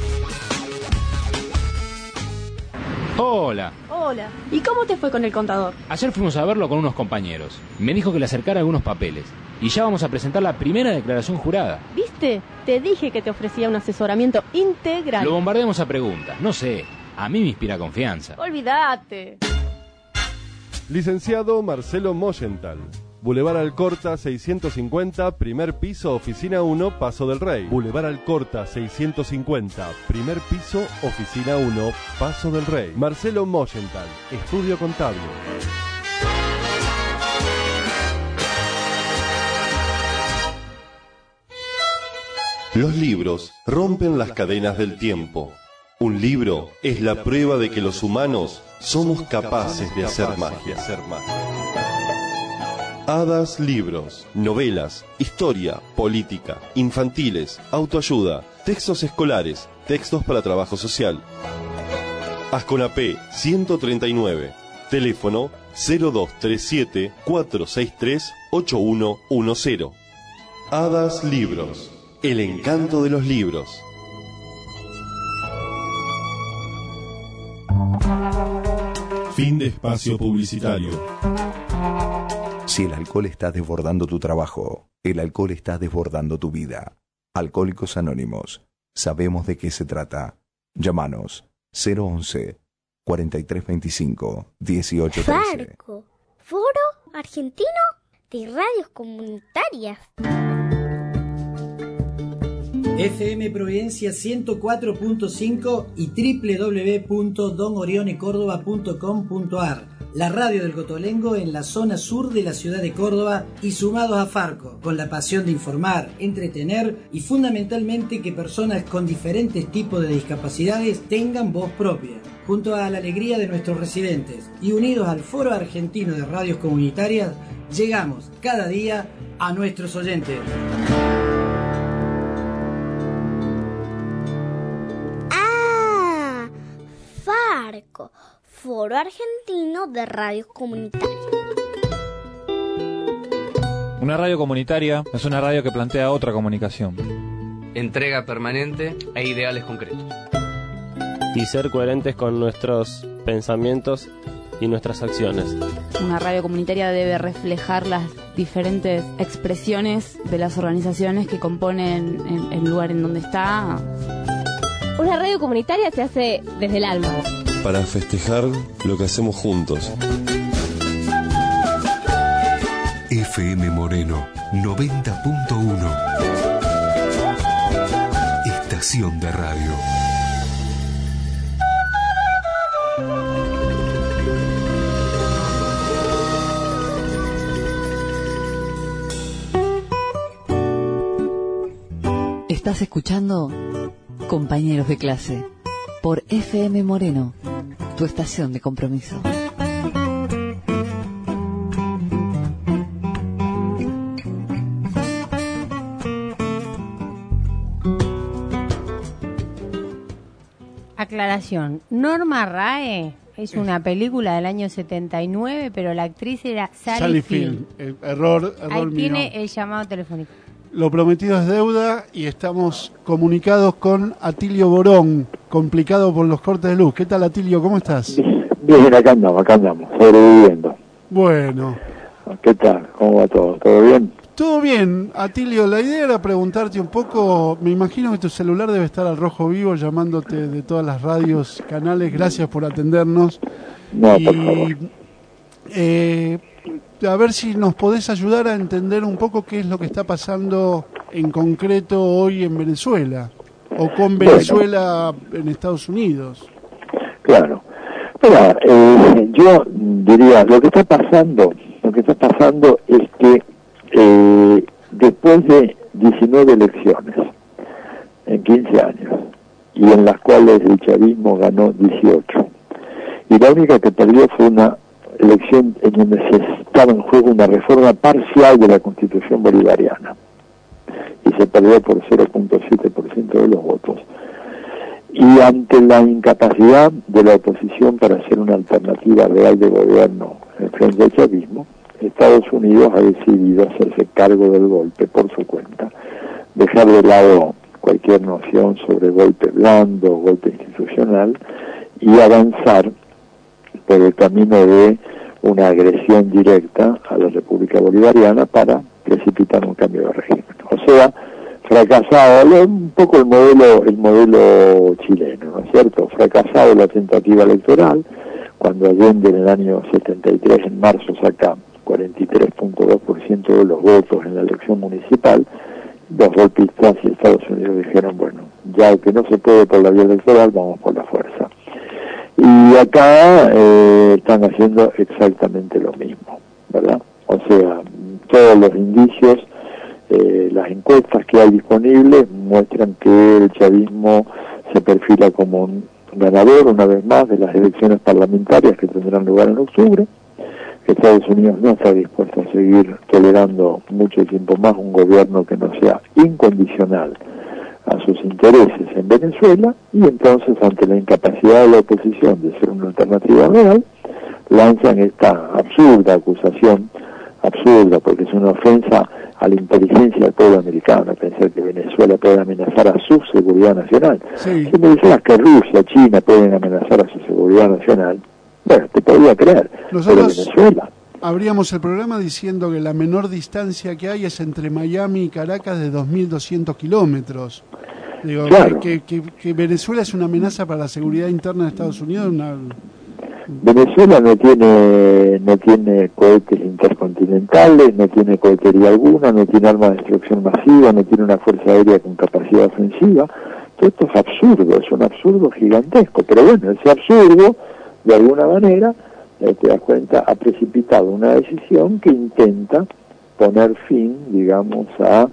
S11: Hola.
S9: Hola. ¿Y cómo te fue con el contador?
S11: Ayer fuimos a verlo con unos compañeros. Me dijo que le acercara algunos papeles. Y ya vamos a presentar la primera declaración jurada.
S9: ¿Viste? Te dije que te ofrecía un asesoramiento integral.
S11: Lo bombardeamos a preguntas. No sé, a mí me inspira confianza.
S9: Olvídate.
S25: Licenciado Marcelo Moyenthal. Boulevard Alcorta 650, primer piso, oficina 1, Paso del Rey. Boulevard Alcorta 650, primer piso, oficina 1, Paso del Rey. Marcelo Moyenthal, estudio contable. Los libros rompen las cadenas del tiempo. Un libro es la prueba de que los humanos somos capaces de hacer magia. Hadas Libros, novelas, historia, política, infantiles, autoayuda, textos escolares, textos para trabajo social. Asconapé 139, teléfono 0237-463-8110. Hadas Libros, el encanto de los libros. Fin de espacio publicitario.
S12: Si el alcohol está desbordando tu trabajo, el alcohol está desbordando tu vida. Alcohólicos Anónimos. Sabemos de qué se trata. Llámanos 011 4325-1813.
S10: Farco, Foro Argentino de Radios Comunitarias.
S4: FM Providencia 104.5 y www.donorionecordoba.com.ar. La radio del Cotolengo en la zona sur de la ciudad de Córdoba y sumados a Farco, con la pasión de informar, entretener y fundamentalmente que personas con diferentes tipos de discapacidades tengan voz propia. Junto a la alegría de nuestros residentes y unidos al Foro Argentino de Radios Comunitarias, llegamos cada día a nuestros oyentes.
S10: Farco, Foro Argentino de Radios Comunitarias.
S6: Una radio comunitaria es una radio que plantea otra comunicación.
S13: Entrega permanente e ideales concretos.
S17: Y ser coherentes con nuestros pensamientos y nuestras acciones.
S21: Una radio comunitaria debe reflejar las diferentes expresiones de las organizaciones que componen el lugar en donde está.
S9: Una radio comunitaria se hace desde el alma.
S25: Para festejar lo que hacemos juntos.
S15: FM Moreno 90.1. Estación de radio.
S2: Estás escuchando Compañeros de Clase por FM Moreno, tu estación de compromiso.
S7: Aclaración, Norma Rae es una película del año 79, pero la actriz era Sally Field.
S1: Error
S7: Ahí
S1: mío.
S7: tiene el llamado telefónico.
S1: Lo prometido es deuda y estamos comunicados con Atilio Borón, complicado por los cortes de luz. ¿Qué tal, Atilio? ¿Cómo estás?
S20: Bien, acá andamos, sobreviviendo.
S1: Bueno.
S20: ¿Qué tal? ¿Cómo va todo? ¿Todo bien?
S1: Todo bien, Atilio. La idea era preguntarte un poco, me imagino que tu celular debe estar al rojo vivo llamándote de todas las radios, canales. Gracias por atendernos.
S20: No, por favor.
S1: A ver si nos podés ayudar a entender un poco qué es lo que está pasando en concreto hoy en Venezuela o con Venezuela en Estados Unidos.
S20: Claro. Mira, yo diría, lo que está pasando es que después de 19 elecciones en 15 años y en las cuales el chavismo ganó 18 y la única que perdió fue una elección en donde se estaba en juego una reforma parcial de la Constitución bolivariana y se perdió por 0.7% de los votos, y ante la incapacidad de la oposición para hacer una alternativa real de gobierno frente al chavismo, Estados Unidos ha decidido hacerse cargo del golpe por su cuenta, dejar de lado cualquier noción sobre golpe blando, golpe institucional, y avanzar por el camino de una agresión directa a la República Bolivariana para precipitar un cambio de régimen. O sea, fracasado un poco el modelo chileno, ¿no es cierto? Fracasado la tentativa electoral, cuando Allende en el año 73, en marzo, saca 43.2% de los votos en la elección municipal. Los golpistas y Estados Unidos dijeron, bueno, ya que no se puede por la vía electoral, vamos por la fuerza. Y acá están haciendo exactamente lo mismo, ¿verdad? O sea, todos los indicios, las encuestas que hay disponibles muestran que el chavismo se perfila como un ganador una vez más de las elecciones parlamentarias que tendrán lugar en octubre. Estados Unidos no está dispuesto a seguir tolerando mucho tiempo más un gobierno que no sea incondicional a sus intereses en Venezuela, y entonces, ante la incapacidad de la oposición de ser una alternativa real, lanzan esta absurda acusación, absurda porque es una ofensa a la inteligencia del pueblo americano, pensar que Venezuela puede amenazar a su seguridad nacional.
S1: Sí.
S20: Si me dijeras que Rusia, China pueden amenazar a su seguridad nacional, bueno, te podría creer,
S1: Nosotros
S20: pero Venezuela...
S1: abríamos el programa diciendo que la menor distancia que hay es entre Miami y Caracas de 2.200 kilómetros. Digo,
S20: Claro.
S1: que Venezuela es una amenaza para la seguridad interna de Estados Unidos.
S20: Venezuela no tiene cohetes intercontinentales, no tiene cohetería alguna, no tiene armas de destrucción masiva, no tiene una fuerza aérea con capacidad ofensiva. Todo esto es absurdo, es un absurdo gigantesco. Pero bueno, ese absurdo, de alguna manera, te das cuenta, ha precipitado una decisión que intenta poner fin, digamos,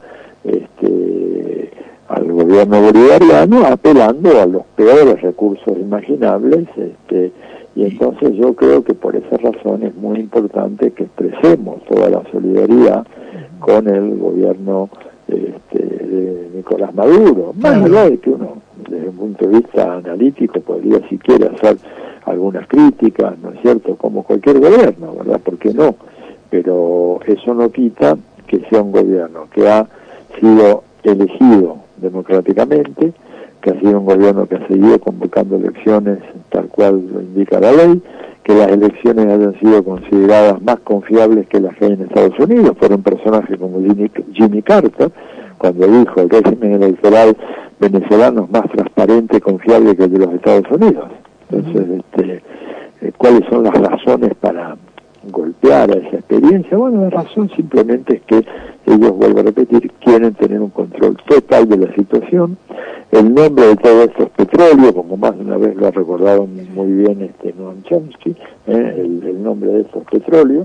S20: al gobierno bolivariano, apelando a los peores recursos imaginables, y entonces yo creo que por esa razón es muy importante que expresemos toda la solidaridad con el gobierno de Nicolás Maduro, más allá de que uno, desde un punto de vista analítico, podría siquiera hacer algunas críticas, ¿no es cierto?, como cualquier gobierno, ¿verdad?, ¿por qué no? Pero eso no quita que sea un gobierno que ha sido elegido democráticamente, que ha sido un gobierno que ha seguido convocando elecciones tal cual lo indica la ley, que las elecciones hayan sido consideradas más confiables que las que hay en Estados Unidos por un personaje como Jimmy Carter, cuando dijo el régimen electoral venezolano es más transparente y confiable que el de los Estados Unidos. Entonces, ¿cuáles son las razones para golpear a esa experiencia? Bueno, la razón simplemente es que ellos, vuelvo a repetir, quieren tener un control total de la situación. El nombre de todo esto es petróleo, como más de una vez lo ha recordado muy bien Noam Chomsky, el nombre de esto es petróleo.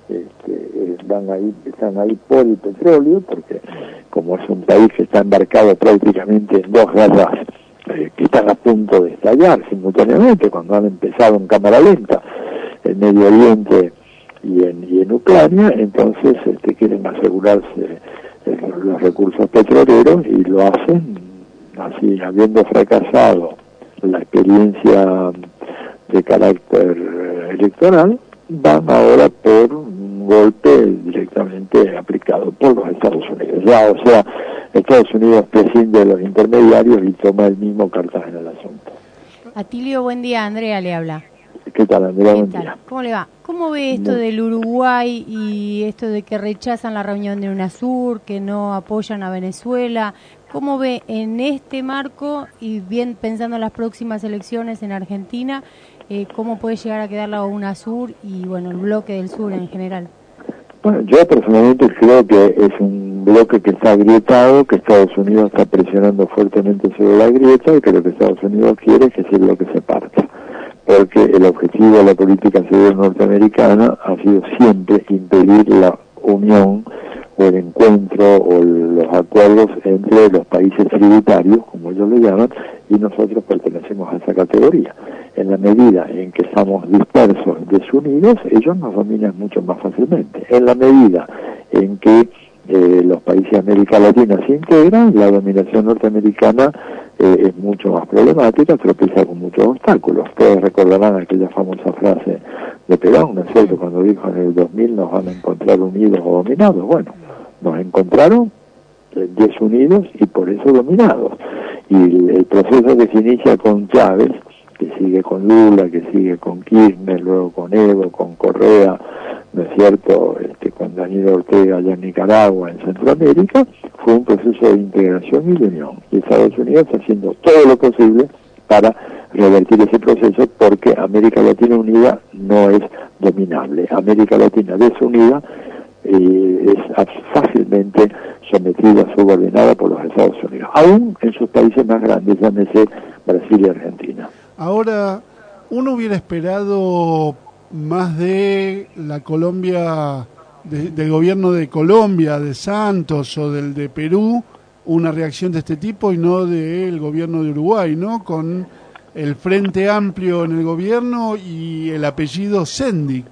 S20: Están ahí por el petróleo, porque como es un país que está embarcado prácticamente en dos guerras que están a punto de estallar simultáneamente, cuando han empezado en cámara lenta, en Medio Oriente y en Ucrania, entonces quieren asegurarse los recursos petroleros y lo hacen así, habiendo fracasado la experiencia de carácter electoral, van ahora por un golpe directamente aplicado por los Estados Unidos. O sea, Estados Unidos prescinde de los intermediarios y toma el mismo cartaje en el asunto.
S7: Atilio, buen día. Andrea le habla.
S20: ¿Qué tal, Andrea? Buen día.
S7: ¿Cómo le va? ¿Cómo ve esto del Uruguay y esto de que rechazan la reunión de UNASUR, que no apoyan a Venezuela? ¿Cómo ve en este marco y bien pensando en las próximas elecciones en Argentina, cómo puede llegar a quedar la UNASUR y bueno, el bloque del sur en general?
S20: Bueno, yo personalmente creo que es un bloque que está agrietado, que Estados Unidos está presionando fuertemente sobre la grieta y que lo que Estados Unidos quiere es que ese bloque se parta. Porque el objetivo de la política exterior norteamericana ha sido siempre impedir la unión o el encuentro o los acuerdos entre los países tributarios, como ellos le llaman, y nosotros pertenecemos a esa categoría. En la medida en que estamos dispersos, desunidos, ellos nos dominan mucho más fácilmente. En la medida en que los países de América Latina se integran, la dominación norteamericana es mucho más problemática, tropieza con muchos obstáculos. Ustedes recordarán aquella famosa frase de Perón, ¿no es cierto?, cuando dijo en el 2000 nos van a encontrar unidos o dominados. Bueno, nos encontraron desunidos y por eso dominados. Y el proceso que se inicia con Chávez, que sigue con Lula, que sigue con Kirchner, luego con Evo, con Correa, ¿no es cierto?, con Daniel Ortega allá en Nicaragua, en Centroamérica, fue un proceso de integración y de unión. Y Estados Unidos está haciendo todo lo posible para revertir ese proceso, porque América Latina unida no es dominable. América Latina desunida es fácilmente sometida, subordinada por los Estados Unidos, aún en sus países más grandes, llámese Brasil y Argentina.
S1: Ahora, uno hubiera esperado más de la Colombia, del gobierno de Colombia, de Santos o del de Perú, una reacción de este tipo y no del gobierno de Uruguay, ¿no? Con el Frente Amplio en el gobierno y el apellido Sendic.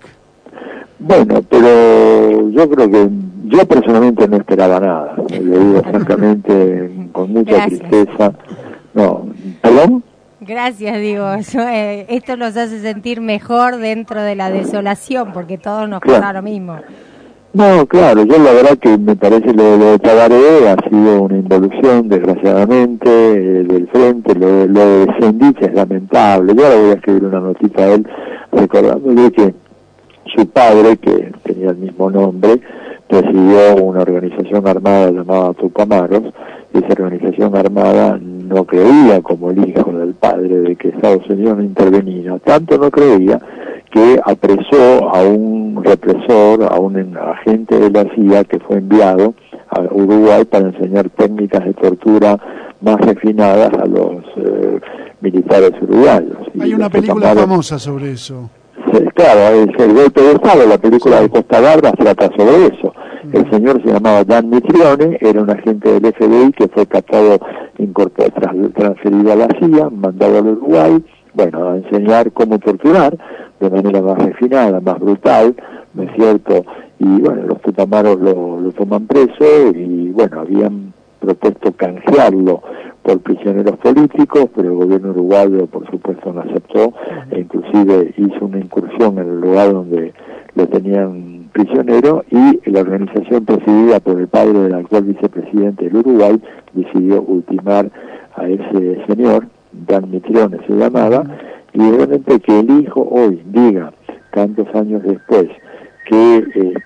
S20: Bueno, pero yo creo que yo personalmente no esperaba nada, lo digo francamente con mucha tristeza. No, ¿perdón?
S7: Gracias, digo, esto nos hace sentir mejor dentro de la desolación, porque todos nos pasa lo mismo.
S20: No, claro, yo la verdad que me parece lo de Tabaré ha sido una involución, desgraciadamente, del frente, lo de Sendic es lamentable. Yo ahora voy a escribir una notita a él recordándole que su padre, que tenía el mismo nombre, presidió una organización armada llamada Tupamaros, y esa organización armada no creía, como el hijo del padre, de que Estados Unidos no intervenía, tanto no creía que apresó a un represor, a un agente de la CIA que fue enviado a Uruguay para enseñar técnicas de tortura más refinadas a los militares uruguayos.
S1: Hay una película famosa sobre eso.
S20: Claro, es El golpe de Estado, la película de Costa Gabras trata sobre eso. El señor se llamaba Dan Mitrione, era un agente del FBI que fue captado, transferido a la CIA, mandado al Uruguay, bueno, a enseñar cómo torturar de manera más refinada, más brutal, ¿no es cierto? Y bueno, los tutamaros lo toman preso y bueno, habían propuesto canjearlo por prisioneros políticos, pero el gobierno uruguayo por supuesto no aceptó e inclusive hizo una incursión en el lugar donde lo tenían prisionero y la organización presidida por el padre del actual vicepresidente del Uruguay decidió ultimar a ese señor, Dan Mitrione se llamaba, y obviamente que el hijo hoy diga, tantos años después, que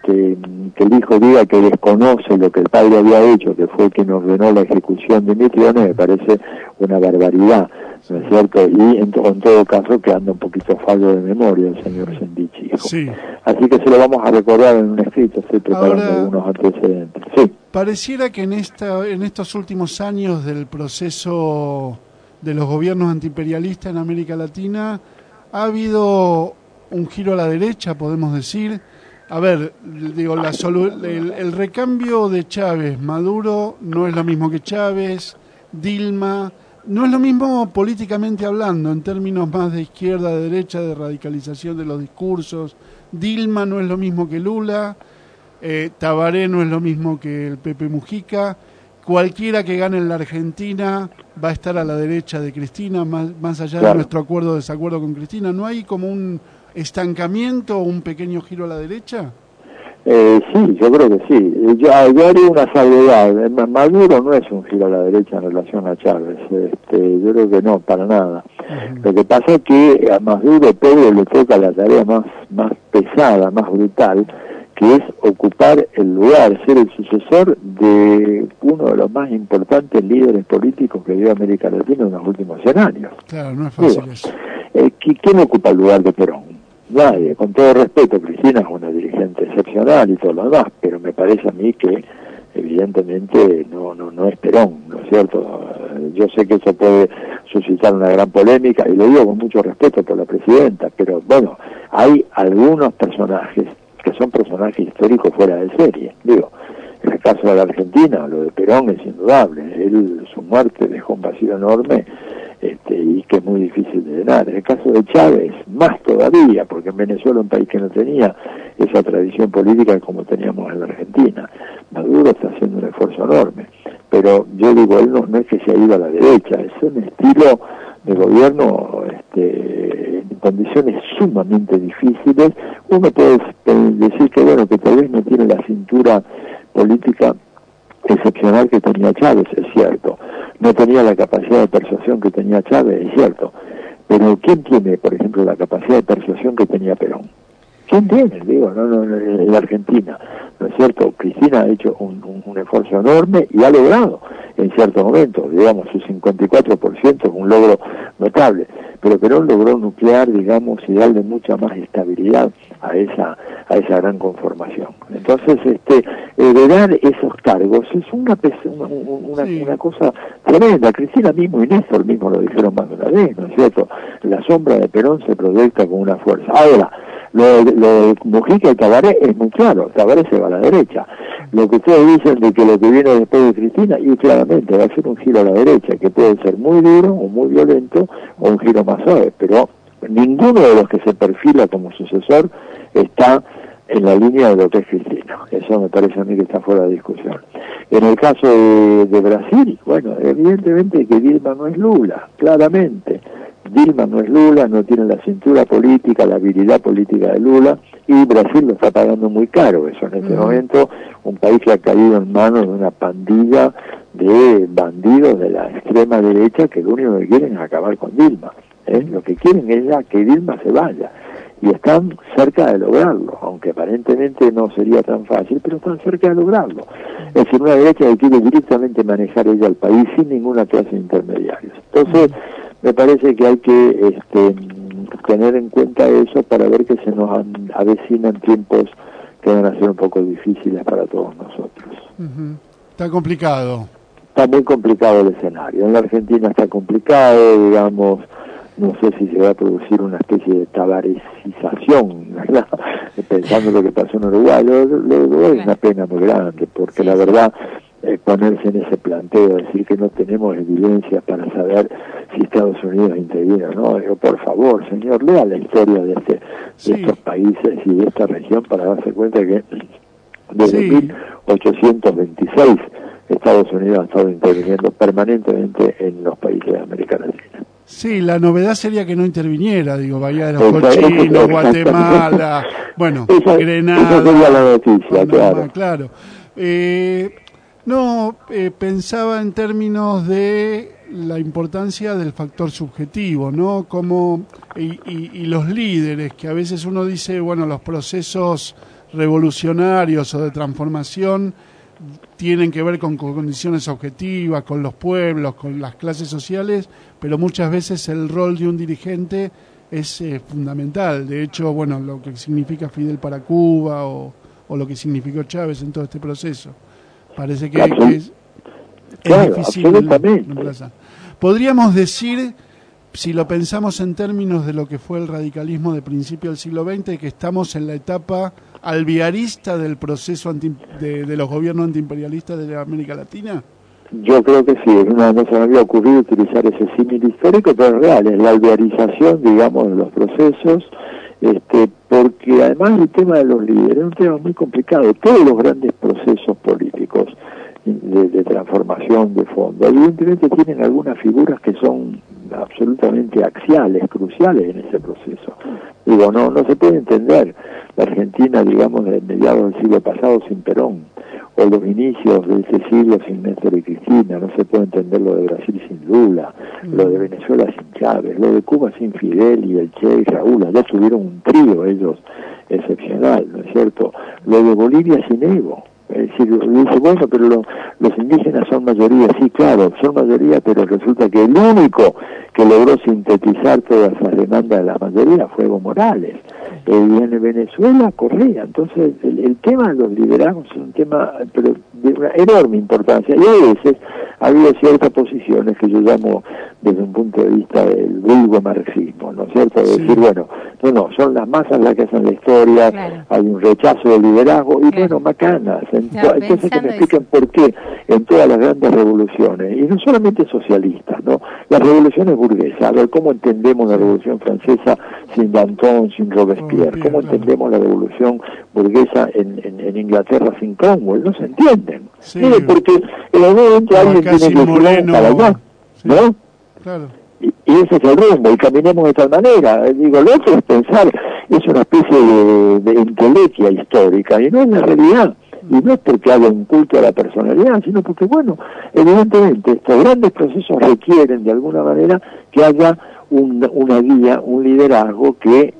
S20: el hijo diga que desconoce lo que el padre había hecho, que fue quien ordenó la ejecución de Mitrione, me parece una barbaridad, ¿no es cierto? Y en todo caso que anda un poquito fallo de memoria el señor Sendichi.
S1: Sí.
S20: Así que se lo vamos a recordar en un escrito, estoy preparando algunos antecedentes. Sí.
S1: Pareciera que en estos últimos años del proceso de los gobiernos antiimperialistas en América Latina ha habido un giro a la derecha, podemos decir. A ver, digo, el recambio de Chávez, Maduro no es lo mismo que Chávez, Dilma, no es lo mismo políticamente hablando, en términos más de izquierda, de derecha, de radicalización de los discursos. Dilma no es lo mismo que Lula, Tabaré no es lo mismo que el Pepe Mujica. Cualquiera que gane en la Argentina va a estar a la derecha de Cristina, más allá de nuestro acuerdo o desacuerdo con Cristina. ¿No hay como un estancamiento o un pequeño giro a la derecha?
S20: Sí, yo creo que sí. Yo haría una salvedad. Maduro no es un giro a la derecha en relación a Chávez. Yo creo que no, para nada. Lo que pasa es que a Maduro Pedro le toca la tarea más pesada, más brutal, que es ocupar el lugar, ser el sucesor de uno de los más importantes líderes políticos que dio América Latina en los últimos 100 años.
S1: Claro, no es fácil eso.
S20: ¿Quién ocupa el lugar de Perón? Nadie. Con todo respeto, Cristina es una dirigente excepcional y todo lo demás, pero me parece a mí que evidentemente no es Perón, ¿no es cierto? Yo sé que eso puede suscitar una gran polémica y lo digo con mucho respeto por la presidenta, pero bueno, hay algunos personajes que son personajes históricos fuera de serie. Digo, en el caso de la Argentina, lo de Perón es indudable. Su muerte dejó un vacío enorme y que es muy difícil de llenar. En el caso de Chávez, más todavía, porque en Venezuela, un país que no tenía esa tradición política como teníamos en la Argentina. Maduro está haciendo un esfuerzo enorme. Pero yo digo, él no es que se ha ido a la derecha, es un estilo de gobierno en condiciones sumamente difíciles. Uno puede decir que bueno, que tal vez no tiene la cintura política excepcional que tenía Chávez, es cierto. No tenía la capacidad de persuasión que tenía Chávez, es cierto. Pero ¿quién tiene, por ejemplo, la capacidad de persuasión que tenía Perón? ¿Quién tiene? Digo, no, en la Argentina, ¿no es cierto? Cristina ha hecho un esfuerzo enorme y ha logrado, en cierto momento, digamos, su 54% es un logro notable, pero Perón logró nuclear, digamos, y darle mucha más estabilidad a esa gran conformación. Entonces, heredar esos cargos es una cosa tremenda. Cristina mismo y Néstor mismo lo dijeron más de una vez, ¿no es cierto? La sombra de Perón se proyecta con una fuerza. Ahora, lo de Mujica y Tabaré es muy claro, Tabaré se va a la derecha. Lo que ustedes dicen de que lo que viene después de Cristina, y claramente va a ser un giro a la derecha, que puede ser muy duro o muy violento, o un giro más suave, pero ninguno de los que se perfila como sucesor está en la línea de lo que es Cristina. Eso me parece a mí que está fuera de discusión. En el caso de Brasil, bueno, evidentemente que Dilma no es Lula, claramente. Dilma no es Lula, no tiene la cintura política, la habilidad política de Lula, y Brasil lo está pagando muy caro eso en este momento, un país que ha caído en manos de una pandilla de bandidos de la extrema derecha que lo único que quieren es acabar con Dilma. Lo que quieren es ya que Dilma se vaya. y están cerca de lograrlo, aunque aparentemente no sería tan fácil, pero están cerca de lograrlo. Es decir, una derecha que quiere directamente manejar ella al país sin ninguna clase de intermediarios. Entonces, me parece que hay que tener en cuenta eso para ver que se nos avecinan tiempos que van a ser un poco difíciles para todos nosotros.
S1: Está complicado.
S20: Está muy complicado el escenario. En la Argentina está complicado, digamos, no sé si se va a producir una especie de tabarecización, ¿verdad? Pensando en lo que pasó en Uruguay, lo es una pena muy grande, porque la verdad, ponerse en ese planteo, decir que no tenemos evidencias para saber si Estados Unidos interviene o no, digo, por favor, señor, lea la historia de estos países y de esta región para darse cuenta que desde 1826 Estados Unidos ha estado interviniendo permanentemente en los países de América Latina.
S1: Sí, la novedad sería que no interviniera, digo, Bahía de los Cochinos, Guatemala, bueno, Grenada.
S20: Esa sería la noticia,
S1: Panamá, claro. Pensaba en términos de la importancia del factor subjetivo, ¿no? Como y los líderes, que a veces uno dice, bueno, los procesos revolucionarios o de transformación tienen que ver con condiciones objetivas, con los pueblos, con las clases sociales, pero muchas veces el rol de un dirigente es fundamental. De hecho, bueno, lo que significa Fidel para Cuba o lo que significó Chávez en todo este proceso. Parece que es difícil reemplazar. Podríamos decir, si lo pensamos en términos de lo que fue el radicalismo de principio del siglo XX, que estamos en la etapa alvearista del proceso de los gobiernos antiimperialistas de América Latina.
S20: Yo creo que sí, no se me había ocurrido utilizar ese símil histórico, pero es real, es la alvearización, digamos, de los procesos, porque además el tema de los líderes es un tema muy complicado. Todos los grandes procesos políticos de transformación de fondo, evidentemente tienen algunas figuras que son absolutamente axiales, cruciales en ese proceso. Digo, no se puede entender la Argentina, digamos, de mediados del siglo pasado sin Perón, o los inicios de ese siglo sin Néstor y Cristina. No se puede entender lo de Brasil sin Lula, lo de Venezuela sin Chávez, lo de Cuba sin Fidel y el Che y Raúl. Ya tuvieron un trío ellos excepcional, ¿no es cierto? Lo de Bolivia sin Evo. Es decir, dice, bueno, pero los indígenas son mayoría. Sí, claro, son mayoría, pero resulta que el único que logró sintetizar todas las demandas de la mayoría fue Evo Morales. Y en Venezuela, Correa. Entonces, el tema de los liderazgos es un tema pero de una enorme importancia. Y a veces ha habido ciertas posiciones que yo llamo, desde un punto de vista del vulgo marxismo, ¿no es cierto? De decir, bueno, no, son las masas las que hacen la historia, claro. Hay un rechazo del liderazgo, y bueno, macanas. Entonces que me expliquen por qué en todas las grandes revoluciones, y no solamente socialistas, ¿no? Las revoluciones burguesas, a ver, ¿cómo entendemos la Revolución Francesa sin Danton, sin Robespierre? ¿Cómo entendemos la Revolución burguesa en Inglaterra sin Cromwell? No se entienden. Sí. Porque en algún momento alguien tiene que ir para allá, ¿no? Claro. Y ese es el rumbo, y caminemos de tal manera. Digo, lo otro es pensar, es una especie de entelequia histórica, y no es la realidad. Y no es porque haya un culto a la personalidad, sino porque, bueno, evidentemente estos grandes procesos requieren de alguna manera que haya una guía, un liderazgo que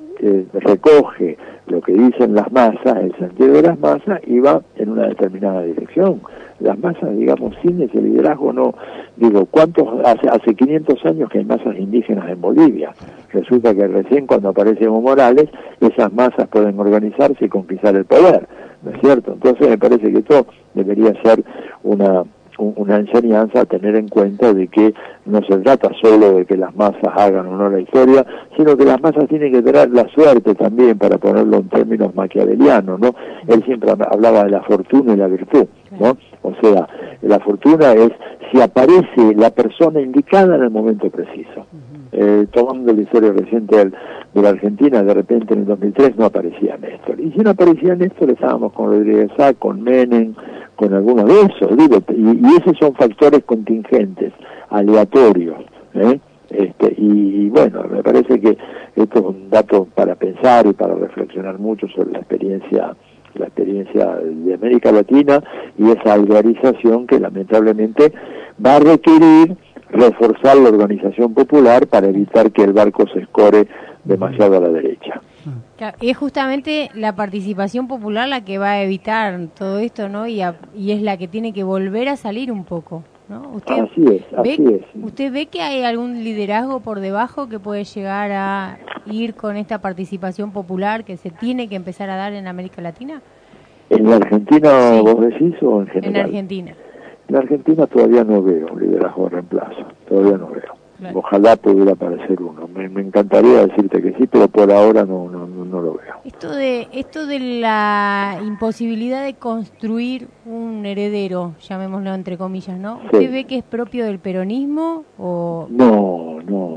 S20: recoge lo que dicen las masas, el sentido de las masas, y va en una determinada dirección. Las masas, digamos, sin ese liderazgo no... Digo, hace 500 años que hay masas indígenas en Bolivia. Resulta que recién cuando aparece Evo Morales, esas masas pueden organizarse y conquistar el poder, ¿no es cierto? Entonces me parece que esto debería ser una enseñanza a tener en cuenta de que no se trata solo de que las masas hagan o no la historia, sino que las masas tienen que tener la suerte también, para ponerlo en términos maquiavelianos, ¿no? Él siempre hablaba de la fortuna y la virtud, ¿no? O sea, la fortuna es si aparece la persona indicada en el momento preciso. Tomando la historia reciente de la Argentina, de repente en el 2003 no aparecía Néstor. Y si no aparecía Néstor, estábamos con Rodríguez Sá, con Menem, con algunos de esos, digo, y esos son factores contingentes, aleatorios, y bueno, me parece que esto es un dato para pensar y para reflexionar mucho sobre la experiencia de América Latina y esa alvearización que lamentablemente va a requerir reforzar la organización popular para evitar que el barco se escore demasiado a la derecha.
S7: Claro, y es justamente la participación popular la que va a evitar todo esto, ¿no? Y es la que tiene que volver a salir un poco, ¿no? ¿Usted ve que hay algún liderazgo por debajo que puede llegar a ir con esta participación popular que se tiene que empezar a dar en América Latina?
S20: ¿En la Argentina vos decís o en general?
S7: En Argentina.
S20: En Argentina todavía no veo un liderazgo de reemplazo, todavía no veo. Claro. Ojalá pudiera aparecer uno. Me encantaría decirte que sí, pero por ahora no lo veo.
S7: Esto de la imposibilidad de construir un heredero, llamémoslo entre comillas, ¿no? ¿Usted ve que es propio del peronismo o...? No.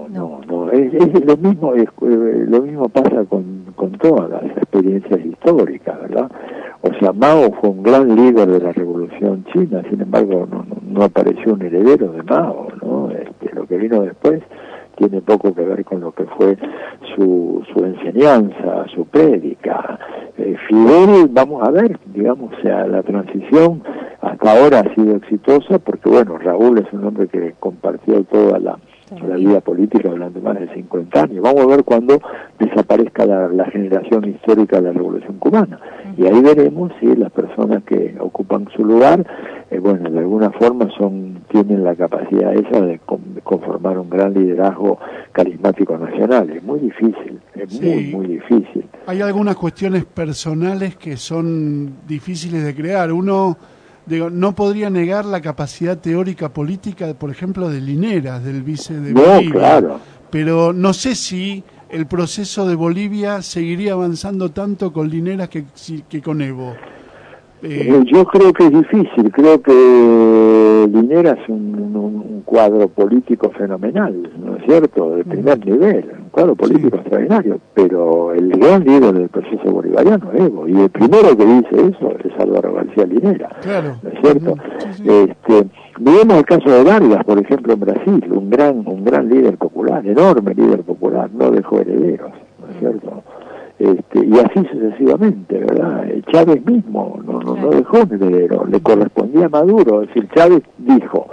S7: Es lo mismo pasa con todas las experiencias históricas, ¿verdad? O sea, Mao fue un gran líder de la Revolución China, sin embargo no apareció un heredero de Mao, ¿no? Lo que vino después tiene poco que ver con lo que fue su enseñanza, su prédica. Fidel, vamos a ver, digamos, o sea, la transición hasta ahora ha sido exitosa porque, bueno, Raúl es un hombre que compartió toda la vida política durante más de 50 años. Vamos a ver cuándo desaparezca la generación histórica de la Revolución Cubana. Y ahí veremos si las personas que ocupan su lugar, bueno, de alguna forma tienen la capacidad esa de conformar un gran liderazgo carismático nacional. Es muy difícil, muy difícil.
S1: Hay algunas cuestiones personales que son difíciles de crear. Uno... no podría negar la capacidad teórica política, por ejemplo, de Linares, del vice de Bolivia. Claro. Pero no sé si el proceso de Bolivia seguiría avanzando tanto con Linares que con Evo.
S20: Yo creo que es difícil. Creo que Linares es un cuadro político fenomenal, ¿no es cierto? De primer nivel, un cuadro político extraordinario. Pero el gran líder del proceso bolivariano es Evo. Y el primero que dice eso es Álvaro García Linera. Claro. ¿No es cierto? Miremos el caso de Vargas, por ejemplo, en Brasil. Un gran líder popular, enorme líder popular. No dejó herederos, ¿no es cierto? Y así sucesivamente, ¿verdad? Chávez mismo no dejó un heredero, le correspondía a Maduro. Es decir, Chávez dijo,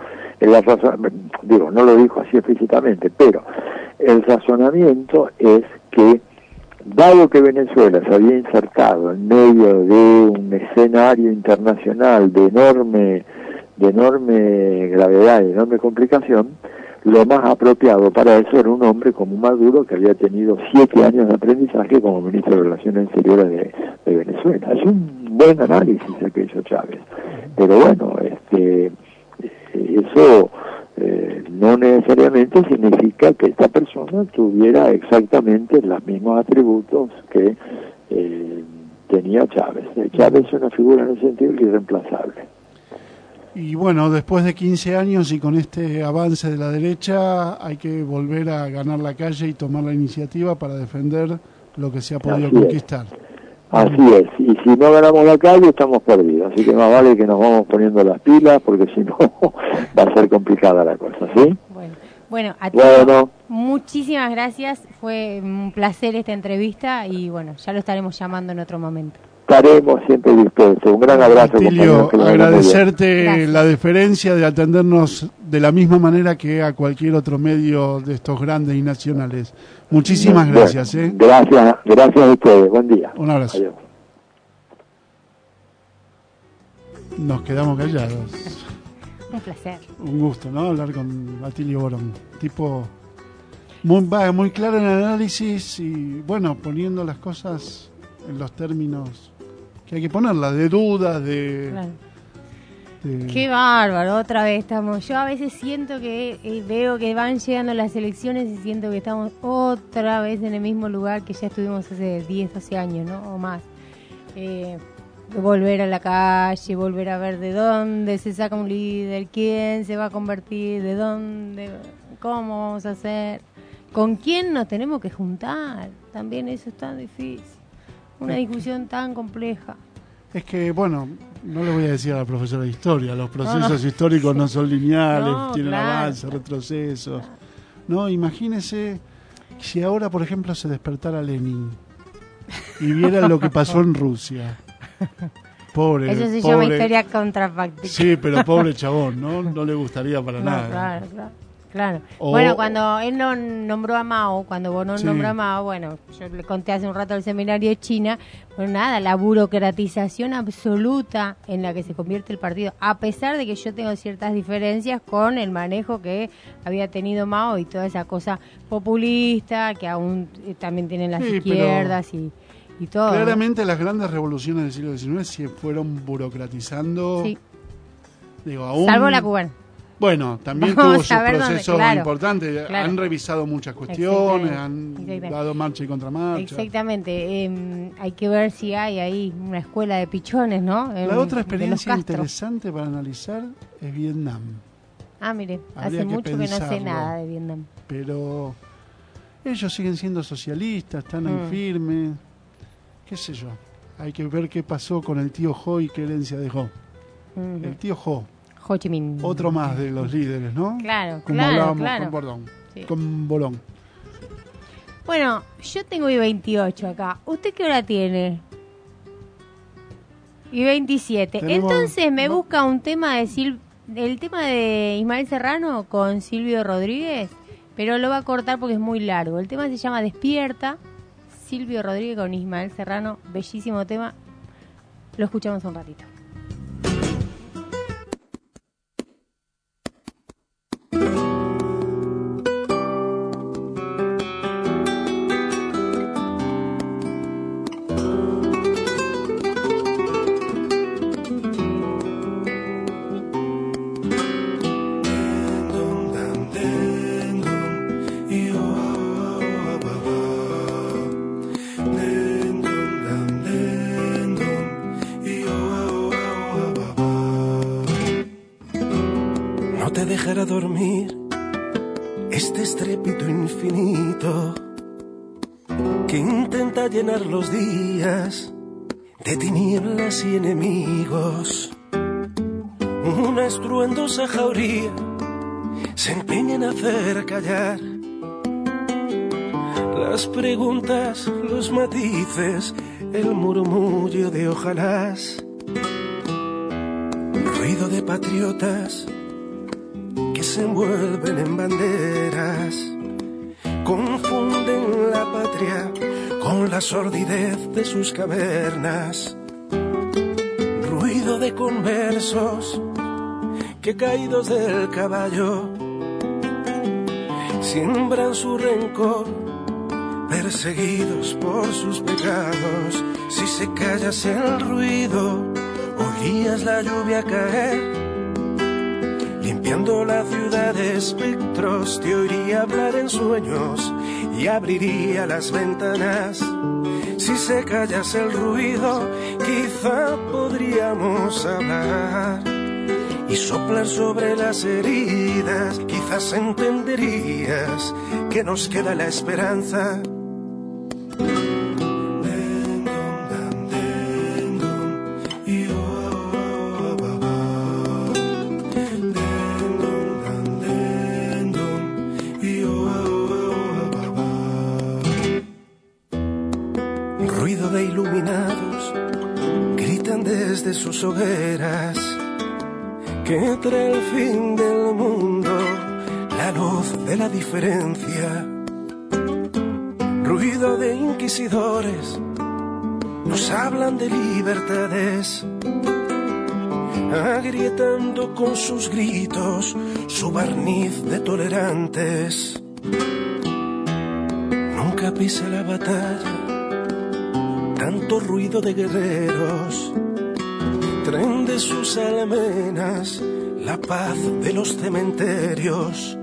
S20: no lo dijo así explícitamente, pero el razonamiento es que, dado que Venezuela se había insertado en medio de un escenario internacional de enorme gravedad y enorme complicación, lo más apropiado para eso era un hombre como Maduro, que había tenido 7 años de aprendizaje como ministro de Relaciones Exteriores de Venezuela. Es un buen análisis el que hizo Chávez. Pero bueno, eso no necesariamente significa que esta persona tuviera exactamente los mismos atributos que tenía Chávez. Chávez es una figura en ese sentido irreemplazable.
S1: Y bueno, después de 15 años y con este avance de la derecha, hay que volver a ganar la calle y tomar la iniciativa para defender lo que se ha podido conquistar.
S20: Así es, y si no ganamos la calle estamos perdidos, así que más vale que nos vamos poniendo las pilas porque si no va a ser complicada la cosa, ¿sí?
S7: Bueno, a ti muchísimas gracias, fue un placer esta entrevista y bueno, ya lo estaremos llamando en otro momento.
S20: Estaremos siempre dispuestos. Un gran abrazo.
S1: Atilio, agradecerte la deferencia de atendernos de la misma manera que a cualquier otro medio de estos grandes y nacionales. Muchísimas gracias.
S20: Gracias a ustedes. Buen día.
S1: Un abrazo.
S20: Adiós.
S1: Nos quedamos callados.
S7: Un placer.
S1: Un gusto, ¿no? Hablar con Atilio Borón. Tipo muy claro en el análisis y, bueno, poniendo las cosas en los términos que hay que ponerla, de dudas,
S7: Claro. Qué bárbaro, otra vez estamos. Yo a veces siento que veo que van llegando las elecciones y siento que estamos otra vez en el mismo lugar que ya estuvimos hace 10, 12 años, ¿no? O más. Volver a la calle, volver a ver de dónde se saca un líder, quién se va a convertir, de dónde, cómo vamos a hacer, con quién nos tenemos que juntar. También eso es tan difícil. Una discusión tan compleja.
S1: Es que, bueno, no le voy a decir a la profesora de historia, los procesos históricos no son lineales, tienen avances, retrocesos. Claro. No, imagínese si ahora, por ejemplo, se despertara Lenin y viera lo que pasó en Rusia. Pobre.
S7: Eso se llama historia contrafáctica.
S1: Sí, pero pobre chabón, ¿no? No le gustaría para nada.
S7: Claro. Claro.
S1: O-
S7: Bueno, cuando él no nombró a Mao, cuando Bono
S1: Sí.
S7: nombró a Mao, bueno, yo le conté hace un rato al seminario de China, bueno, nada, la burocratización absoluta en la que se convierte el partido, a pesar de que yo tengo ciertas diferencias con el manejo que había tenido Mao y toda esa cosa populista que aún también tienen las
S1: Sí,
S7: izquierdas y todo. ¿no?
S1: Claramente las grandes revoluciones del siglo XIX se fueron burocratizando.
S7: Sí.
S1: Digo, aún...
S7: Salvo la cubana.
S1: Bueno, también
S7: Vamos
S1: tuvo sus
S7: a ver dónde,
S1: procesos
S7: claro,
S1: importantes.
S7: claro.
S1: Han revisado muchas cuestiones, han
S7: Exactamente.
S1: dado marcha y contramarcha.
S7: Exactamente. Hay que ver si hay ahí una escuela de pichones, ¿no?
S1: La otra
S7: de
S1: experiencia
S7: los Castro.
S1: interesante para analizar es Vietnam.
S7: Ah, mire,
S1: Habría
S7: hace
S1: que
S7: mucho que no sé
S1: pensarlo.
S7: nada de Vietnam.
S1: Pero ellos siguen siendo socialistas, están ahí firmes. Qué sé yo. Hay que ver qué pasó con el tío Ho y qué herencia dejó.
S7: Ujú.
S1: El tío Ho.
S7: Ho Chi Minh.
S1: Otro más de los líderes, ¿no?
S7: Claro,
S1: Como
S7: claro,
S1: hablábamos
S7: claro.
S1: con Bordón.
S7: Sí.
S1: Con Bolón.
S7: Bueno, yo tengo I-28 acá. ¿Usted qué hora tiene? I-27.
S1: Tenemos-
S7: Entonces me busca un tema de el tema de Ismael Serrano con Silvio Rodríguez, pero lo va a cortar porque es muy largo. El tema se llama Despierta. Silvio Rodríguez con Ismael Serrano, bellísimo tema. Lo escuchamos un ratito.
S3: No te dejará dormir este estrépito infinito que intenta llenar los días de tinieblas y enemigos. Una estruendosa jauría se empeña en hacer callar las preguntas, los matices, el murmullo de ojalás. Ruido de patriotas que se envuelven en banderas, confunden la patria con la sordidez de sus cavernas. Ruido de conversos que caídos del caballo siembran su rencor, perseguidos por sus pecados. Si se callase el ruido, oirías la lluvia caer, limpiando la ciudad de espectros. Te oiría hablar en sueños y abriría las ventanas. Si se callase el ruido, quizá podríamos hablar y soplar sobre las heridas. Quizás entenderías que nos queda la esperanza. Ruido de iluminados gritan desde sus hogueras que trae el fin del mundo, la luz de la diferencia. Ruido de inquisidores nos hablan de libertades, agrietando con sus gritos su barniz de tolerantes. Nunca pisa la batalla tanto ruido de guerreros, traen de sus almenas la paz de los cementerios.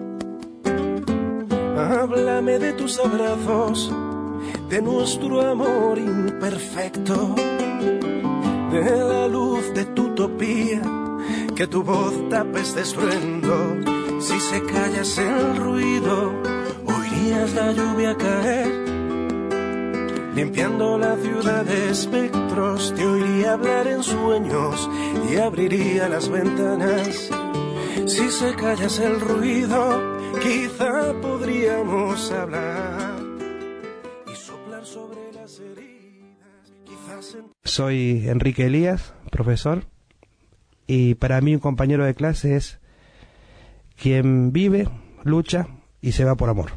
S3: Háblame de tus abrazos, de nuestro amor imperfecto, de la luz de tu utopía, que tu voz tape este estruendo. Si se callase el ruido, oirías la lluvia caer, limpiando la ciudad de espectros. Te oiría hablar en sueños y abriría las ventanas. Si se callase el ruido, quizá podríamos hablar y soplar sobre las heridas. Quizás
S14: Soy Enrique Elías, profesor, y para mí un compañero de clase es quien vive lucha y se va por amor.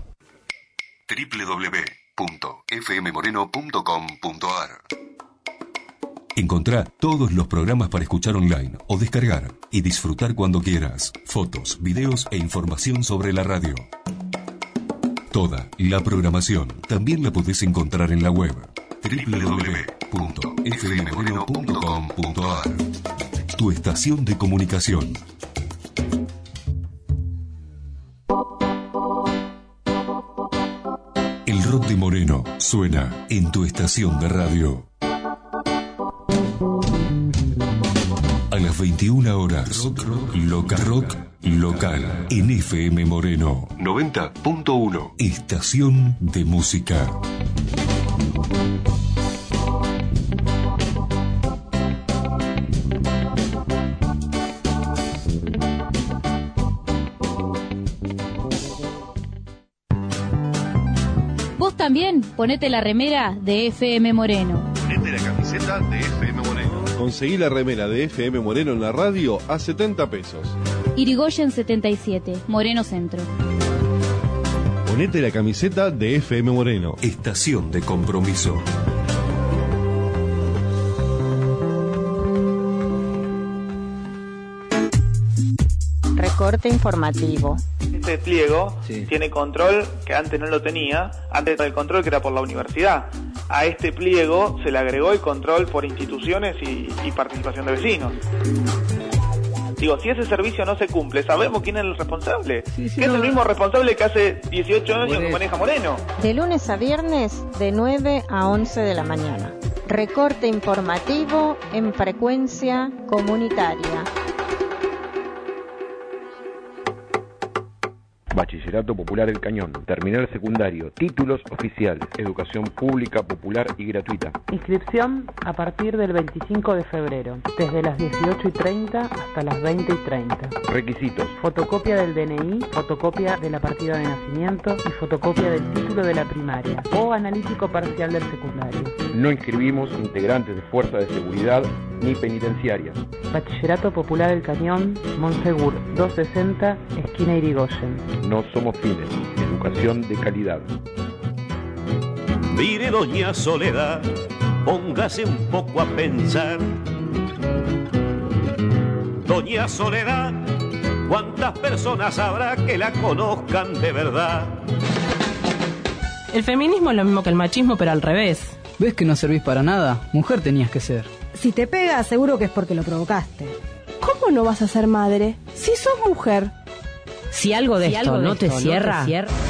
S12: www.fmmoreno.com.ar.
S25: Encontrá todos los programas para escuchar online o descargar y disfrutar cuando quieras. Fotos, videos e información sobre la radio. Toda la programación también la podés encontrar en la web www.fmmoreno.com.ar. Tu estación de comunicación. El rock de Moreno suena en tu estación de radio. A las 21 horas, rock local en FM Moreno 90.1, estación de música.
S8: Vos también ponete la remera de FM Moreno.
S25: Ponete la camiseta de FM Moreno.
S16: Conseguí la remera de FM Moreno en la radio a 70 pesos.
S8: Irigoyen 77, Moreno Centro.
S16: Ponete la camiseta de FM Moreno.
S25: Estación de compromiso.
S18: Recorte informativo.
S22: Este pliego tiene control que antes no lo tenía, antes del control que era por la universidad. A este pliego se le agregó el control por instituciones y participación de vecinos. Digo, si ese servicio no se cumple, ¿sabemos quién es el responsable? Que es el mismo responsable que hace 18 años que maneja Moreno.
S18: De lunes a viernes, de 9 a 11 de la mañana. Recorte informativo en frecuencia comunitaria.
S23: Bachillerato Popular El Cañón, terminal secundario, títulos oficiales, educación pública, popular y gratuita.
S26: Inscripción a partir del 25 de febrero, desde las 18:30 hasta las 20:30.
S23: Requisitos:
S26: fotocopia del DNI, fotocopia de la partida de nacimiento y fotocopia del título de la primaria o analítico parcial del secundario.
S23: No inscribimos integrantes de fuerzas de seguridad ni penitenciarias.
S26: Bachillerato Popular El Cañón, Monsegur 260, esquina Irigoyen.
S23: No somos fines, educación de calidad.
S27: Mire, doña Soledad, póngase un poco a pensar. Doña Soledad, ¿cuántas personas habrá que la conozcan de verdad?
S28: El feminismo es lo mismo que el machismo, pero al revés.
S29: ¿Ves que no servís para nada? Mujer tenías que ser.
S30: Si te pega, seguro que es porque lo provocaste.
S9: ¿Cómo no vas a ser madre si sos mujer?
S31: Si algo de esto no te cierra,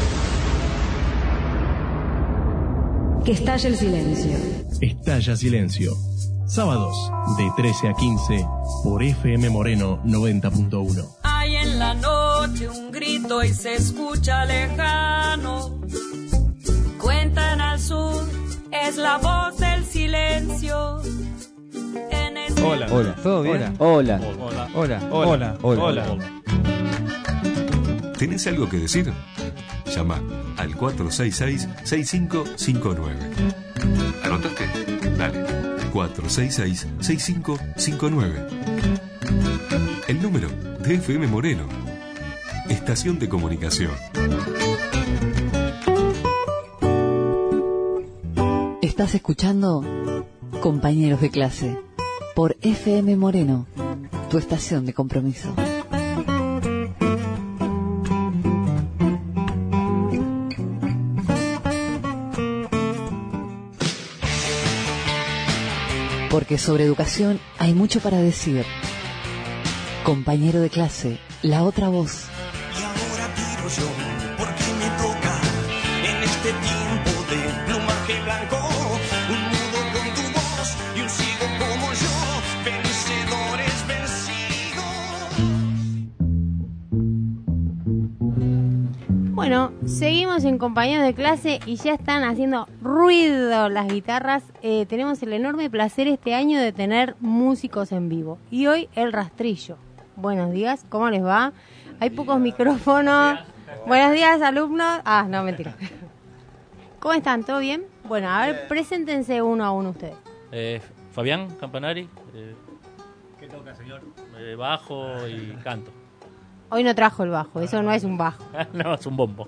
S30: que estalle el silencio.
S19: Estalla Silencio. Sábados de 13 a 15 por FM Moreno 90.1.
S24: Hay en la noche un grito y se escucha lejano. Cuentan al sur, es la voz del silencio.
S6: Hola.
S32: ¿Todo bien?
S6: Hola.
S25: ¿Tenés algo que decir? Llama al 466-6559. ¿Anotaste? Dale. 466-6559. El número de FM Moreno. Estación de comunicación.
S2: Estás escuchando Compañeros de Clase por FM Moreno, tu estación de compromiso. Porque sobre educación hay mucho para decir. Compañero de clase, la otra voz.
S24: Y ahora pido yo, porque me toca en este tiempo de plumaje blanco, un mudo con tu voz y un ciego como yo, vencedores vencidos.
S7: Bueno, seguimos en compañeros de clase y ya están haciendo ruido las guitarras. Tenemos el enorme placer este año de tener músicos en vivo. Y hoy el Rastrillo. Buenos días, ¿cómo les va? Hay pocos micrófonos. Buenos días, alumnos. Ah, no, mentira. ¿Cómo están? ¿Todo bien? Bueno, a ver, preséntense uno a uno ustedes.
S33: Fabián Campanari. ¿Qué toca, señor? Bajo y canto.
S7: Hoy no trajo el bajo, eso no es un bajo.
S1: No, es un bombo.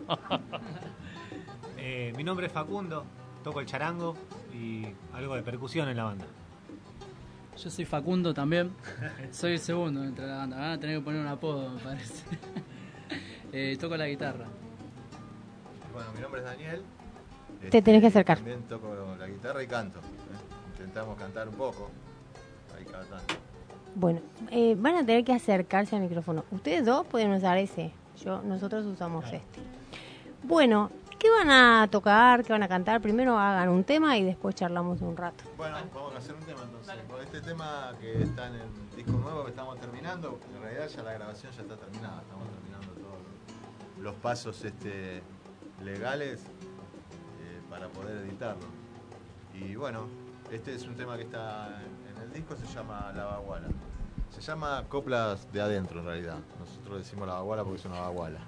S3: Mi nombre es Facundo, toco el charango y algo de percusión en la banda.
S29: Yo soy Facundo también, soy el segundo dentro de la banda. Van a tener que poner un apodo, me parece. Toco la guitarra.
S4: Bueno, mi nombre es Daniel.
S7: Te tenés que acercar.
S4: También toco la guitarra y canto. Intentamos cantar un poco, ahí cada tanto.
S7: Bueno, van a tener que acercarse al micrófono. Ustedes dos pueden usar ese. Nosotros usamos este. Bueno, ¿qué van a tocar? ¿Qué van a cantar? Primero hagan un tema y después charlamos un rato.
S4: Bueno, vamos a hacer un tema entonces. Con este tema que está en el disco nuevo que estamos terminando, en realidad ya la grabación ya está terminada. Estamos terminando todos los pasos legales para poder editarlo. Y bueno, este es un tema que está en el disco, se llama La Baguala. Se llama Coplas de Adentro en realidad. Nosotros decimos La Baguala porque es una baguala.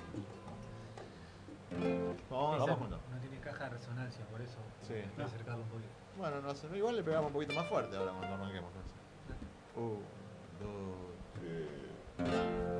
S4: Vamos juntos.
S3: No tiene caja de resonancia, por eso
S4: sí,
S3: hay que acercarlo un poquito.
S4: Bueno, igual le pegamos un poquito más fuerte ahora cuando arranquemos. 1, 2, 3.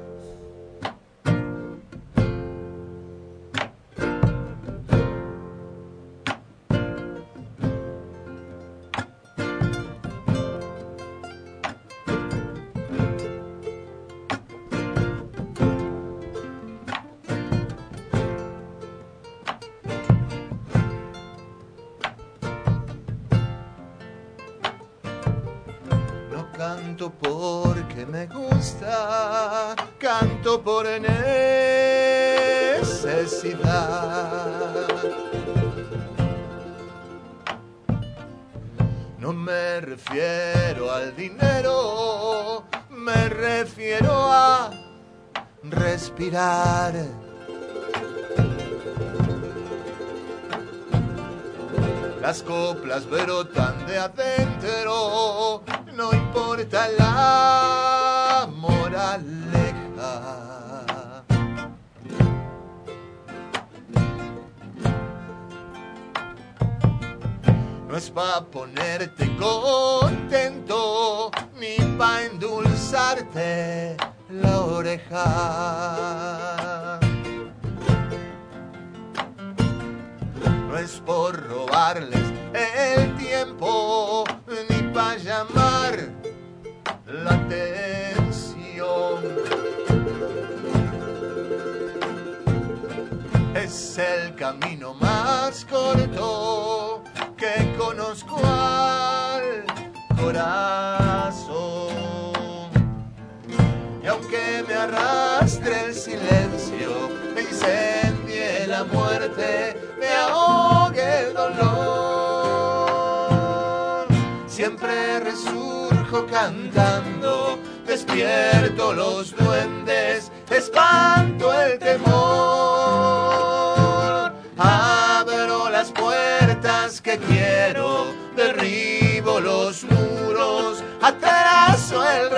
S4: Canto porque me gusta, canto por necesidad. No me refiero al dinero, me refiero a respirar. Las coplas brotan de adentro, no importa la moraleja. No es pa' ponerte contento, ni pa' endulzarte la oreja. No es por robarles el tiempo, ni pa' llamar la atención. Es el camino más corto que conozco al corazón. Y aunque me arrastre el silencio, me incendie la muerte, me ahogue el dolor, siempre resurjo cantando, despierto los duendes, espanto el temor, abro las puertas que quiero, derribo los muros, atraso el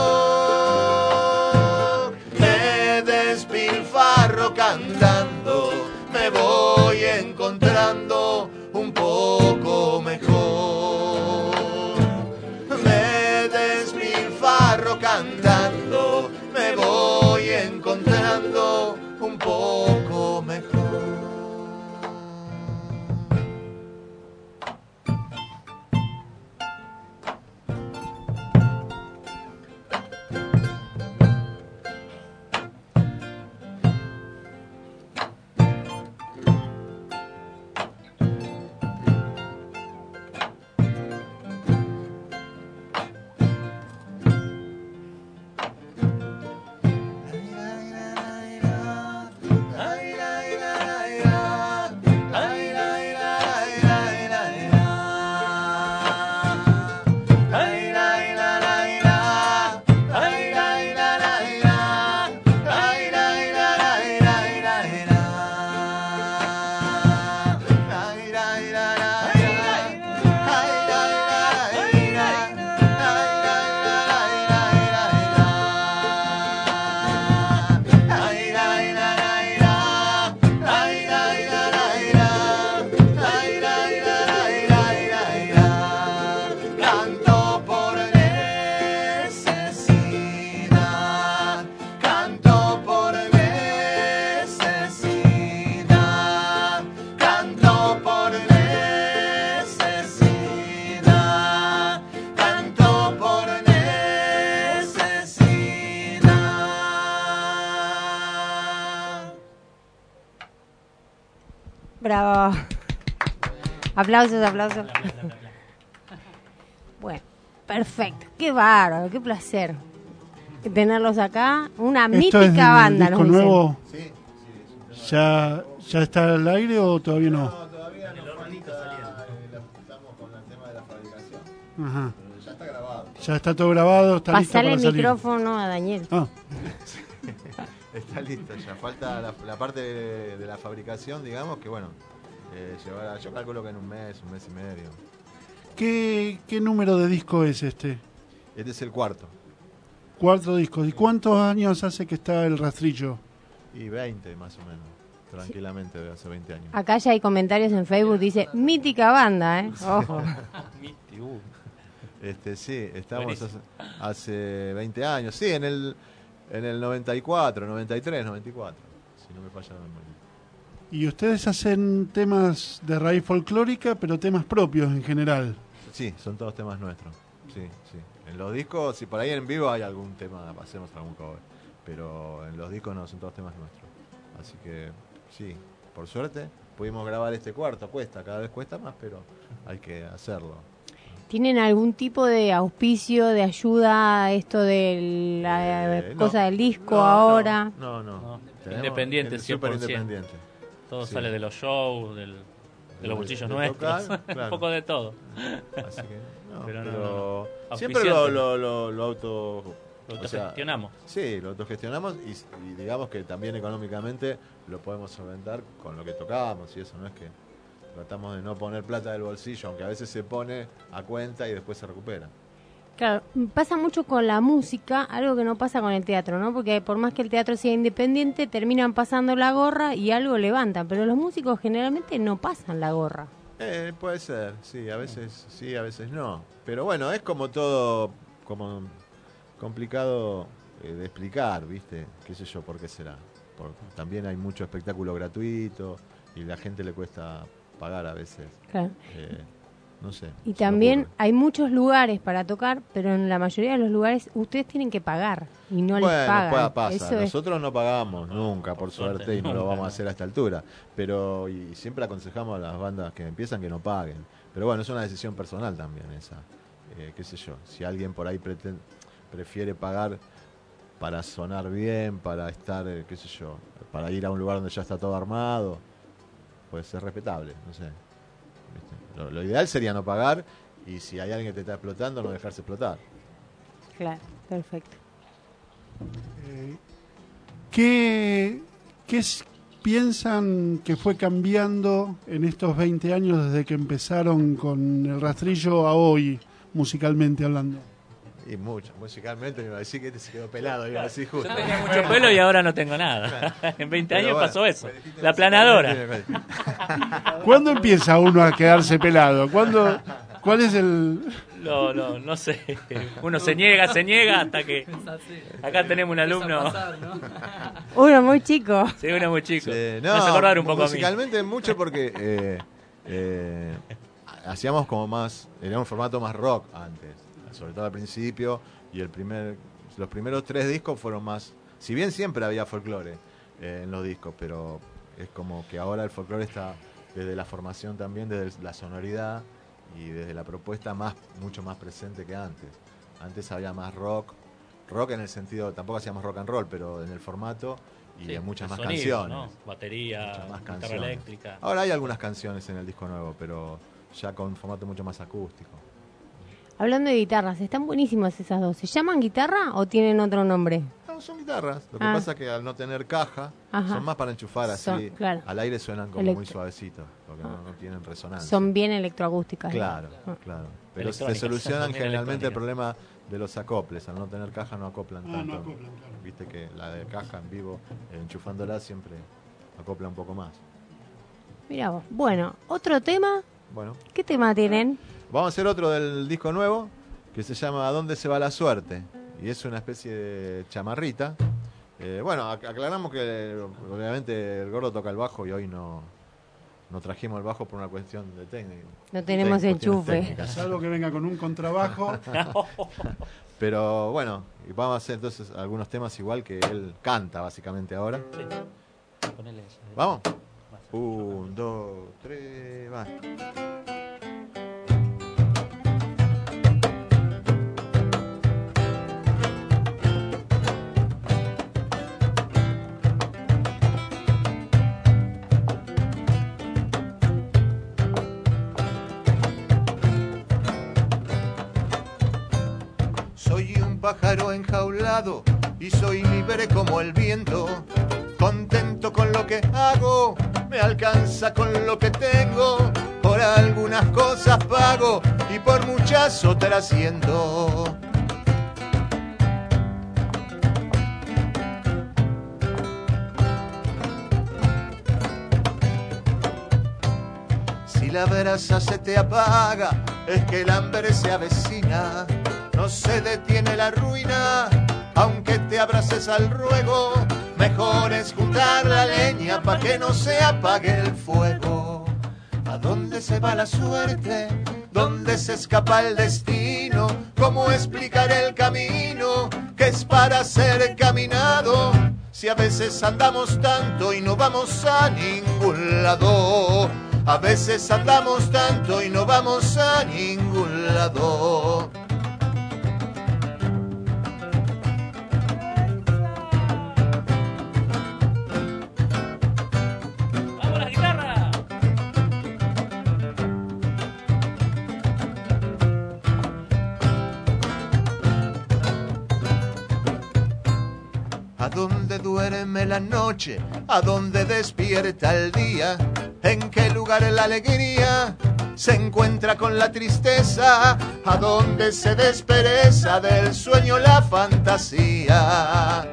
S4: reloj, me despilfarro cantando, me voy encontrando un poco mejor. Me despilfarro cantando, me voy encontrando un poco mejor.
S7: Aplausos. Bueno, perfecto. Qué bárbaro, qué placer tenerlos acá. Una mítica banda.
S1: ¿Esto es el disco nuevo? Sí. ¿Ya está al aire o todavía no?
S4: No, todavía no. Estamos con el tema de la fabricación.
S1: Ajá.
S4: Pero ya está grabado.
S1: Ya está todo grabado, está listo para
S7: salir.
S1: salir.
S7: Pasale el micrófono a Daniel.
S4: Está listo, ya falta la parte de la fabricación, digamos, que bueno, llevará, yo calculo que en un mes y medio.
S1: ¿Qué número de disco es este?
S4: Este es el cuarto.
S1: Cuarto disco. ¿Y cuántos años hace que está el rastrillo?
S4: Y 20 más o menos, tranquilamente, de hace 20 años.
S7: Acá ya hay comentarios en Facebook, dice, mítica banda, ojo.
S4: Sí, estamos hace 20 años, sí, en el 94, 93, 94, si no me falla la memoria.
S1: Y ustedes hacen temas de raíz folclórica, pero temas propios en general.
S4: Sí, son todos temas nuestros, sí. En los discos, si por ahí en vivo hay algún tema, hacemos algún cover, pero en los discos no, son todos temas nuestros. Así que, sí, por suerte, pudimos grabar este cuarto, cada vez cuesta más, pero hay que hacerlo.
S7: ¿Tienen algún tipo de auspicio, de ayuda a esto de la cosa del disco ahora?
S4: No.
S5: Independiente, 100%.
S4: Súper independiente.
S5: Todo sale de los shows, de los bolsillos nuestros, tocar, claro. Un poco de todo.
S4: Así que pero
S5: no.
S4: Siempre lo
S5: autogestionamos.
S4: Sí, lo autogestionamos y digamos que también económicamente lo podemos solventar con lo que tocamos y eso, no es que tratamos de no poner plata del bolsillo, aunque a veces se pone a cuenta y después se recupera.
S7: Claro, pasa mucho con la música, algo que no pasa con el teatro, ¿no? Porque por más que el teatro sea independiente, terminan pasando la gorra y algo levantan, pero los músicos generalmente no pasan la gorra.
S4: Puede ser, sí, a veces no. Pero bueno, es como todo, como complicado de explicar, ¿viste? Qué sé yo, por qué será. También hay mucho espectáculo gratuito y la gente le cuesta pagar a veces.
S7: Claro.
S4: No sé.
S7: Y también hay muchos lugares para tocar, pero en la mayoría de los lugares ustedes tienen que pagar y no les pagan.
S4: Pasa. Nosotros no pagamos nunca, por suerte, y no lo vamos a hacer a esta altura. Pero y siempre aconsejamos a las bandas que empiezan que no paguen. Pero bueno, es una decisión personal también esa. Qué sé yo, si alguien por ahí prefiere pagar para sonar bien, para estar, qué sé yo, para ir a un lugar donde ya está todo armado, puede ser respetable, no sé. Lo ideal sería no pagar y si hay alguien que te está explotando, no dejarse explotar.
S7: Claro, perfecto.
S1: ¿Qué piensan que fue cambiando en estos 20 años desde que empezaron con el rastrillo a hoy, musicalmente hablando?
S4: Y mucho, musicalmente me iba a decir que este se quedó pelado, iba a decir justo.
S5: Yo tenía mucho pelo y ahora no tengo nada. En 20 años pasó eso. La aplanadora.
S1: ¿Cuándo empieza uno a quedarse pelado? ¿Cuál es el...?
S5: No sé. Uno se niega hasta que... Acá tenemos un alumno.
S7: Uno muy chico.
S5: Sí, uno muy chico.
S4: Me hace acordar un poco a mí. Musicalmente mucho porque hacíamos como más... Era un formato más rock antes. Sobre todo al principio, y los primeros 3 discos fueron más, si bien siempre había folclore en los discos, pero es como que ahora el folclore está desde la formación también, desde la sonoridad y desde la propuesta mucho más presente que antes. Antes había más rock en el sentido, tampoco hacíamos rock and roll, pero en el formato y en muchas más sonido, canciones,
S5: ¿no? Batería, guitarra eléctrica.
S4: Ahora hay algunas canciones en el disco nuevo, pero ya con un formato mucho más acústico.
S7: Hablando de guitarras, están buenísimas esas dos. ¿Se llaman guitarra o tienen otro nombre?
S4: No, son guitarras. Lo que pasa es que al no tener caja, son más para enchufar así.
S7: Claro.
S4: Al aire suenan como muy suavecitos, porque no tienen resonancia.
S7: Son bien electroacústicas.
S4: Claro. Pero se solucionan generalmente el problema de los acoples. Al no tener caja no acoplan tanto.
S1: No acoplan, claro.
S4: Viste que la de caja en vivo, enchufándola, siempre acopla un poco más.
S7: Mirá vos. Bueno, otro tema.
S4: Bueno.
S7: ¿Qué tema tienen?
S4: Vamos a hacer otro del disco nuevo que se llama ¿A dónde se va la suerte? Y es una especie de chamarrita. Aclaramos que obviamente el gordo toca el bajo y hoy no trajimos el bajo por una cuestión de técnica.
S7: No tenemos enchufe.
S1: Salvo que venga con un contrabajo.
S4: Pero bueno, vamos a hacer entonces algunos temas igual que él canta básicamente ahora.
S5: Sí.
S4: ¿Vamos? 1, 2, 3, va. pájaro enjaulado y soy libre como el viento. Contento con lo que hago, me alcanza con lo que tengo. Por algunas cosas pago y por muchas otras siento. Si la brasa se te apaga, es que el hambre se avecina. No se detiene la ruina, aunque te abraces al ruego. Mejor es juntar la leña pa' que no se apague el fuego. ¿A dónde se va la suerte? ¿Dónde se escapa el destino? ¿Cómo explicar el camino que es para ser caminado? Si a veces andamos tanto y no vamos a ningún lado. A veces andamos tanto y no vamos a ningún lado. ¿A dónde duerme la noche? ¿A dónde despierta el día? ¿En qué lugar la alegría se encuentra con la tristeza? ¿A dónde se despereza del sueño la fantasía?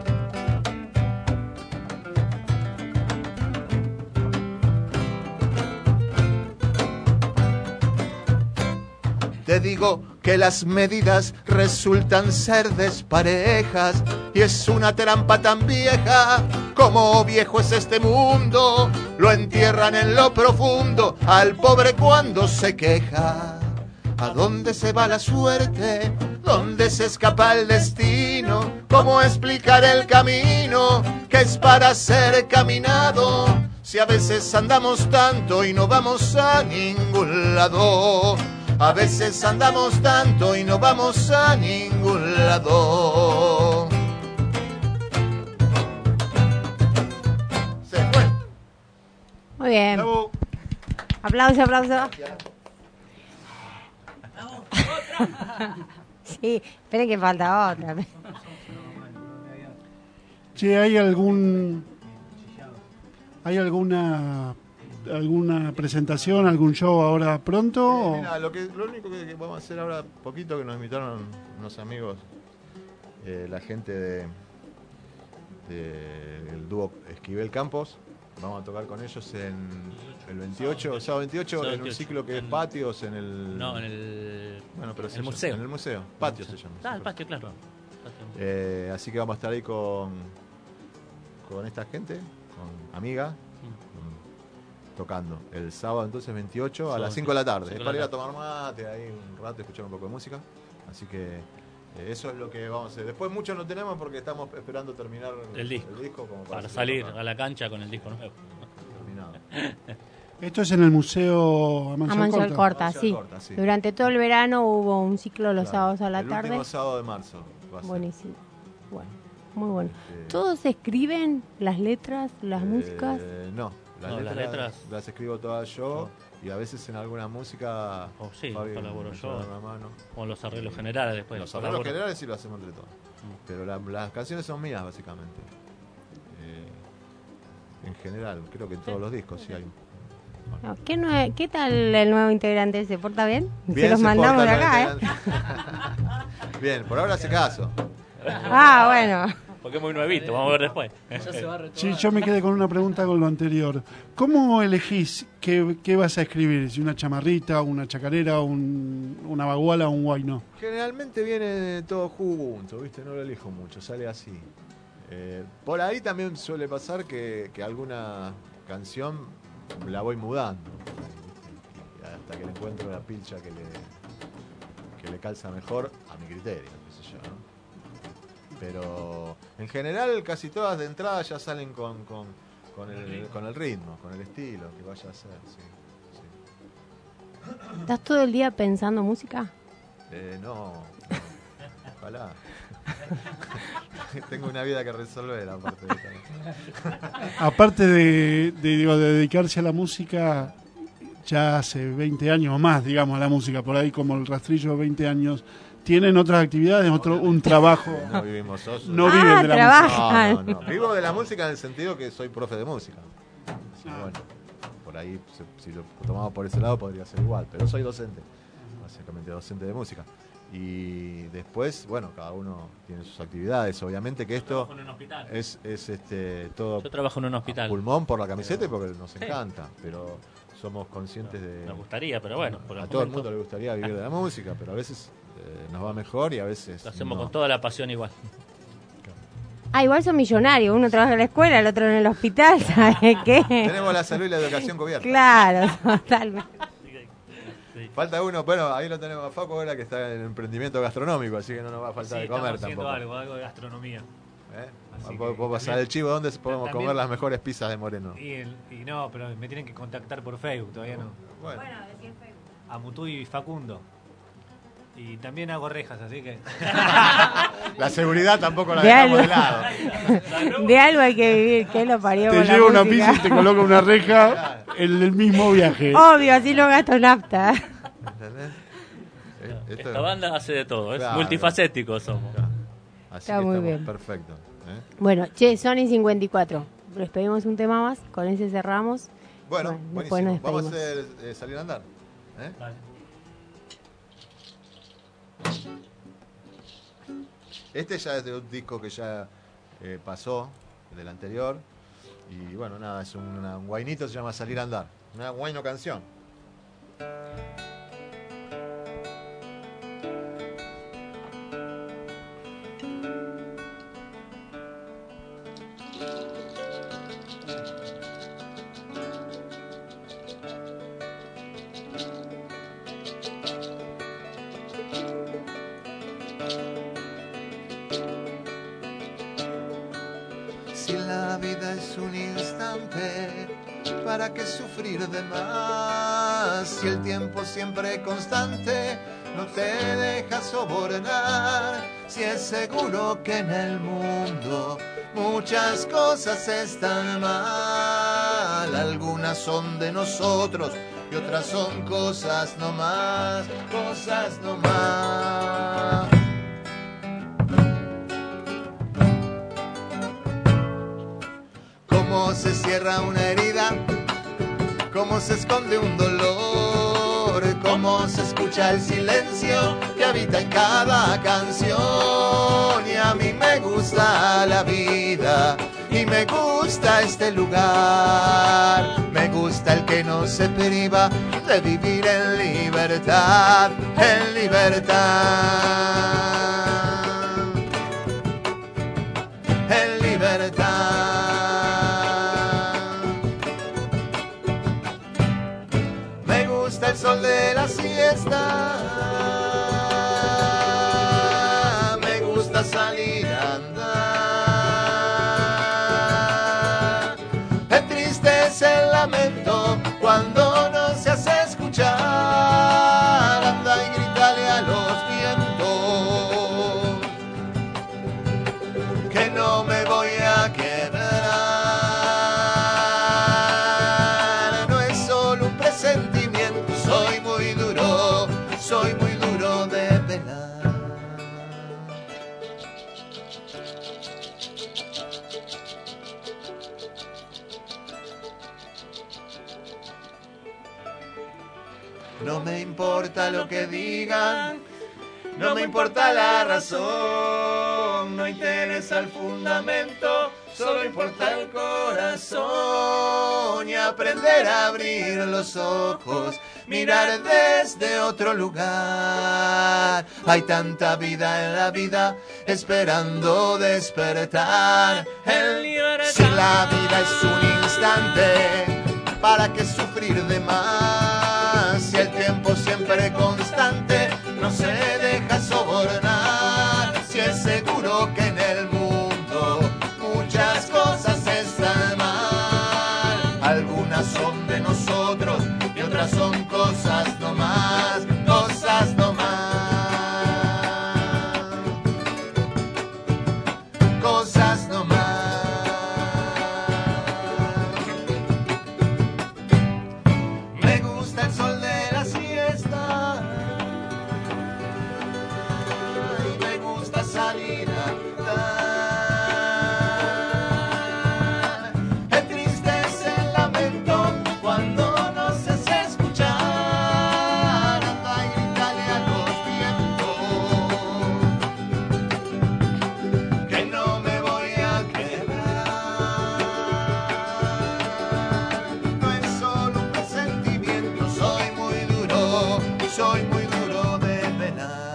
S4: Te digo que las medidas resultan ser desparejas y es una trampa tan vieja como viejo es este mundo. Lo entierran en lo profundo al pobre cuando se queja. ¿A dónde se va la suerte? ¿Dónde se escapa el destino? ¿Cómo explicar el camino que es para ser caminado? Si a veces andamos tanto y no vamos a ningún lado. A veces andamos tanto y no vamos a ningún lado. Se fue.
S7: Muy bien.
S1: Bravo.
S7: Aplauso, aplauso. Sí, esperen que falta otra.
S1: Che, ¿hay alguna presentación, algún show ahora pronto?
S4: Mira, lo único que vamos a hacer ahora, poquito, que nos invitaron unos amigos, la gente del dúo Esquivel Campos. Vamos a tocar con ellos en el 28, sábado 28, en un ciclo que es patios en el...
S5: No, en el...
S4: Bueno, pero
S5: el museo.
S4: En el museo, patio se llama.
S5: Ah, el patio, claro.
S4: Así que vamos a estar ahí con esta gente, con Amiga, tocando el sábado entonces 28 a las 5 de la tarde. Es para ir a tomar mate ahí un rato, escuchar un poco de música. Así que eso es lo que vamos a hacer. Después mucho no tenemos porque estamos esperando terminar
S5: el disco
S4: como
S5: para salir a la cancha con el disco nuevo.
S4: Terminado.
S1: Esto es en el Museo
S7: Amanciol Corta, sí. Durante todo el verano hubo un ciclo los sábados a la tarde.
S4: El último sábado de marzo.
S7: Buenísimo. Bueno, muy bueno. ¿Todos escriben las letras, las músicas?
S4: No. Las letras las escribo todas yo y a veces en alguna música
S5: colaboro yo o los arreglos generales después.
S4: Los arreglos generales sí lo hacemos entre todos, pero las canciones son mías básicamente. En general, creo que en todos los discos sí hay.
S7: ¿Qué tal el nuevo integrante? ¿Se porta bien?
S4: Bien,
S7: se los mandamos de acá,
S4: Bien, por ahora hace caso.
S7: Bueno.
S5: Porque es muy nuevito, vamos a ver después.
S1: Sí, yo me quedé con una pregunta con lo anterior. ¿Cómo elegís qué vas a escribir? ¿Si una chamarrita, una chacarera, una baguala o un guayno?
S4: Generalmente viene todo junto, ¿viste? No lo elijo mucho, sale así. Por ahí también suele pasar que alguna canción la voy mudando, hasta que le encuentro la pilcha que le calza mejor a mi criterio, qué sé yo, ¿no? Pero en general casi todas de entrada ya salen con el ritmo, con el estilo que vaya a ser. Sí.
S7: ¿Estás todo el día pensando música?
S4: No, ojalá. Tengo una vida que resolver aparte de
S1: aparte de dedicarse a la música ya hace 20 años o más, digamos, a la música, por ahí como el rastrillo 20 años ¿Tienen otras actividades, un trabajo?
S4: No vivimos socios.
S1: No viven de la música.
S4: No. Vivo de la música en el sentido que soy profe de música. Así que bueno, por ahí, si lo tomamos por ese lado, podría ser igual. Pero soy docente, básicamente docente de música. Y después, bueno, cada uno tiene sus actividades. Obviamente que esto es todo.
S5: Yo trabajo en un hospital.
S4: Pulmón por la camiseta y porque nos encanta, pero somos conscientes de.
S5: Nos gustaría, pero bueno.
S4: A todo el mundo le gustaría vivir de la música, pero a veces nos va mejor y a veces.
S5: Lo hacemos con toda la pasión igual.
S7: Igual son millonarios. Uno trabaja en la escuela, el otro en el hospital, ¿sabes qué?
S4: Tenemos la salud y la educación cubierta.
S7: Claro, totalmente.
S4: Falta uno, bueno, ahí lo tenemos a Facu ahora que está en emprendimiento gastronómico, así que no nos va a faltar de comer tampoco.
S3: Algo de gastronomía.
S4: Puedo pasar el chivo, ¿dónde podemos comer las mejores pizzas de Moreno?
S3: Y no, pero me tienen que contactar por Facebook, todavía no.
S7: Bueno, decir Facebook.
S3: A Mutuy y Facundo. Y también hago rejas, así que...
S4: La seguridad tampoco la dejamos de lado.
S7: De algo hay que vivir, que lo parió.
S1: Te lleva una pizza y te coloca una reja en el mismo viaje.
S7: Obvio, así no gasto nafta.
S4: ¿Entendés?
S5: Esta banda hace de todo, es multifacético somos.
S4: Así
S7: está
S4: que
S7: muy
S4: estamos
S7: bien.
S4: Perfecto.
S7: Bueno, Sony 54. Les pedimos un tema más, con ese cerramos.
S4: Bueno, buenísimo. Vamos a hacer Salir a Andar.
S5: Vale.
S4: Este ya es de un disco que ya pasó, del anterior. Y bueno, nada, es un guainito, se llama Salir a Andar. Una guaino canción.
S8: Si la vida es un instante, ¿para qué sufrir de más? Si el tiempo siempre constante no te deja sobornar. Si es seguro que en el mundo muchas cosas están mal. Algunas son de nosotros y otras son cosas nomás, cosas nomás. Cómo se cierra una herida, cómo se esconde un dolor, cómo se escucha el silencio que habita en cada canción. Y a mí me gusta la vida y me gusta este lugar. Me gusta el que no se priva de vivir en libertad, en libertad, en libertad. El sol de la siesta, me gusta salir a andar. El triste es el lamento cuando no se hace escuchar. Anda y grítale a los vientos que no me voy a quebrar. No es solo un presentimiento. Soy muy duro de pelar. No me importa lo que digan, no me importa la razón, no interesa el fundamento, solo importa el corazón y aprender a abrir los ojos, mirar desde otro lugar. Hay tanta vida en la vida esperando despertar. Si la vida es un instante, ¿para qué sufrir de más? Si el tiempo siempre constante no se deja sobornar. Si es seguro que en el mundo muchas cosas están mal. Algunas son de nosotros y otras son cosas nomás, cosas nomás, cosas nomás. Me gusta el sol de la siesta. soy muy duro de penar.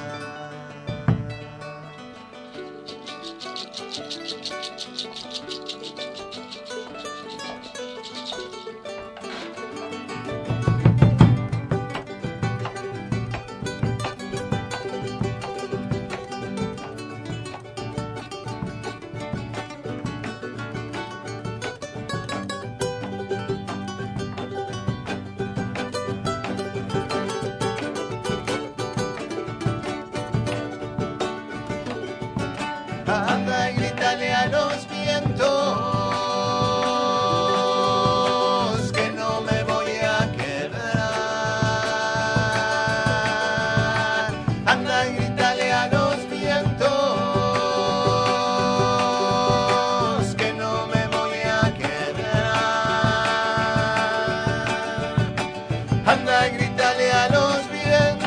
S8: Anda y grítale a los vientos que no me voy a quebrar. Anda y grítale a los vientos que no me voy a quebrar. Anda y grítale a los vientos.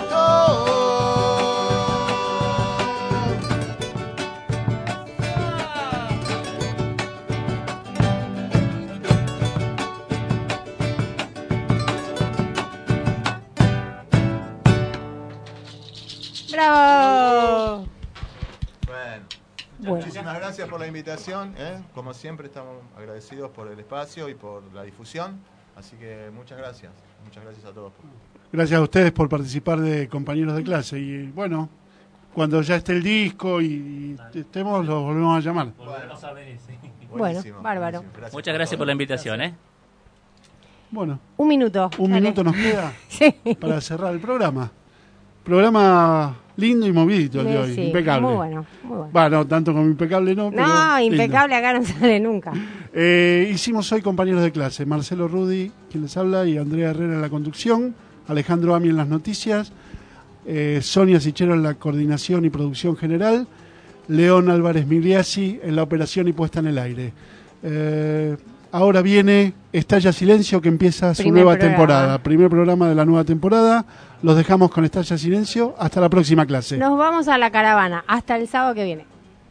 S7: ¡Bravo!
S8: Bueno, muchísimas gracias por la invitación. Como siempre, estamos agradecidos por el espacio y por la difusión. Así que muchas gracias. Muchas gracias a todos.
S1: Gracias a ustedes por participar de compañeros de clase. Y bueno, cuando ya esté el disco y estemos, los volvemos a llamar.
S7: Bueno, bárbaro.
S5: Muchas gracias por la invitación.
S1: Bueno.
S7: Un minuto.
S1: Un
S7: Dale.
S1: minuto nos queda
S7: Sí.
S1: para cerrar el programa. Programa lindo y movidito el de hoy.
S7: Sí,
S1: impecable.
S7: muy bueno, muy bueno.
S1: Bueno, tanto como impecable no.
S7: No,
S1: pero
S7: impecable acá no sale nunca.
S1: Hicimos hoy compañeros de clase. Marcelo Rudi, quien les habla, y Andrea Herrera en la conducción. Alejandro Ami en las noticias. Sonia Sichero en la coordinación y producción general. León Álvarez Migliasi en la operación y puesta en el aire. Ahora viene Estalla Silencio, que empieza su nueva temporada. Primer programa de la nueva temporada. Los dejamos con Estalla Silencio. Hasta la próxima clase.
S7: Nos vamos a la caravana. Hasta el sábado que viene.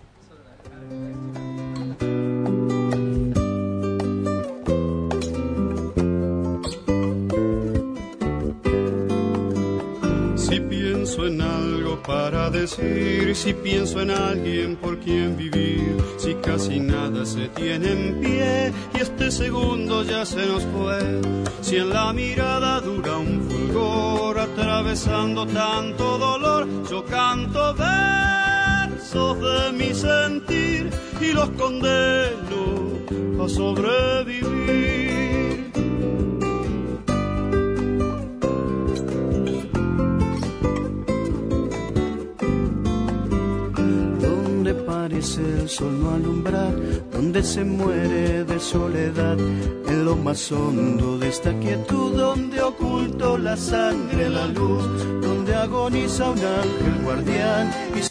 S10: Si pienso en algo para decir, si pienso en alguien por quien vivir, si casi nada se tiene en pie y este segundo ya se nos fue, si en la mirada dura un fulgor atravesando tanto dolor, yo canto versos de mi sentir y los condeno a sobrevivir. Parece el sol no alumbrar, donde se muere de soledad, en lo más hondo de esta quietud, donde oculto la sangre, la luz, donde agoniza un ángel guardián.